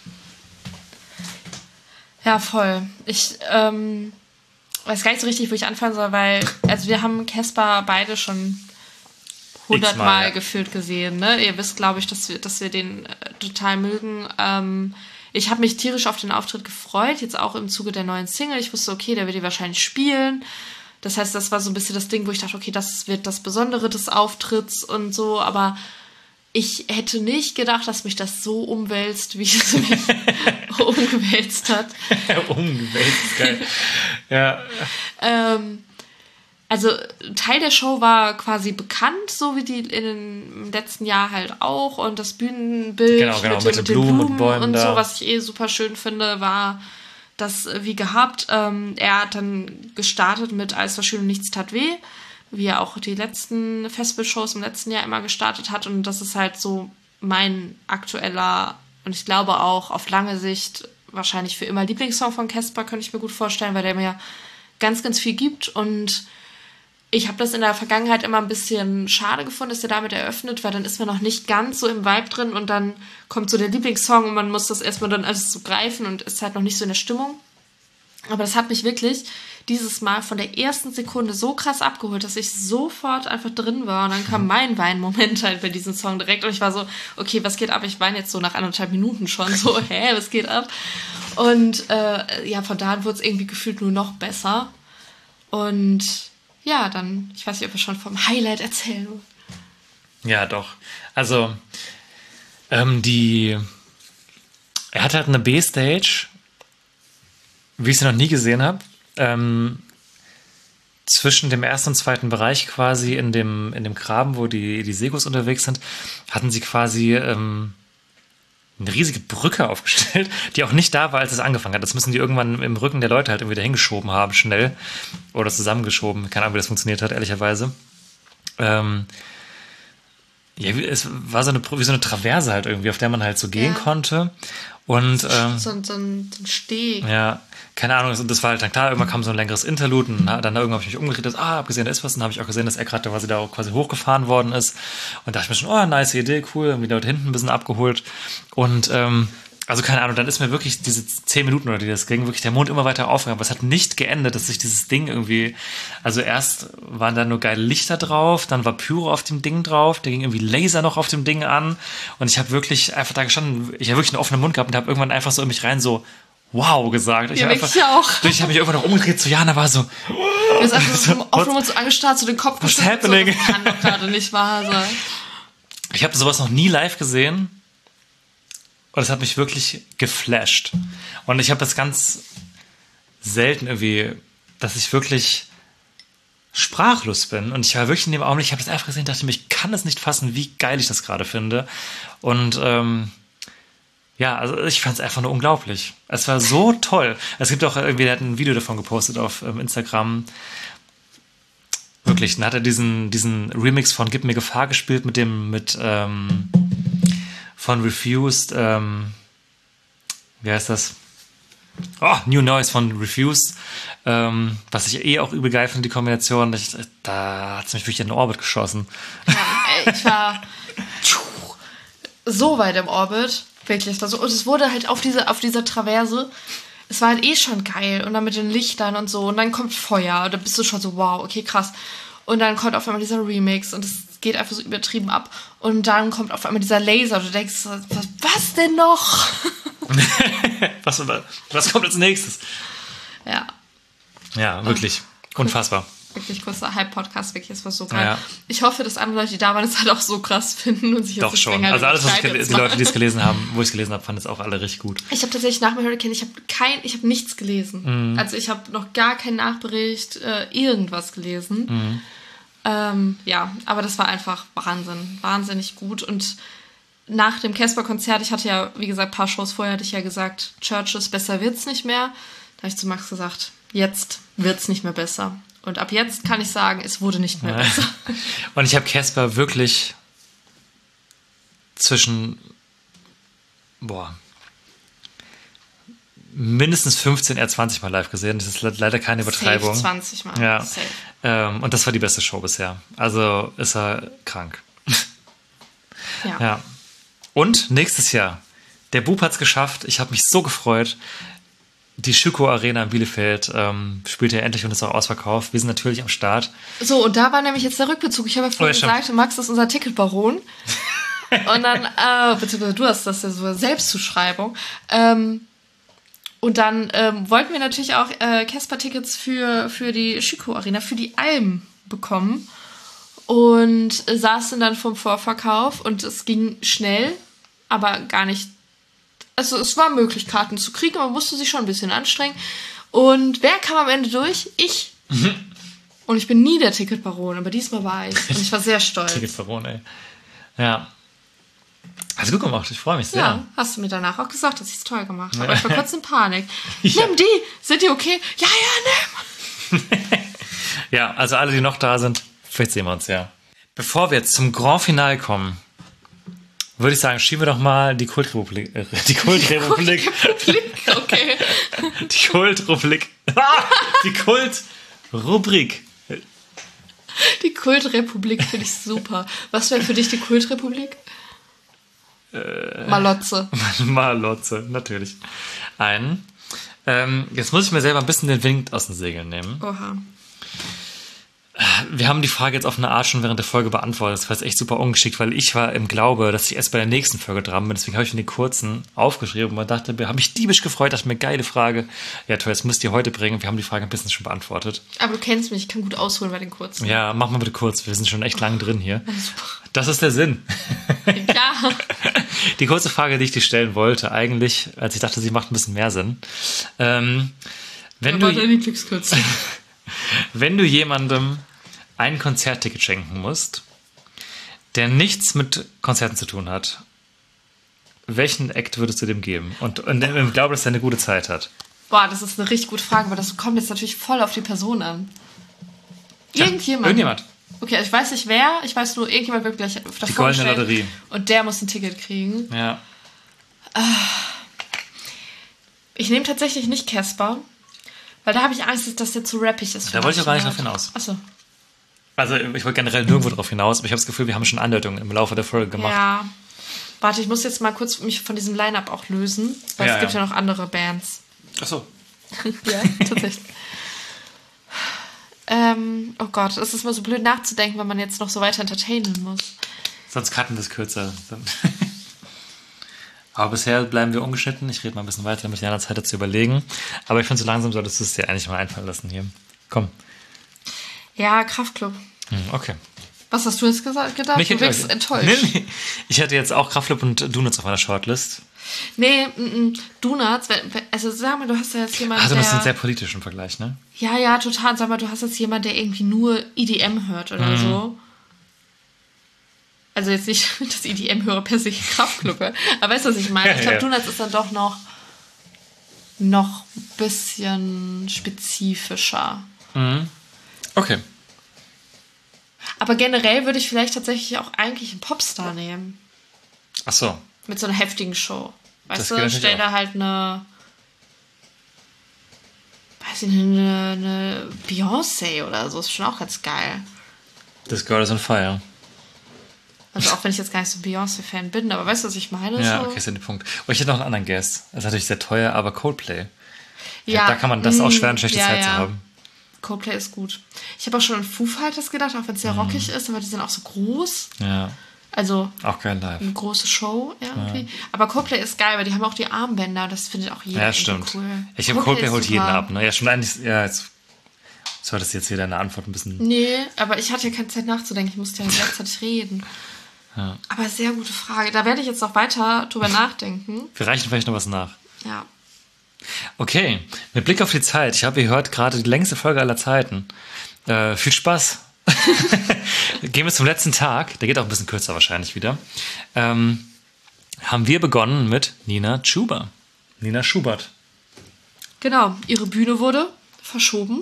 Ja, voll. Ich ähm, weiß gar nicht so richtig, wo ich anfangen soll, weil, also wir haben Casper beide schon hundertmal ja. gefühlt gesehen, ne? Ihr wisst, glaube ich, dass wir, dass wir den äh, total mögen. Ähm, ich habe mich tierisch auf den Auftritt gefreut, jetzt auch im Zuge der neuen Single. Ich wusste, okay, der wird die wahrscheinlich spielen. Das heißt, das war so ein bisschen das Ding, wo ich dachte, okay, das wird das Besondere des Auftritts und so, aber ich hätte nicht gedacht, dass mich das so umwälzt, wie es mich umgewälzt hat. Umgewälzt, geil. Ja. Ähm, also Teil der Show war quasi bekannt, so wie die in den, im letzten Jahr halt auch. Und das Bühnenbild Genau, genau, mit, mit den, den mit den Blumen und Blumen Bäumen und da. so, was ich eh super schön finde, war das wie gehabt. Ähm, er hat dann gestartet mit Alles war schön und nichts tat weh, wie er auch die letzten Festival-Shows im letzten Jahr immer gestartet hat. Und das ist halt so mein aktueller und ich glaube auch auf lange Sicht wahrscheinlich für immer Lieblingssong von Casper, könnte ich mir gut vorstellen, weil der mir ganz, ganz viel gibt und ich habe das in der Vergangenheit immer ein bisschen schade gefunden, dass der damit eröffnet, weil dann ist man noch nicht ganz so im Vibe drin und dann kommt so der Lieblingssong und man muss das erstmal dann alles so greifen und ist halt noch nicht so in der Stimmung. Aber das hat mich wirklich dieses Mal von der ersten Sekunde so krass abgeholt, dass ich sofort einfach drin war und dann kam mein Weinmoment halt bei diesem Song direkt und ich war so, okay, was geht ab? Ich weine jetzt so nach anderthalb Minuten schon so, hä, was geht ab? Und äh, ja, von da an wurde es irgendwie gefühlt nur noch besser und ja, dann, ich weiß nicht, ob wir schon vom Highlight erzählen. Ja, doch. Also, ähm, die, er hat halt eine B-Stage, wie ich sie noch nie gesehen habe, ähm, zwischen dem ersten und zweiten Bereich quasi in dem, in dem Graben, wo die, die Segos unterwegs sind, hatten sie quasi ähm, eine riesige Brücke aufgestellt, die auch nicht da war, als es angefangen hat. Das müssen die irgendwann im Rücken der Leute halt irgendwie dahingeschoben haben, schnell. Oder zusammengeschoben. Keine Ahnung, wie das funktioniert hat, ehrlicherweise. Ähm, ja, es war so eine, wie so eine Traverse halt irgendwie, auf der man halt so gehen ja. konnte. Und, ähm, so, so, ein, so ein Steg. Ja, keine Ahnung, das war halt dann klar, irgendwann kam so ein längeres Interlude und dann irgendwann habe ich mich umgedreht, dass, ah, hab gesehen, da ist was, und dann habe ich auch gesehen, dass er gerade quasi da auch quasi hochgefahren worden ist und dachte ich mir schon, oh, nice Idee, cool, irgendwie dort hinten ein bisschen abgeholt und, ähm, also keine Ahnung, dann ist mir wirklich diese zehn Minuten oder die das ging, wirklich der Mond immer weiter aufgegangen, aber es hat nicht geendet, dass sich dieses Ding irgendwie, also erst waren da nur geile Lichter drauf, dann war Pyro auf dem Ding drauf, der ging irgendwie Laser noch auf dem Ding an und ich habe wirklich einfach da gestanden, ich habe wirklich einen offenen Mund gehabt und habe irgendwann einfach so in mich rein so, wow gesagt. Ich ja, habe einfach, ich auch. Ich habe mich irgendwann noch umgedreht zu Jana, war so, du hast einfach so offen und so angestarrt, so den Kopf what's happening? So, das kann doch gerade nicht wahr sein. Ich habe sowas noch nie live gesehen und es hat mich wirklich geflasht. Und ich habe das ganz selten irgendwie, dass ich wirklich sprachlos bin. Und ich war wirklich in dem Augenblick, ich habe das einfach gesehen, dachte mir, ich kann es nicht fassen, wie geil ich das gerade finde. Und ähm, ja, also ich fand es einfach nur unglaublich. Es war so toll. Es gibt auch irgendwie, der hat ein Video davon gepostet auf ähm, Instagram. Wirklich, dann hat er diesen, diesen Remix von Gib mir Gefahr gespielt mit dem, mit ähm, von Refused, ähm, wie heißt das? Oh, New Noise von Refused, ähm, was ich eh auch übel geil finde, die Kombination. Ich, da hat es mich wirklich in den Orbit geschossen. Ja, ey, ich war so weit im Orbit. Wirklich, war so, und es wurde halt auf diese, auf dieser Traverse, es war halt eh schon geil und dann mit den Lichtern und so und dann kommt Feuer und dann bist du schon so, wow, okay, krass. Und dann kommt auf einmal dieser Remix und es geht einfach so übertrieben ab und dann kommt auf einmal dieser Laser und du denkst, was, was denn noch? was, was kommt als nächstes? Ja. Ja, wirklich. Ach, unfassbar. Wirklich kurzer Hype-Podcast, wirklich, das war so geil. Ja. Ich hoffe, dass andere Leute, die da waren, es halt auch so krass finden und sich jetzt Doch nicht schon. länger Also alles, was ich übertreiben die Leute, die es gelesen haben, wo ich es gelesen habe, fanden es auch alle richtig gut. Ich habe tatsächlich nach dem Hurricane, ich habe kein, ich habe nichts gelesen. Mhm. Also ich habe noch gar keinen Nachbericht, äh, irgendwas gelesen. Mhm. Ähm, ja, aber das war einfach Wahnsinn, wahnsinnig gut. Und nach dem Casper-Konzert, ich hatte ja, wie gesagt, ein paar Shows vorher, hatte ich ja gesagt, Churches, besser wird's nicht mehr. Da habe ich zu Max gesagt, jetzt wird's nicht mehr besser. Und ab jetzt kann ich sagen, es wurde nicht mehr besser. Und ich habe Casper wirklich zwischen, boah, mindestens fünfzehn, eher zwanzig Mal live gesehen. Das ist leider keine Übertreibung. Safe zwanzig Mal. Ja. Safe. Ähm, und das war die beste Show bisher. Also ist er krank. Ja. Ja. Und nächstes Jahr, der Bub hat's geschafft. Ich habe mich so gefreut. Die Schüko Arena in Bielefeld ähm, spielt ja endlich und ist auch ausverkauft. Wir sind natürlich am Start. So, und da war nämlich jetzt der Rückbezug. Ich habe ja vorhin oh, ja, gesagt, Max ist unser Ticketbaron. Und dann, äh, beziehungsweise du hast das ja so eine Selbstzuschreibung. Ähm, und dann ähm, wollten wir natürlich auch äh, Casper-Tickets für, für die Schüko Arena, für die Alm bekommen. Und äh, saßen dann vom Vorverkauf und es ging schnell, aber gar nicht. Also es war möglich, Karten zu kriegen, aber man musste sich schon ein bisschen anstrengen. Und wer kam am Ende durch? Ich. Mhm. Und ich bin nie der Ticketbaron, aber diesmal war ich. Und ich war sehr stolz. Ticketbaron, ey. Ja. Hast du gut gemacht, ich freue mich sehr. Ja, hast du mir danach auch gesagt, dass ich es toll gemacht habe. Aber ich war kurz in Panik. Ja. Nimm die! Sind die okay? Ja, ja, nimm! Ja, also alle, die noch da sind, vielleicht sehen wir uns, ja. Bevor wir jetzt zum Grand Finale kommen, würde ich sagen, schieben wir doch mal die Kultrepublik. Äh, die Kultrepublik. Kultrepublik, okay. Die Kultrepublik. Die Kultrubrik. Die Kultrepublik finde ich super. Was wäre für dich die Kultrepublik? Äh, Malotze. Malotze, natürlich. Ein. Ähm, jetzt muss ich mir selber ein bisschen den Wind aus den Segeln nehmen. Oha. Wir haben die Frage jetzt auf eine Art schon während der Folge beantwortet. Das war jetzt echt super ungeschickt, weil ich war im Glaube, dass ich erst bei der nächsten Folge dran bin. Deswegen habe ich mir den kurzen aufgeschrieben und man dachte, habe mich diebisch gefreut, dachte mir, geile Frage. Ja toll, jetzt müsst ihr heute bringen. Wir haben die Frage ein bisschen schon beantwortet. Aber du kennst mich, ich kann gut ausholen bei den kurzen. Ja, mach mal bitte kurz. Wir sind schon echt lang drin hier. Das ist der Sinn. Ja. Die kurze Frage, die ich dir stellen wollte, eigentlich, als ich dachte, sie macht ein bisschen mehr Sinn. Ähm, wenn, du, Lieblingskürzel. wenn du jemandem ein Konzertticket schenken musst, der nichts mit Konzerten zu tun hat, welchen Act würdest du dem geben? Und, und im Glauben, dass er eine gute Zeit hat. Boah, das ist eine richtig gute Frage, weil das kommt jetzt natürlich voll auf die Person an. Irgendjemand. Ja, irgendjemand. Okay, also ich weiß nicht wer, ich weiß nur, irgendjemand wird gleich davor Die goldene gestellt Lotterie. Und der muss ein Ticket kriegen. Ja. Ich nehme tatsächlich nicht Casper, weil da habe ich Angst, dass der zu rappig ist. Da wollte ich auch gar nicht drauf hinaus. Achso. Also ich wollte generell nirgendwo drauf hinaus, aber ich habe das Gefühl, wir haben schon Andeutungen im Laufe der Folge gemacht. Ja. Warte, ich muss jetzt mal kurz mich von diesem Line-Up auch lösen, weil Ja, es gibt ja. ja noch andere Bands. Ach so. Ja, tatsächlich. ähm, oh Gott, es ist mal so blöd nachzudenken, wenn man jetzt noch so weiter entertainen muss. Sonst cutten wir es kürzer. Aber bisher bleiben wir ungeschnitten. Ich rede mal ein bisschen weiter, damit Jana Zeit hat zu überlegen. Aber ich finde, so langsam solltest du es dir eigentlich mal einfallen lassen hier. Komm. Ja, Kraftklub. Hm, okay. Was hast du jetzt gesagt, gedacht? Mich Du wirkst enttäuscht. enttäuscht. Nee, nee. Ich hatte jetzt auch Kraftclub und Donuts auf meiner Shortlist. Nee, m -m, Donuts, also sag mal, du hast ja jetzt jemanden, Also das ist ein der... sehr politischen Vergleich, ne? Ja, ja, total. Sag mal, du hast jetzt jemanden, der irgendwie nur E D M hört oder Mhm. so. Also jetzt nicht, dass E D M-Hörer per se Kraftklub hören. Aber weißt du, was ich meine? Ich glaube, Ja, ja. Donuts ist dann doch noch noch ein bisschen spezifischer. Mhm. Okay. Aber generell würde ich vielleicht tatsächlich auch eigentlich einen Popstar nehmen. Ach so. Mit so einer heftigen Show. Das Weißt geht du, natürlich stell auch. da halt eine, weiß ich nicht, eine, eine Beyoncé oder so. Ist schon auch ganz geil. Das Girl is on fire. Also auch wenn ich jetzt gar nicht so Beyoncé-Fan bin, aber weißt du, was ich meine? Ja, so? okay, ist ja der Punkt. Oh, ich hätte noch einen anderen Guest. Das ist natürlich sehr teuer, aber Coldplay. Ja, Da kann man das auch mm, schwer eine schlechte ja, Zeit ja. zu haben. Coldplay ist gut. Ich habe auch schon an Foo Fighters gedacht, auch wenn es sehr Mhm. rockig ist, aber die sind auch so groß. Ja, Also auch geil live. eine große Show irgendwie. Aber Coldplay ist geil, weil die haben auch die Armbänder. Das findet auch jeder Ja, irgendwie stimmt. cool. Ich glaube, Coldplay ist holt jeden super. ab. Ne? Ja, stimmt eigentlich. Ja, jetzt solltest du jetzt hier deine Antwort ein bisschen. Nee, aber ich hatte ja keine Zeit nachzudenken. Ich musste ja gleichzeitig reden. Ja. Aber sehr gute Frage. Da werde ich jetzt noch weiter drüber nachdenken. Wir reichen vielleicht noch was nach. Ja. Okay, mit Blick auf die Zeit. Ich habe gehört, gerade die längste Folge aller Zeiten. Äh, viel Spaß. Gehen wir zum letzten Tag. Der geht auch ein bisschen kürzer wahrscheinlich wieder. Ähm, haben wir begonnen mit Nina Chuba. Nina Schubert. Genau. Ihre Bühne wurde verschoben.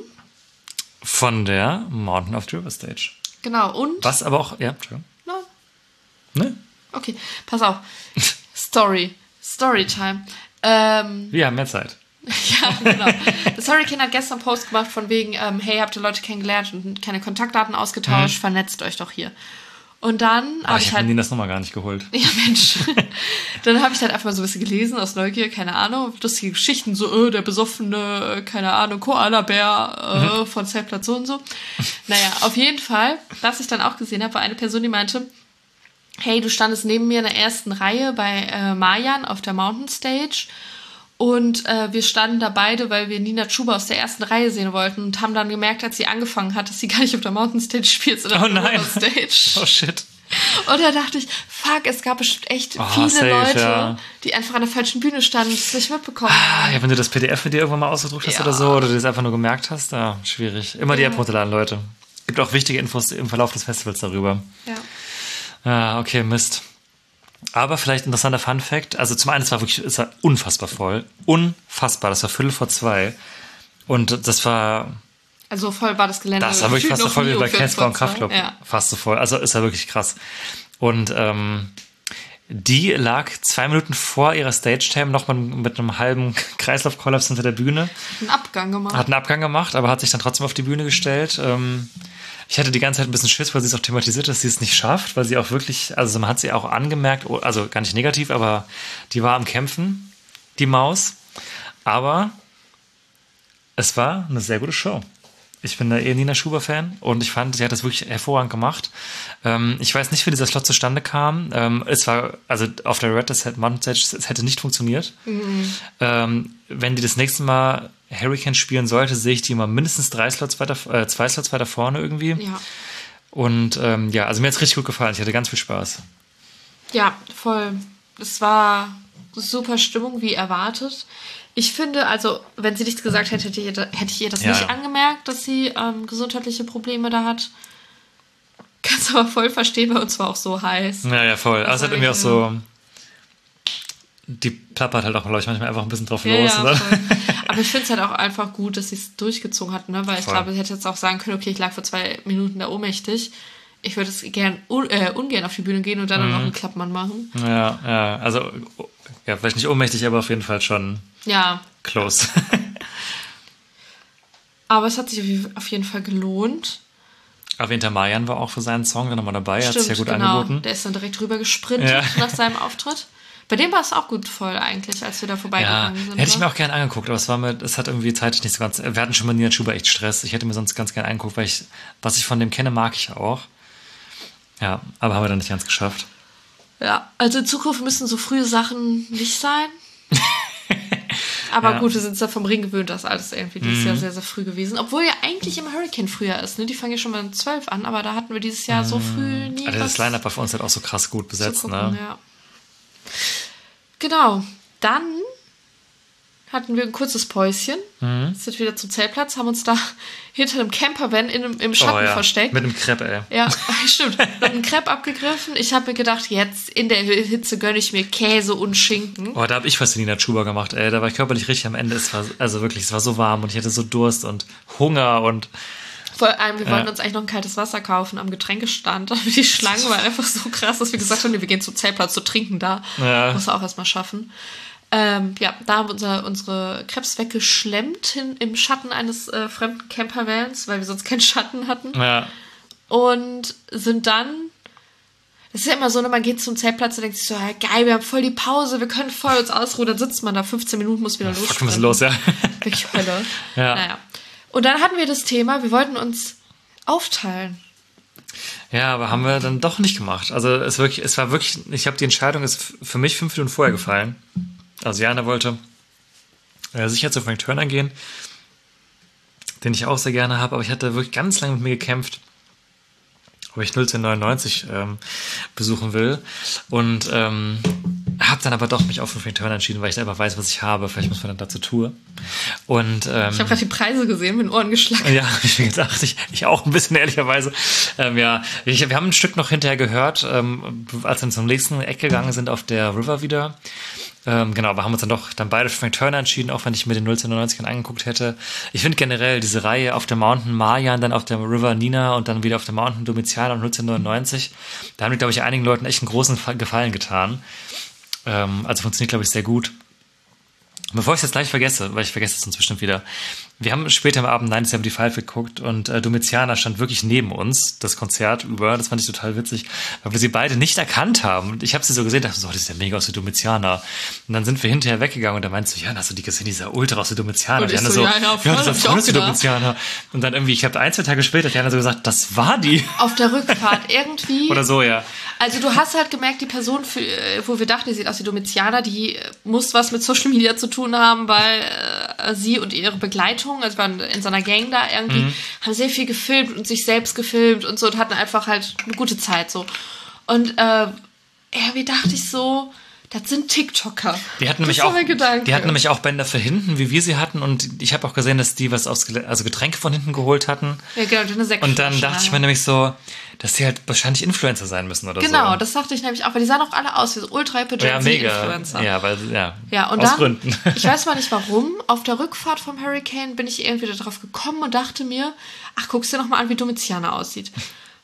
Von der Mountain of the River Stage. Genau. Und... Was aber auch, ja, Entschuldigung. Nein. Ne? Okay, pass auf. Story. Storytime. Ähm, Wir haben mehr Zeit. ja, genau. Das Hurricane hat gestern einen Post gemacht von wegen, ähm, hey, habt ihr Leute kennengelernt und keine Kontaktdaten ausgetauscht, vernetzt euch doch hier. Und dann Ah, habe ich ich habe halt... Ninas Nummer gar nicht geholt. Ja, Mensch. Dann habe ich halt einfach mal so ein bisschen gelesen aus Neugier, keine Ahnung, lustige Geschichten, so, äh, der besoffene, äh, keine Ahnung, Koala-Bär äh, Mhm. von Zeltplatz so und so. Naja, auf jeden Fall, was ich dann auch gesehen habe, war eine Person, die meinte, hey, du standest neben mir in der ersten Reihe bei äh, Mayan auf der Mountain Stage und äh, wir standen da beide, weil wir Nina Chuba aus der ersten Reihe sehen wollten und haben dann gemerkt, als sie angefangen hat, dass sie gar nicht auf der Mountain Stage spielt, sondern Oh auf der nein. River Stage. Oh shit. Und da dachte ich, fuck, es gab bestimmt echt Oh, viele safe, Leute, ja. die einfach an der falschen Bühne standen und es nicht mitbekommen Ah, haben. ja, wenn du das P D F mit dir irgendwann mal ausgedruckt hast Ja. oder so, oder du das einfach nur gemerkt hast, da schwierig. Immer die Ja. App runterladen, Leute. Gibt auch wichtige Infos im Verlauf des Festivals darüber. Ja. Ah, okay, Mist. Aber vielleicht ein interessanter Fun-Fact. Also zum einen, es war wirklich, es war unfassbar voll. Unfassbar. Das war Viertel vor zwei. Und das war, Also voll war das Gelände. das war wirklich gefühlt fast so noch voll wie nie bei um viertel Casper und vor zwei. Kraftklub. Ja. Fast so voll. Also ist ja wirklich krass. Und ähm, die lag zwei Minuten vor ihrer Stage-Time nochmal mit einem halben Kreislaufkollaps hinter der Bühne. Einen Abgang gemacht. Hat einen Abgang gemacht, aber hat sich dann trotzdem auf die Bühne gestellt. Ähm, Ich hatte die ganze Zeit ein bisschen Schiss, weil sie es auch thematisiert, dass sie es nicht schafft, weil sie auch wirklich, also man hat sie auch angemerkt, also gar nicht negativ, aber die war am Kämpfen, die Maus. Aber es war eine sehr gute Show. Ich bin da eher Nina Schuber-Fan und ich fand, sie hat das wirklich hervorragend gemacht. Ähm, ich weiß nicht, wie dieser Slot zustande kam. Ähm, es war, also auf der Red das Mountain Stage, es hätte nicht funktioniert. Mhm. Ähm, wenn die das nächste Mal Hurricane spielen sollte, sehe ich die immer mindestens drei Slots weiter, äh, zwei Slots weiter vorne irgendwie. Ja. Und ähm, ja, also mir hat es richtig gut gefallen. Ich hatte ganz viel Spaß. Ja, voll. Es war super Stimmung, wie erwartet. Ich finde, also, wenn sie nichts gesagt hätte, hätte ich, hätte ich ihr das ja, nicht ja. angemerkt, dass sie ähm, gesundheitliche Probleme da hat. Kannst aber voll verstehen, bei uns war auch so heiß. Ja, ja, voll. Das also es hat irgendwie auch so, die plappert halt auch, glaube ich, manchmal einfach ein bisschen drauf ja, los. Ja, oder? voll. Aber ich finde es halt auch einfach gut, dass sie es durchgezogen hat, ne? Weil ich voll. glaube, sie hätte jetzt auch sagen können, okay, ich lag vor zwei Minuten da ohnmächtig. Ich würde es gern un, äh, ungern auf die Bühne gehen und dann mhm. noch einen Klappmann machen. Ja, ja, also ja, vielleicht nicht ohnmächtig, aber auf jeden Fall schon ja. close. Aber es hat sich auf jeden Fall gelohnt. Avinta Marian war auch für seinen Song dann nochmal dabei, Stimmt, hat sich ja gut genau. angeboten. Der ist dann direkt rüber gesprintet ja. nach seinem Auftritt. Bei dem war es auch gut voll eigentlich, als wir da vorbeigegangen ja, sind. Hätte ich mir auch gerne angeguckt, aber es war mir, es hat irgendwie zeitlich nicht so ganz. Wir hatten schon mal Nina Schuber echt Stress. Ich hätte mir sonst ganz gerne angeguckt, weil ich, was ich von dem kenne, mag ich auch. Ja, aber haben wir dann nicht ganz geschafft. Ja, also in Zukunft müssen so frühe Sachen nicht sein. Aber ja. gut, wir sind uns ja vom Ring gewöhnt, dass alles irgendwie dieses mhm. Jahr sehr, sehr früh gewesen. Obwohl ja eigentlich immer Hurricane früher ist. Ne? Die fangen ja schon mal um zwölf an, aber da hatten wir dieses Jahr mhm. so früh nie also was. Das Line-Up war für uns halt auch so krass gut besetzt. Gucken, ne? Ja. Genau. Dann hatten wir ein kurzes Päuschen, mhm. sind wieder zum Zeltplatz, haben uns da hinter einem Campervan in, im Schatten oh, ja. versteckt. Mit einem Crepe, ey. Ja, stimmt. Mit einem Crepe abgegriffen. Ich habe mir gedacht, jetzt in der Hitze gönne ich mir Käse und Schinken. Oh, da habe ich was für Nina Schuber gemacht, ey. Da war ich körperlich richtig am Ende. Es war, also wirklich, es war so warm und ich hatte so Durst und Hunger und... Vor allem, wir wollten ja. uns eigentlich noch ein kaltes Wasser kaufen am Getränkestand. Aber die Schlange war einfach so krass, dass wir gesagt haben, wir gehen zum Zeltplatz zu trinken da. Ja. Muss auch erstmal schaffen. Ähm, ja, da haben wir unser, unsere Krebs weggeschlemmt hin, im Schatten eines äh, fremden Campervans, weil wir sonst keinen Schatten hatten. Ja. Und sind dann, das ist ja immer so, ne, man geht zum Zeltplatz und denkt sich so, ja, geil, wir haben voll die Pause, wir können voll uns ausruhen, dann sitzt man da fünfzehn Minuten, muss wieder ja, los. Fuck, was ist los, ja. Wirklich Hölle. Ja. Naja. Und dann hatten wir das Thema, wir wollten uns aufteilen. Ja, aber haben wir dann doch nicht gemacht. Also es, wirklich, es war wirklich, ich habe die Entscheidung ist für mich fünf Minuten vorher gefallen. Also Jana wollte äh, sicher zu Frank Turner gehen, den ich auch sehr gerne habe, aber ich hatte wirklich ganz lange mit mir gekämpft, ob ich null zehn neunundneunzig ähm, besuchen will. Und ähm, habe dann aber doch mich auch für Frank Turner entschieden, weil ich einfach weiß, was ich habe. Vielleicht muss man dann dazu tun. Und, ähm, ich habe gerade die Preise gesehen, mit den Ohren geschlagen. Ja, ich mir gedacht, ich, ich auch ein bisschen, ehrlicherweise. Ähm, ja, ich, wir haben ein Stück noch hinterher gehört, ähm, als wir zum nächsten Eck gegangen sind auf der River wieder. Ähm, genau, aber haben uns dann doch dann beide für Frank Turner entschieden, auch wenn ich mir den null zehn neunundneunzig angeguckt hätte. Ich finde generell diese Reihe auf der Mountain Marian, dann auf der River Nina und dann wieder auf der Mountain Domitiana und null zehn neunundneunzig, da haben die, glaube ich, einigen Leuten echt einen großen Gefallen getan. Ähm, also funktioniert, glaube ich, sehr gut. Bevor ich es jetzt gleich vergesse, weil ich vergesse es sonst bestimmt wieder. Wir haben später am Abend neunzehnhundertfünfundsiebzig geguckt und äh, Domitiana stand wirklich neben uns, das Konzert über. Das fand ich total witzig, weil wir sie beide nicht erkannt haben. Und ich habe sie so gesehen, dachte so, oh, das ist ja mega aus der Domitiana. Und dann sind wir hinterher weggegangen und da meinst du, ja, hast du die gesehen, dieser Ultra aus der Domitiana? Und die ich so, so, ja, ja, voll, ja, das hab ist ich auch voll aus der gedacht. Domitiana. Und dann irgendwie, ich habe ein, zwei Tage später, die Jana so gesagt, das war die. Auf der Rückfahrt irgendwie. Oder so, ja. Also du hast halt gemerkt, die Person, für, wo wir dachten, die sieht aus wie Domitiana, die muss was mit Social Media zu tun haben, weil äh, sie und ihre Begleitung, also waren in so einer Gang da irgendwie, mhm. haben sehr viel gefilmt und sich selbst gefilmt und so und hatten einfach halt eine gute Zeit so. Und äh, irgendwie dachte ich so, das sind TikToker. Die hatten nämlich das auch, war mein Gedanke. die hatten nämlich auch Bänder für hinten, wie wir sie hatten. Und ich habe auch gesehen, dass die was aufs, also Getränke von hinten geholt hatten. Ja, genau, eine Sektflasche. Und dann dachte ich mir nämlich so, dass die halt wahrscheinlich Influencer sein müssen oder genau, so. Genau, das dachte ich nämlich auch, weil die sahen auch alle aus wie so ultra-hippe ja, Influencer. Ja, weil, ja, ja und aus dann, Gründen. Ich weiß mal nicht warum, auf der Rückfahrt vom Hurricane bin ich irgendwie darauf gekommen und dachte mir, ach, guck's dir noch mal an, wie Domitiana aussieht.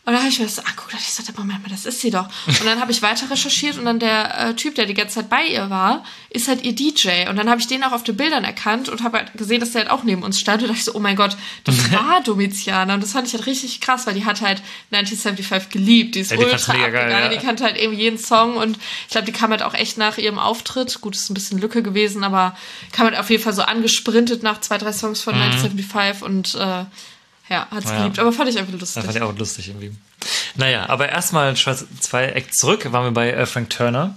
Und dann habe ich mir das so angeguckt und ich sagte, Moment mal, das ist sie doch. Und dann habe ich weiter recherchiert und dann der äh, Typ, der die ganze Zeit bei ihr war, ist halt ihr D J. Und dann habe ich den auch auf den Bildern erkannt und habe halt gesehen, dass der halt auch neben uns stand. Und dachte ich so, oh mein Gott, das war Domiziana. Und das fand ich halt richtig krass, weil die hat halt neunzehnhundertfünfundsiebzig geliebt. Die ist Ja, die ultra fand's mega geil, abgegangen. ja. Die kannte halt eben jeden Song. Und ich glaube, die kam halt auch echt nach ihrem Auftritt. Gut, ist ein bisschen Lücke gewesen, aber kam halt auf jeden Fall so angesprintet nach zwei, drei Songs von Mhm. neunzehnhundertfünfundsiebzig und äh, ja, hat's Ja. geliebt. Aber fand ich einfach Das lustig. fand ich auch lustig irgendwie. Naja, aber erstmal zwei Acts zurück, waren wir bei äh, Frank Turner.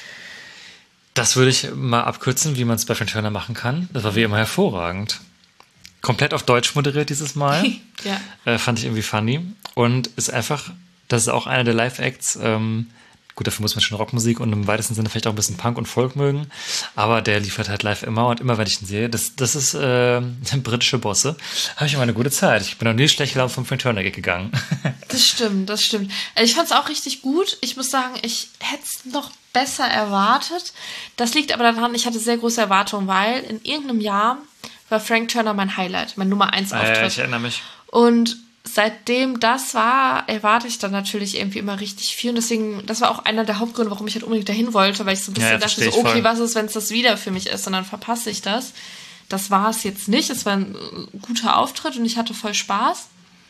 Das würde ich mal abkürzen, wie man es bei Frank Turner machen kann. Das war wie immer hervorragend. Komplett auf Deutsch moderiert dieses Mal. Ja. Äh, fand ich irgendwie funny. Und ist einfach, das ist auch einer der Live-Acts. Ähm, gut, dafür muss man schon Rockmusik und im weitesten Sinne vielleicht auch ein bisschen Punk und Folk mögen. Aber der liefert halt live immer und immer, wenn ich ihn sehe. Das, das ist äh, britische Bosse. Habe ich immer eine gute Zeit. Ich bin noch nie schlecht gelaunt vom Frank Turner Gig gegangen. Das stimmt, das stimmt. Also ich fand es auch richtig gut. Ich muss sagen, ich hätte es noch besser erwartet. Das liegt aber daran, ich hatte sehr große Erwartungen, weil in irgendeinem Jahr war Frank Turner mein Highlight, mein Nummer eins Auftritt. Äh, ich erinnere mich. Und seitdem das war, erwarte ich dann natürlich irgendwie immer richtig viel. Und deswegen, das war auch einer der Hauptgründe, warum ich halt unbedingt dahin wollte, weil ich so ein bisschen Ja, dachte, versteh so, ich okay, voll. was ist, wenn es das wieder für mich ist? Und dann verpasse ich das. Das war es jetzt nicht. Es war ein äh, guter Auftritt und ich hatte voll Spaß.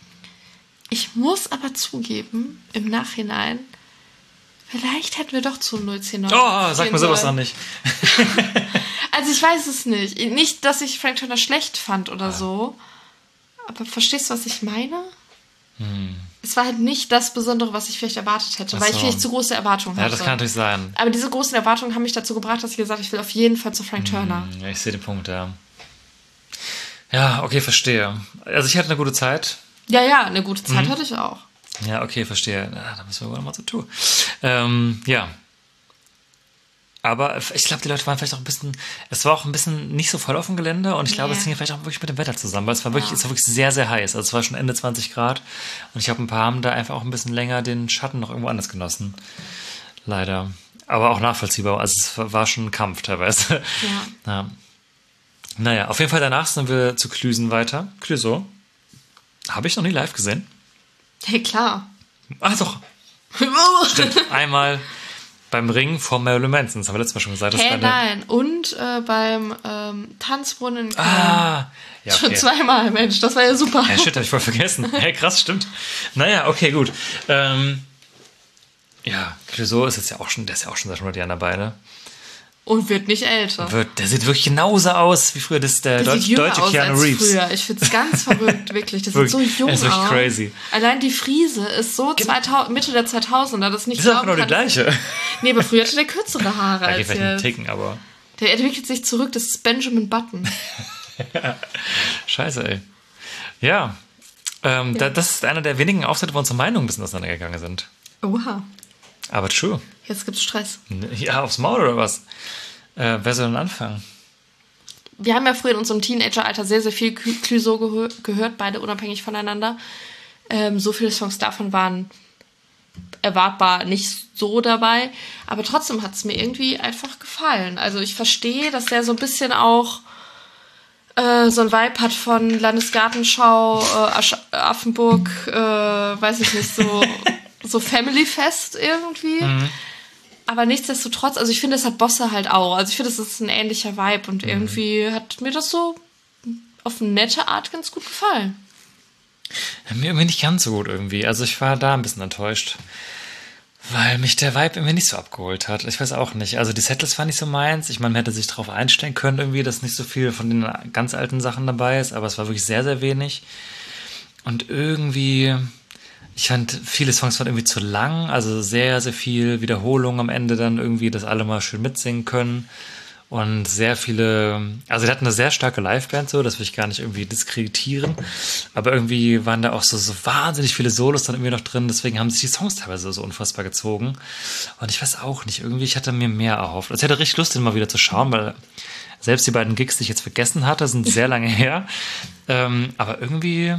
Ich muss aber zugeben, im Nachhinein, vielleicht hätten wir doch zu null zehn neun. Oh, sag mir sowas noch nicht. Also ich weiß es nicht. Nicht, dass ich Frank Turner schlecht fand oder so. Aber verstehst du, was ich meine? Hm. Es war halt nicht das Besondere, was ich vielleicht erwartet hätte, Ach weil ich so. vielleicht zu große Erwartungen Ja, hatte. das kann natürlich sein. Aber diese großen Erwartungen haben mich dazu gebracht, dass ich gesagt habe, ich will auf jeden Fall zu Frank Turner. Ja, ich sehe den Punkt, ja. Ja, okay, verstehe. Also ich hatte eine gute Zeit. Ja, ja, eine gute Mhm. Zeit hatte ich auch. Ja, okay, verstehe. Na, da müssen wir wohl mal so tun. Ähm, ja. Aber ich glaube, die Leute waren vielleicht auch ein bisschen, es war auch ein bisschen nicht so voll auf dem Gelände und ich glaube, Nee. es hing vielleicht auch wirklich mit dem Wetter zusammen, weil es war wirklich, Ja. es war wirklich sehr, sehr heiß. Also es war schon Ende zwanzig Grad und ich habe ein paar haben da einfach auch ein bisschen länger den Schatten noch irgendwo anders genossen. Leider. Aber auch nachvollziehbar. Also es war schon ein Kampf teilweise. Ja. Ja. Naja, auf jeden Fall danach sind wir zu Clusen weiter. Clouseau. Habe ich noch nie live gesehen. Hey, klar. Ach doch, stimmt. Einmal beim Ring vor Marilyn Manson. Das haben wir letztes Mal schon gesagt. Das Hey, war eine- nein. Und äh, beim ähm, Tanzbrunnen in Köln. Ah, ja, Schon okay. zweimal, Mensch. Das war ja super. Hey, shit, hab ich voll vergessen. Hey, krass, stimmt. Naja, okay, gut. Ähm, ja, Clouseau ist jetzt ja auch schon, der ist ja auch schon seit hundert Jahren dabei, ne? Und wird nicht älter. Wird, der sieht wirklich genauso aus wie früher. Das ist der Der Deutsch, sieht jünger deutsche aus Keanu als Reeves. früher. Ich finde es ganz verrückt, wirklich. Der sieht Wirklich, so jung er ist wirklich aus. crazy. Allein die Frise ist so zweitausend, Mitte der zweitausender, das nicht Das ist auch glauben genau die kann. gleiche. Nee, aber früher hatte der kürzere Haare Da geht als vielleicht einen jetzt. Ticken, aber Der entwickelt sich zurück, das ist Benjamin Button. scheiße, ey. Ja, ähm, Da, das ist einer der wenigen Auftritte, wo unsere Meinungen ein bisschen auseinandergegangen sind. Oha, Aber true. jetzt gibt's Stress. Ja, aufs Maul oder was? Äh, wer soll denn anfangen? Wir haben ja früher in unserem Teenageralter sehr, sehr viel Cl- Clouseau gehö- gehört, beide unabhängig voneinander. Ähm, so viele Songs davon waren erwartbar nicht so dabei, aber trotzdem hat es mir irgendwie einfach gefallen. Also ich verstehe, dass der so ein bisschen auch äh, so ein Vibe hat von Landesgartenschau, äh, Asch Affenburg, äh, weiß ich nicht, so, so Family-Fest irgendwie. Mhm. Aber nichtsdestotrotz, also ich finde, das hat Bosse halt auch. Also ich finde, das ist ein ähnlicher Vibe und irgendwie hat mir das so auf eine nette Art ganz gut gefallen. Ja, mir irgendwie nicht ganz so gut irgendwie. Also ich war da ein bisschen enttäuscht, weil mich der Vibe irgendwie nicht so abgeholt hat. Ich weiß auch nicht. Also die Settles war nicht so meins. Ich meine, man hätte sich darauf einstellen können irgendwie, dass nicht so viel von den ganz alten Sachen dabei ist, aber es war wirklich sehr, sehr wenig. Und irgendwie, ich fand, viele Songs waren irgendwie zu lang, also sehr, sehr viel Wiederholung am Ende dann irgendwie, dass alle mal schön mitsingen können. Und sehr viele, also die hatten eine sehr starke Liveband so, das will ich gar nicht irgendwie diskreditieren, aber irgendwie waren da auch so, so wahnsinnig viele Solos dann irgendwie noch drin, deswegen haben sich die Songs teilweise so unfassbar gezogen. Und ich weiß auch nicht, irgendwie, ich hatte mir mehr erhofft. Also ich hatte richtig Lust, den mal wieder zu schauen, weil selbst die beiden Gigs, die ich jetzt vergessen hatte, sind sehr lange her. Ähm, aber irgendwie,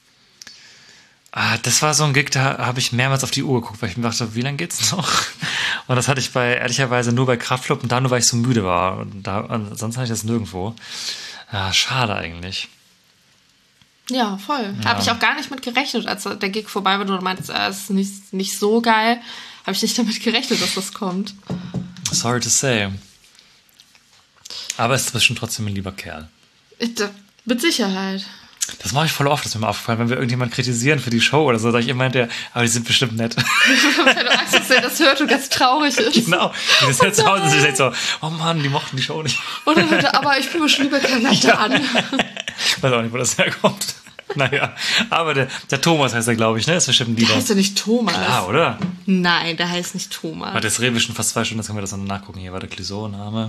ah, das war so ein Gig, da habe ich mehrmals auf die Uhr geguckt, weil ich mir dachte, wie lange geht's noch? Und das hatte ich bei, ehrlicherweise nur bei Kraftklub und da nur, weil ich so müde war. Und da, ansonsten hatte ich das nirgendwo. Ja, schade eigentlich. Ja, voll. Ja. Habe ich auch gar nicht mit gerechnet, als der Gig vorbei war. Du meinst, äh, es ist nicht, nicht so geil. Habe ich nicht damit gerechnet, dass das kommt. Sorry to say. Aber es ist bestimmt trotzdem ein lieber Kerl. Ich, mit Sicherheit. Das mache ich voll oft, das ist mir mal aufgefallen, wenn wir irgendjemanden kritisieren für die Show oder so, sage ich immer der, aber die sind bestimmt nett. Wenn du Angst hast, dass er das hört und ganz traurig ist. Genau. Und das jetzt zu Hause sich denkt so, oh Mann, die mochten die Show nicht. Und dann hört er, aber ich bin bestimmt lieber Kerl ja. an. Weiß auch nicht, wo das herkommt. Naja, aber der, der Thomas heißt er, glaube ich, ne? Ist bestimmt ein Lieber. Der heißt ja nicht Thomas. Ah, oder? Nein, der heißt nicht Thomas. Warte, jetzt reden wir schon fast zwei Stunden, jetzt können wir das noch nachgucken. Hier war der Clisot-Name.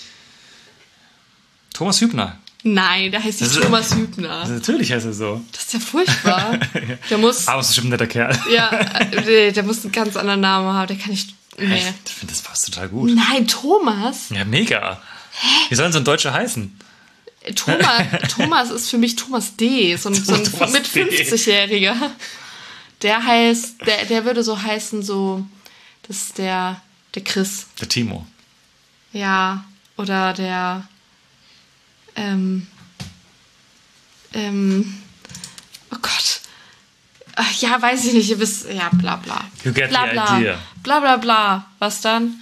Thomas Hübner. Nein, der heißt nicht Thomas Hübner. Also natürlich heißt er so. Das ist ja furchtbar. Der muss. Aber es ist bestimmt ein netter Kerl. Ja, der, der muss einen ganz anderen Namen haben. Der kann nicht. Nee. Echt? Ich finde, das passt total gut. Nein, Thomas. Ja, mega. Hä? Wie soll denn so ein Deutscher heißen? Thomas, Thomas ist für mich Thomas D., so ein, so ein Thomas mit fünfzigjähriger. Der heißt, der, der würde so heißen, so, das ist der, der Chris. Der Timo. Ja, oder der, ähm, ähm, oh Gott. Ach, ja, weiß ich nicht, ihr wisst, ja, bla bla. You get bla, the bla. idea. Bla bla bla. Was dann?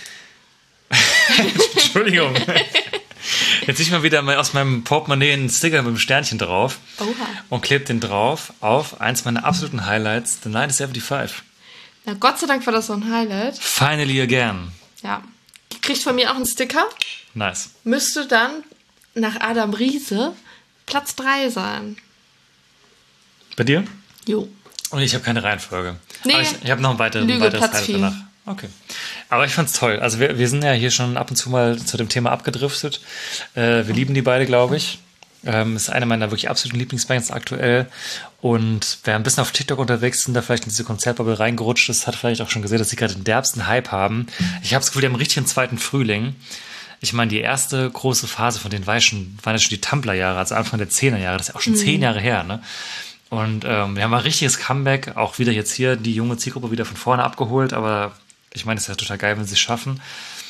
Entschuldigung. Jetzt ziehe ich mal wieder mal aus meinem Portemonnaie einen Sticker mit einem Sternchen drauf. Oha. Und klebe den drauf auf eins meiner absoluten Highlights, The nineteen seventy-five. Na, Gott sei Dank war das so ein Highlight. Finally Again. Ja. Kriegt von mir auch einen Sticker. Nice. Müsste dann nach Adam Riese Platz drei sein. Bei dir? Jo. Und ich habe keine Reihenfolge. Nee. Aber ich, ich habe noch ein weiteres, Lüge, ein weiteres Platz Highlight danach. Okay. Aber ich fand's toll. Also wir, wir sind ja hier schon ab und zu mal zu dem Thema abgedriftet. Äh, wir lieben die beide, glaube ich. Ähm, ist eine meiner wirklich absoluten Lieblingsbands aktuell. Und wer ein bisschen auf TikTok unterwegs sind, da vielleicht in diese Konzertbubble reingerutscht ist, hat vielleicht auch schon gesehen, dass sie gerade den derbsten Hype haben. Ich habe das Gefühl, die haben einen richtigen zweiten Frühling. Ich meine, die erste große Phase von denen war ja schon, waren ja schon die Tumblr-Jahre, also Anfang der Zehner-Jahre. Das ist ja auch schon mhm. zehn Jahre her, ne? Und ähm, wir haben ein richtiges Comeback, auch wieder jetzt hier die junge Zielgruppe wieder von vorne abgeholt, aber ich meine, es ist ja total geil, wenn sie es schaffen.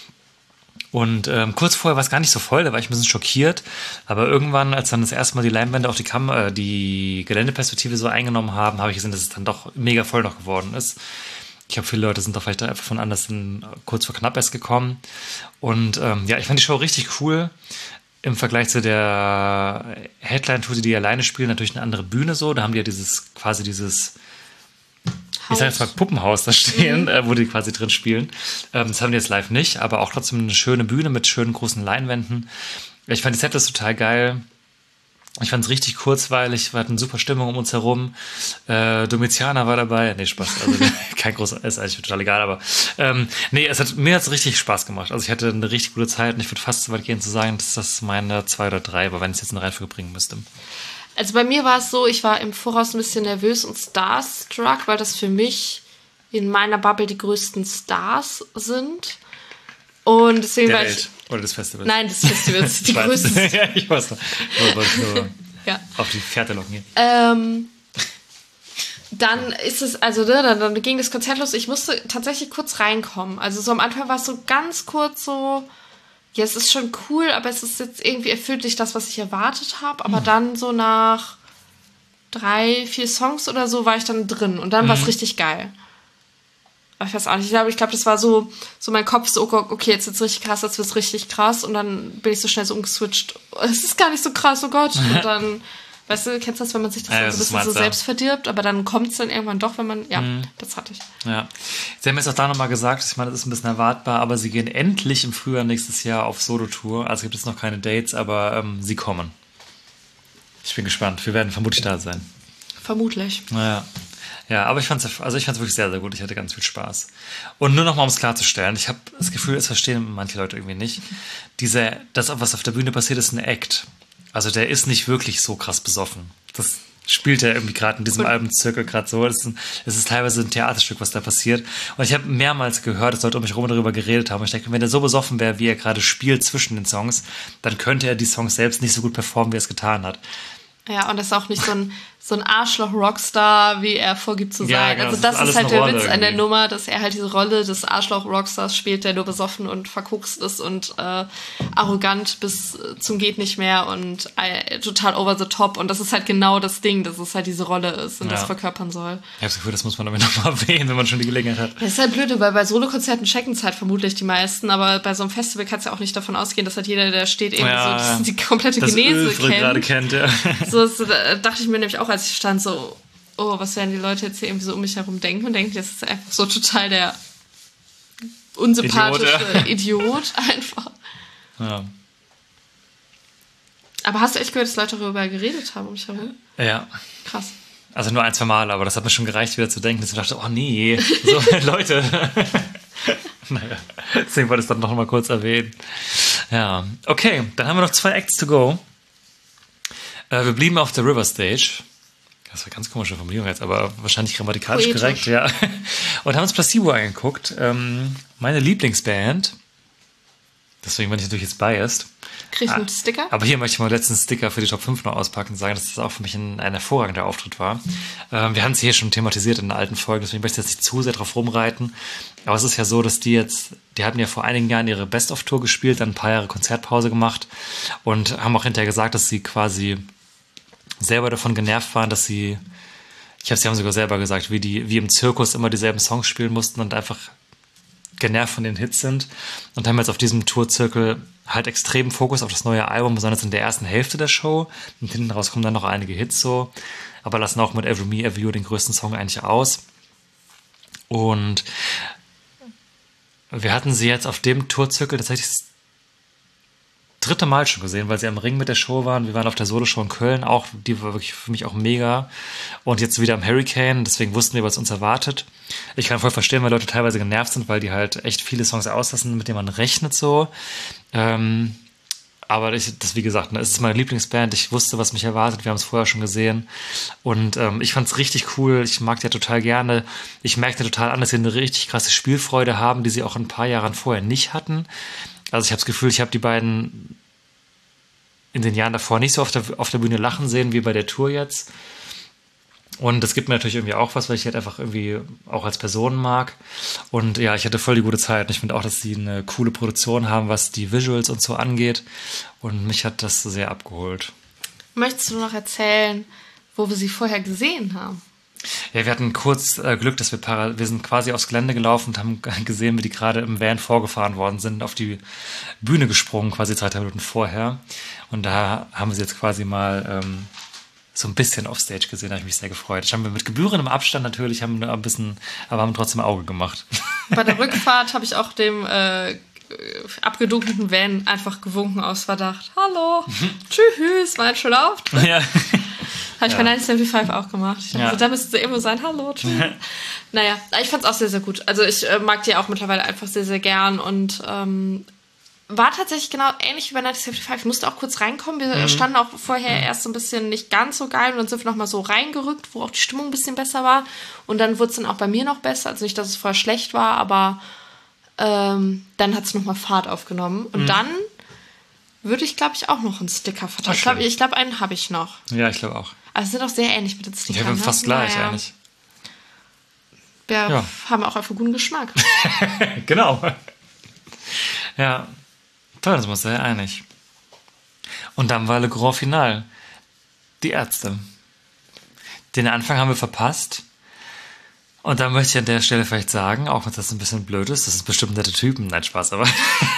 Und ähm, kurz vorher war es gar nicht so voll, da war ich ein bisschen schockiert, aber irgendwann, als dann das erste Mal die Leinwände auf die, Kam äh, die Geländeperspektive so eingenommen haben, habe ich gesehen, dass es dann doch mega voll noch geworden ist. Ich glaube, viele Leute sind doch vielleicht einfach von anders in, kurz vor knapp erst gekommen. Und ähm, ja, ich fand die Show richtig cool. Im Vergleich zu der Headline-Tour, die die alleine spielen, natürlich eine andere Bühne so. Da haben die ja dieses, quasi dieses, Haus. Ich sag jetzt mal Puppenhaus da stehen, mhm. äh, wo die quasi drin spielen. Ähm, das haben die jetzt live nicht, aber auch trotzdem eine schöne Bühne mit schönen großen Leinwänden. Ich fand die Setlist total geil. Ich fand es richtig kurzweilig, wir hatten super Stimmung um uns herum. Äh, Domitianer war dabei. Nee, Spaß. Also kein großer, ist eigentlich total egal, aber ähm, nee, es hat, mir hat es richtig Spaß gemacht. Also ich hatte eine richtig gute Zeit und ich würde fast so weit gehen zu sagen, dass das meine zwei oder drei war, wenn ich es jetzt eine Reihenfolge bringen müsste. Also bei mir war es so, ich war im Voraus ein bisschen nervös und starstruck, weil das für mich in meiner Bubble die größten Stars sind. Und deswegen Der war Welt. ich... Oder des Festivals? Nein, des Festivals. Die größten. Ja, ich weiß noch. Ich wollte nur ja. auf die Fährte locken hier. Ähm, dann ist es, also dann, dann ging das Konzert los. Ich musste tatsächlich kurz reinkommen. Also so am Anfang war es so ganz kurz so, ja, es ist schon cool, aber es ist jetzt irgendwie erfüllt nicht das, was ich erwartet habe. Aber mhm. dann so nach drei, vier Songs oder so war ich dann drin. Und dann mhm. war es richtig geil. Ich weiß auch nicht, ich glaube, ich glaube, das war so, so mein Kopf, so, okay, jetzt wird's richtig krass, jetzt wird's richtig krass und dann bin ich so schnell so umgeswitcht. Es ist gar nicht so krass, oh Gott. Und dann, weißt du, kennst du das, wenn man sich das ja, dann so ein bisschen so selbst verdirbt, aber dann kommt's dann irgendwann doch, wenn man, ja, mhm. das hatte ich. Ja. Sie haben jetzt auch da nochmal gesagt, ich meine, das ist ein bisschen erwartbar, aber sie gehen endlich im Frühjahr nächstes Jahr auf Solo-Tour. Also gibt es noch keine Dates, aber ähm, sie kommen. Ich bin gespannt. Wir werden vermutlich da sein. Vermutlich. Naja. Ja, aber ich fand's, also ich fand's wirklich sehr, sehr gut. Ich hatte ganz viel Spaß. Und nur noch mal, um es klarzustellen, ich habe das Gefühl, es verstehen manche Leute irgendwie nicht. Diese, das, was auf der Bühne passiert, ist ein Act. Also der ist nicht wirklich so krass besoffen. Das spielt er irgendwie gerade in diesem Albenzirkel gerade so. Es ist, es ist teilweise ein Theaterstück, was da passiert. Und ich habe mehrmals gehört, dass Leute um mich herum darüber geredet haben. Und ich denke, wenn er so besoffen wäre, wie er gerade spielt zwischen den Songs, dann könnte er die Songs selbst nicht so gut performen, wie er es getan hat. Ja, und das ist auch nicht so ein, so ein Arschloch-Rockstar, wie er vorgibt zu sein. Ja, genau, also das das ist ist, alles halt eine der Rolle Witz an der irgendwie. Nummer, dass er halt diese Rolle des Arschloch-Rockstars spielt, der nur besoffen und verkokst ist und äh, arrogant bis äh, zum geht nicht mehr und äh, total over the top. Und das ist halt genau das Ding, dass es halt diese Rolle ist und Ja. das verkörpern soll. Ich habe das Gefühl, das muss man aber nochmal erwähnen, wenn man schon die Gelegenheit hat. Das ist halt blöd, weil bei Solokonzerten checken es halt vermutlich die meisten, aber bei so einem Festival kannst du ja auch nicht davon ausgehen, dass halt jeder, der steht, irgendwie Ja, so das, die komplette Das Genese Ölfre gerade kennt. kennt, ja. So, so da dachte ich mir nämlich auch, als ich stand, so, oh, was werden die Leute jetzt hier irgendwie so um mich herum denken und denken, das ist einfach so total der unsympathische Idiot, Idiot, ja. einfach. Ja. Aber hast du echt gehört, dass Leute darüber geredet haben um mich herum? ja. Krass. Also nur ein, zwei Mal, aber das hat mir schon gereicht, wieder zu denken, dass ich dachte, oh nee, so, Leute. Naja, deswegen wollte ich es dann noch mal kurz erwähnen. Ja, okay, dann haben wir noch zwei Acts to go. Äh, wir blieben auf der River Stage. Das war eine ganz komische Formulierung jetzt, aber wahrscheinlich grammatikalisch Poetisch. korrekt, ja. Und haben uns Placebo angeguckt. Ähm, meine Lieblingsband. Deswegen bin ich natürlich jetzt biased. Krieg ich einen Sticker? Aber hier möchte ich mal den letzten Sticker für die Top fünf noch auspacken und sagen, dass das auch für mich ein, ein hervorragender Auftritt war. Ähm, wir haben es hier schon thematisiert in den alten Folgen, deswegen möchte ich jetzt nicht zu sehr drauf rumreiten. Aber es ist ja so, dass die jetzt, die hatten ja vor einigen Jahren ihre Best-of-Tour gespielt, dann ein paar Jahre Konzertpause gemacht und haben auch hinterher gesagt, dass sie quasi selber davon genervt waren, dass sie, ich habe sie haben sogar selber gesagt, wie die, wie im Zirkus immer dieselben Songs spielen mussten und einfach genervt von den Hits sind und haben jetzt auf diesem Tourzirkel halt extremen Fokus auf das neue Album, besonders in der ersten Hälfte der Show. Und hinten raus kommen dann noch einige Hits so, aber lassen auch mit Every Me, Every You den größten Song eigentlich aus. Und wir hatten sie jetzt auf dem Tourzirkel tatsächlich das dritte Mal schon gesehen, weil sie am Ring mit der Show waren. Wir waren auf der Solo-Show in Köln auch, die war wirklich für mich auch mega. Und jetzt wieder am Hurricane, deswegen wussten wir, was uns erwartet. Ich kann voll verstehen, weil Leute teilweise genervt sind, weil die halt echt viele Songs auslassen, mit denen man rechnet so. Ähm, aber ich, das, wie gesagt, ne, es ist meine Lieblingsband. Ich wusste, was mich erwartet. Wir haben es vorher schon gesehen. Und ähm, ich fand es richtig cool. Ich mag die ja total gerne. Ich merkte total an, dass sie eine richtig krasse Spielfreude haben, die sie auch ein paar Jahren vorher nicht hatten. Also ich habe das Gefühl, ich habe die beiden in den Jahren davor nicht so auf der, auf der Bühne lachen sehen wie bei der Tour jetzt. Und das gibt mir natürlich irgendwie auch was, weil ich halt einfach irgendwie auch als Person mag. Und ja, ich hatte voll die gute Zeit. Und ich finde auch, dass sie eine coole Produktion haben, was die Visuals und so angeht. Und mich hat das sehr abgeholt. Möchtest du noch erzählen, wo wir sie vorher gesehen haben? Ja, wir hatten kurz äh, Glück, dass wir para- wir sind quasi aufs Gelände gelaufen und haben gesehen, wie die gerade im Van vorgefahren worden sind, auf die Bühne gesprungen, quasi zwei, drei Minuten vorher. Und da haben wir sie jetzt quasi mal ähm, so ein bisschen offstage gesehen, da habe ich mich sehr gefreut. Das haben wir mit gebührendem Abstand natürlich, haben wir ein bisschen, aber haben trotzdem Auge gemacht. Bei der Rückfahrt habe ich auch dem äh, abgedunkelten Van einfach gewunken aus Verdacht. Hallo, tschüss, war ein schöner Auftritt. Ja. Habe ich Ja. bei neunzig seventy-five auch gemacht. Ich dachte, Ja. so, da müsste sie irgendwo sein. Hallo, tschüss. Naja, ich fand es auch sehr, sehr gut. Also ich äh, mag die auch mittlerweile einfach sehr, sehr gern und ähm, war tatsächlich genau ähnlich wie bei neunzig seventy-five. Ich musste auch kurz reinkommen. Wir Mhm. standen auch vorher erst so ein bisschen nicht ganz so geil und dann sind wir nochmal so reingerückt, wo auch die Stimmung ein bisschen besser war. Und dann wurde es dann auch bei mir noch besser. Also nicht, dass es vorher schlecht war, aber ähm, dann hat es nochmal Fahrt aufgenommen. Und Mhm. dann würde ich, glaube ich, auch noch einen Sticker verteilen. Ach, Ich glaube, schön. ich glaub, einen habe ich noch. Ja, ich glaube auch. Also sind auch sehr ähnlich mit den Stickern. Ja, wir haben ne? fast gleich Naja. eigentlich. Wir Ja. haben auch einfach guten Geschmack. Genau. Ja, toll, das sind wir uns sehr einig. Und dann war Le Grand Final. Die Ärzte. Den Anfang haben wir verpasst. Und dann möchte ich an der Stelle vielleicht sagen, auch wenn das ein bisschen blöd ist, das ist bestimmt nette Typen. Nein, Spaß, aber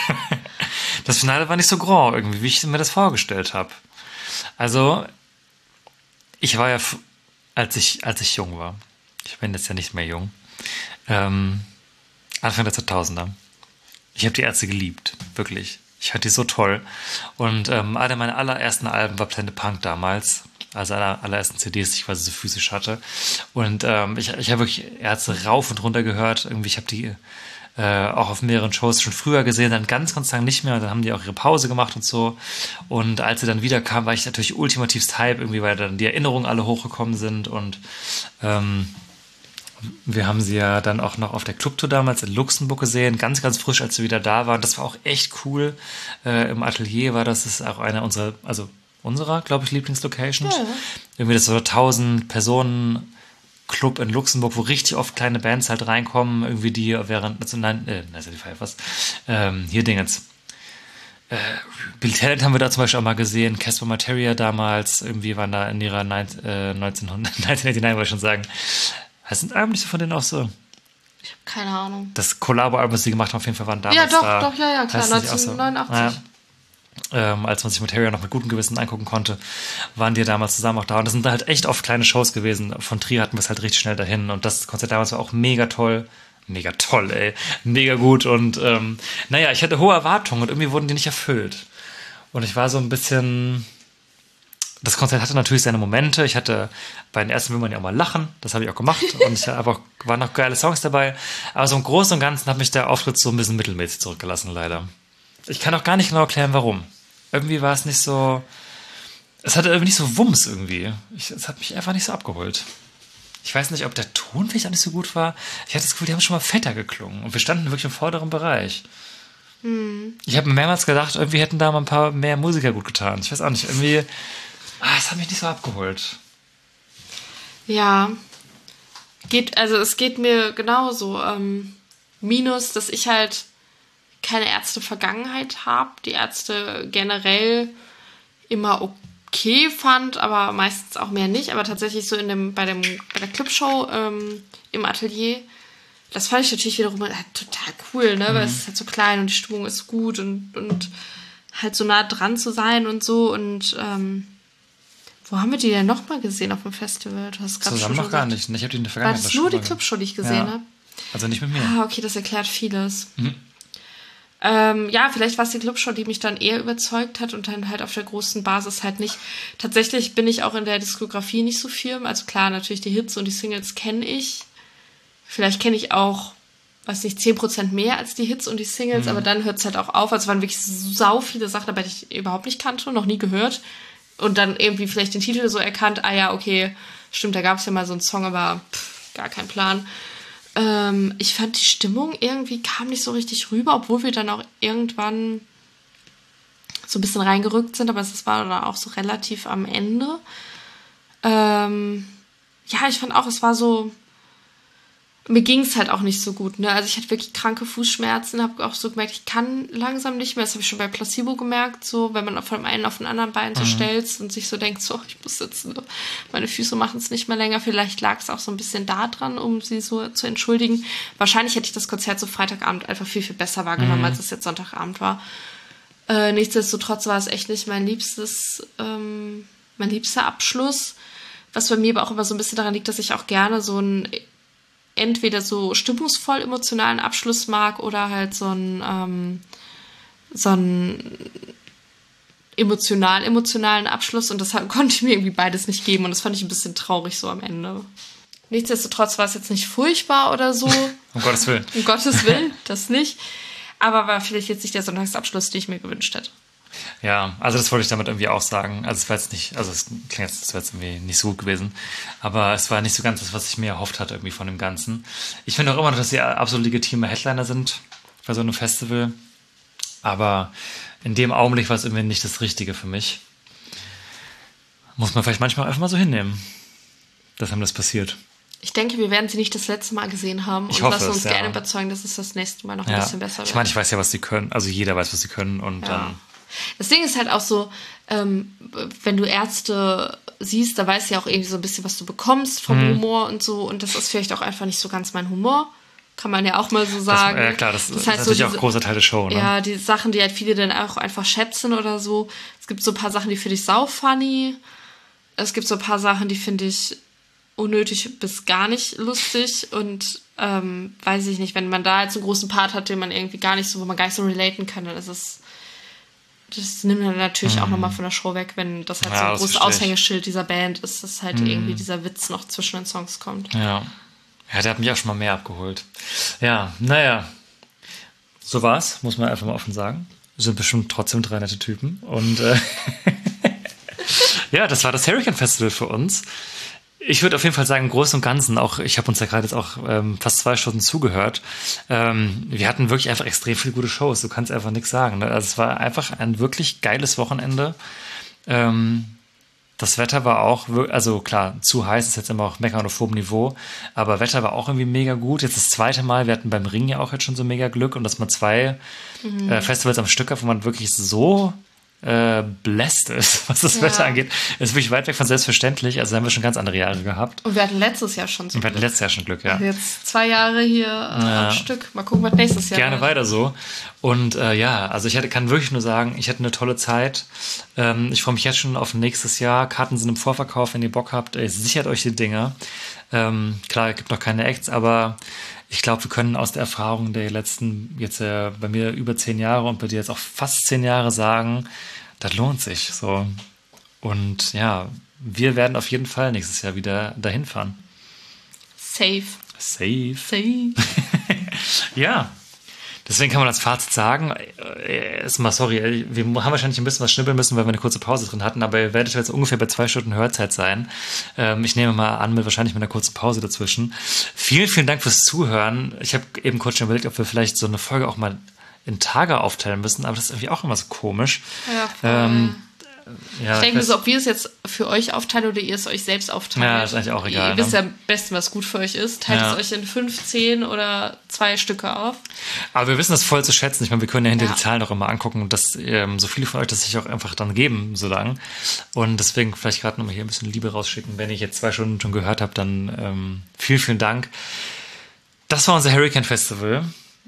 das Finale war nicht so grand irgendwie, wie ich mir das vorgestellt habe. Also, ich war ja, f- als ich, als ich jung war, ich bin jetzt ja nicht mehr jung, ähm, Anfang der zweitausender. Ich habe die Ärzte geliebt, wirklich. Ich fand die so toll. Und ähm, einer meiner allerersten Alben war Planet Punk damals. Also aller, allerersten C Ds, die ich quasi so physisch hatte. Und ähm, ich, ich habe wirklich Ärzte rauf und runter gehört. Irgendwie, ich habe die äh, auch auf mehreren Shows schon früher gesehen, dann ganz, ganz lang nicht mehr. Und dann haben die auch ihre Pause gemacht und so. Und als sie dann wieder kam, war ich natürlich ultimativst Hype, irgendwie, weil dann die Erinnerungen alle hochgekommen sind. Und ähm, wir haben sie ja dann auch noch auf der Clubtour damals in Luxemburg gesehen, ganz, ganz frisch, als sie wieder da waren. Das war auch echt cool. Äh, Im Atelier war das, das ist auch einer unserer, also unserer, glaube ich, Lieblingslocations. Ja. Irgendwie das so tausend Personen Club in Luxemburg, wo richtig oft kleine Bands halt reinkommen, irgendwie die während, also nein, äh, nein, die Feier was, ähm, hier Dingens. Äh, Bill Talent haben wir da zum Beispiel auch mal gesehen, Casper Materia damals, irgendwie waren da in ihrer neun, äh, neunzehnhundertneunundneunzig, wollte ich schon sagen. Was sind Alben nicht so von denen auch so? Ich habe keine Ahnung. Das Collabo-Album, was sie gemacht haben, auf jeden Fall waren damals Ja, doch, da. doch, ja, ja, klar, Heißt das nicht auch so? neunzehnhundertneunundachtzig. Ja. Ähm, als man sich Materia noch mit gutem Gewissen angucken konnte, waren die damals zusammen auch da. Und das sind halt echt oft kleine Shows gewesen. Von Trier hatten wir es halt richtig schnell dahin. Und das Konzert damals war auch mega toll. Mega toll, ey. Mega gut. Und ähm, naja, ich hatte hohe Erwartungen und irgendwie wurden die nicht erfüllt. Und ich war so ein bisschen... Das Konzert hatte natürlich seine Momente. Ich hatte, bei den ersten will man ja auch mal lachen. Das habe ich auch gemacht. Und ich habe auch, waren noch geile Songs dabei. Aber so im Großen und Ganzen hat mich der Auftritt so ein bisschen mittelmäßig zurückgelassen, leider. Ich kann auch gar nicht genau erklären, warum. Irgendwie war es nicht so... Es hatte irgendwie nicht so Wumms irgendwie. Ich, es hat mich einfach nicht so abgeholt. Ich weiß nicht, ob der Ton vielleicht auch nicht so gut war. Ich hatte das Gefühl, die haben schon mal fetter geklungen. Und wir standen wirklich im vorderen Bereich. Hm. Ich habe mir mehrmals gedacht, irgendwie hätten da mal ein paar mehr Musiker gut getan. Ich weiß auch nicht, irgendwie... Ah, es hat mich nicht so abgeholt. Ja. Geht, also es geht mir genauso. Ähm, minus, dass ich halt keine Ärzte-Vergangenheit habe, die Ärzte generell immer okay fand, aber meistens auch mehr nicht. Aber tatsächlich so in dem, bei, dem, bei der Clubshow ähm, im Atelier, das fand ich natürlich wiederum halt total cool, ne? Mhm. Weil es ist halt so klein und die Stimmung ist gut und, und halt so nah dran zu sein und so. Und ähm, wo haben wir die denn nochmal gesehen auf dem Festival? Du hast gerade Zusammen schon noch gar gesagt. nicht. Ich habe die in der Vergangenheit War das nur die Clubshow, die ich gesehen ja. habe? Also nicht mit mir. Ah, okay, das erklärt vieles. Mhm. Ähm, ja, vielleicht war es die Clubshow, die mich dann eher überzeugt hat und dann halt auf der großen Basis halt nicht. Tatsächlich bin ich auch in der Diskografie nicht so firm. Also klar, natürlich die Hits und die Singles kenne ich. Vielleicht kenne ich auch, weiß nicht, zehn Prozent mehr als die Hits und die Singles, mhm. aber dann hört es halt auch auf. Also es waren wirklich sau viele Sachen dabei, die ich überhaupt nicht kannte, noch nie gehört. Und dann irgendwie vielleicht den Titel so erkannt, ah ja, okay, stimmt, da gab es ja mal so einen Song, aber pff, gar kein Plan. Ähm, ich fand die Stimmung irgendwie kam nicht so richtig rüber, obwohl wir dann auch irgendwann so ein bisschen reingerückt sind, aber es war dann auch so relativ am Ende. Ähm, ja, ich fand auch, es war so, mir ging es halt auch nicht so gut, ne? Also ich hatte wirklich kranke Fußschmerzen, habe auch so gemerkt, ich kann langsam nicht mehr. Das habe ich schon bei Placebo gemerkt, so wenn man von einem auf den anderen Bein so mhm. stellt und sich so denkt, so ich muss sitzen, meine Füße machen es nicht mehr länger. Vielleicht lag es auch so ein bisschen da dran, um sie so zu entschuldigen. Wahrscheinlich hätte ich das Konzert so Freitagabend einfach viel, viel besser wahrgenommen, mhm. als es jetzt Sonntagabend war. Äh, nichtsdestotrotz war es echt nicht mein liebstes, ähm, mein liebster Abschluss, was bei mir aber auch immer so ein bisschen daran liegt, dass ich auch gerne so ein entweder so stimmungsvoll emotionalen Abschluss mag oder halt so einen, ähm, so einen emotional emotionalen Abschluss und deshalb konnte ich mir irgendwie beides nicht geben und das fand ich ein bisschen traurig so am Ende. Nichtsdestotrotz war es jetzt nicht furchtbar oder so. Um Gottes Willen. Um Gottes Willen, das nicht. Aber war vielleicht jetzt nicht der Sonntagsabschluss, den ich mir gewünscht hätte. Ja, also das wollte ich damit irgendwie auch sagen. Also es war jetzt nicht, also es klingt jetzt, es wäre jetzt irgendwie nicht so gut gewesen, aber es war nicht so ganz das, was ich mir erhofft hatte irgendwie von dem Ganzen. Ich finde auch immer noch, dass sie absolut legitime Headliner sind bei so einem Festival, aber in dem Augenblick war es irgendwie nicht das Richtige für mich. Muss man vielleicht manchmal einfach mal so hinnehmen, dass einem das passiert. Ich denke, wir werden sie nicht das letzte Mal gesehen haben ich und hoffe lassen uns es, gerne ja. überzeugen, dass es das nächste Mal noch ja. ein bisschen besser wird. Ich meine, ich weiß ja, was sie können. Also jeder weiß, was sie können und ja. dann... Das Ding ist halt auch so, ähm, wenn du Ärzte siehst, da weißt du ja auch irgendwie so ein bisschen, was du bekommst vom hm. Humor und so. Und das ist vielleicht auch einfach nicht so ganz mein Humor. Kann man ja auch mal so sagen. Das, ja klar, das, das ist halt natürlich so auch diese, ein großer Teil der Show. Ne? Ja, die Sachen, die halt viele dann auch einfach schätzen oder so. Es gibt so ein paar Sachen, die finde ich sau funny. Es gibt so ein paar Sachen, die finde ich unnötig bis gar nicht lustig. Und ähm, weiß ich nicht, wenn man da jetzt einen großen Part hat, den man irgendwie gar nicht so, wo man gar nicht so relaten kann, dann ist es... Das nimmt dann natürlich mhm. auch nochmal von der Show weg, wenn das halt ja, so ein das großes Aushängeschild dieser Band ist, dass halt mhm. irgendwie dieser Witz noch zwischen den Songs kommt. Ja. Ja, der hat mich auch schon mal mehr abgeholt. Ja, naja. So war's, muss man einfach mal offen sagen. Sind bestimmt trotzdem drei nette Typen. Und äh ja, das war das Hurricane Festival für uns. Ich würde auf jeden Fall sagen, im Großen und Ganzen, auch ich habe uns ja gerade jetzt auch ähm, fast zwei Stunden zugehört. Ähm, wir hatten wirklich einfach extrem viele gute Shows. Du kannst einfach nichts sagen. Ne? Also es war einfach ein wirklich geiles Wochenende. Ähm, das Wetter war auch, wir- also klar, zu heiß ist jetzt immer auch meckern auf hohem Niveau, aber Wetter war auch irgendwie mega gut. Jetzt das zweite Mal, wir hatten beim Ring ja auch jetzt schon so mega Glück und dass man zwei äh, Festivals am Stück hat, wo man wirklich so äh, bläst ist, was das Ja. Wetter angeht, ist wirklich weit weg von selbstverständlich. Also da haben wir schon ganz andere Jahre gehabt. Und wir hatten letztes Jahr schon so. Und wir hatten letztes Jahr schon Glück, ja. Jetzt zwei Jahre hier äh, Ja. am Stück. Mal gucken, was nächstes Jahr Gerne wird. weiter so. Und äh, ja, also ich hätte, kann wirklich nur sagen, ich hatte eine tolle Zeit. Ähm, ich freue mich jetzt schon auf nächstes Jahr. Karten sind im Vorverkauf, wenn ihr Bock habt. Ey, sichert euch die Dinger. Ähm, klar, es gibt noch keine Acts, aber ich glaube, wir können aus der Erfahrung der letzten, jetzt äh, bei mir über zehn Jahre und bei dir jetzt auch fast zehn Jahre sagen, das lohnt sich. So. Und ja, wir werden auf jeden Fall nächstes Jahr wieder dahin fahren. Safe. Safe. Safe. Ja, deswegen kann man als Fazit sagen, äh, erstmal sorry, wir haben wahrscheinlich ein bisschen was schnippeln müssen, weil wir eine kurze Pause drin hatten, aber ihr werdet jetzt ungefähr bei zwei Stunden Hörzeit sein. Ähm, ich nehme mal an, mit wahrscheinlich mit einer kurzen Pause dazwischen. Vielen, vielen Dank fürs Zuhören. Ich habe eben kurz schon überlegt, ob wir vielleicht so eine Folge auch mal in Tage aufteilen müssen, aber das ist irgendwie auch immer so komisch. Ja, voll. Ähm, ja, Ich denke mir weiß- so, ob wir es jetzt für euch aufteilen oder ihr es euch selbst aufteilt. Ja, ist eigentlich auch egal, Ihr wisst ne? ja am besten, was gut für euch ist. Teilt Ja. es euch in fünf, zehn oder zwei Stücke auf. Aber wir wissen das voll zu schätzen. Ich meine, wir können ja hinter Ja. die Zahlen auch immer angucken und dass ähm, so viele von euch das sich auch einfach dann geben, so lang. Und deswegen vielleicht gerade nochmal hier ein bisschen Liebe rausschicken. Wenn ich jetzt zwei Stunden schon gehört habe, dann ähm, vielen, vielen Dank. Das war unser Hurricane Festival.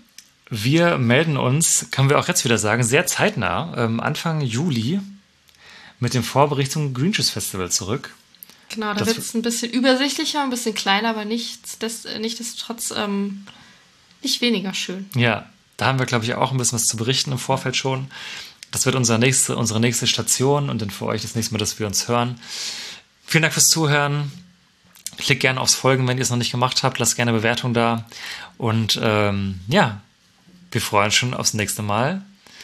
Wir melden uns, können wir auch jetzt wieder sagen, sehr zeitnah, ähm, Anfang Juli mit dem Vorbericht zum Green Juice Festival zurück. Genau, da Das- wird es ein bisschen übersichtlicher, ein bisschen kleiner, aber nichts, das, nichtsdestotrotz ähm, nicht weniger schön. Ja, da haben wir, glaube ich, auch ein bisschen was zu berichten im Vorfeld schon. Das wird unsere nächste, unsere nächste Station und dann für euch das nächste Mal, dass wir uns hören. Vielen Dank fürs Zuhören. Klickt gerne aufs Folgen, wenn ihr es noch nicht gemacht habt. Lasst gerne Bewertung da. Und ähm, ja, wir freuen uns schon aufs nächste Mal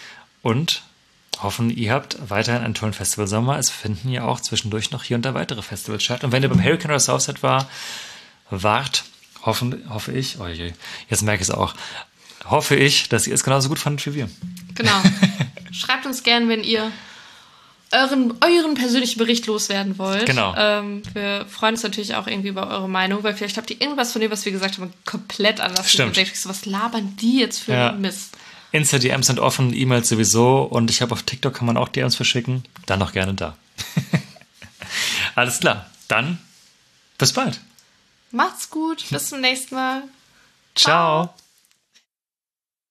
und hoffen, ihr habt weiterhin einen tollen Festivalsommer. Es finden ja auch zwischendurch noch hier und da weitere Festivals statt. Und wenn ihr beim Hurricane oder Southside war, wart, hoffen, hoffe ich, oh je, jetzt merke ich es auch, hoffe ich, dass ihr es genauso gut fandet wie wir. Genau. Schreibt uns gern, wenn ihr euren, euren persönlichen Bericht loswerden wollt. Genau. Ähm, wir freuen uns natürlich auch irgendwie über eure Meinung, weil vielleicht habt ihr irgendwas von dem, was wir gesagt haben, komplett anders. Stimmt. Und denkt euch so, was labern die jetzt für Ja. einen Mist? Insta-D Ms sind offen, E-Mails sowieso und ich habe auf TikTok kann man auch D Ms verschicken. Dann noch gerne da. Alles klar. Dann bis bald. Macht's gut. Bis zum nächsten Mal. Ciao.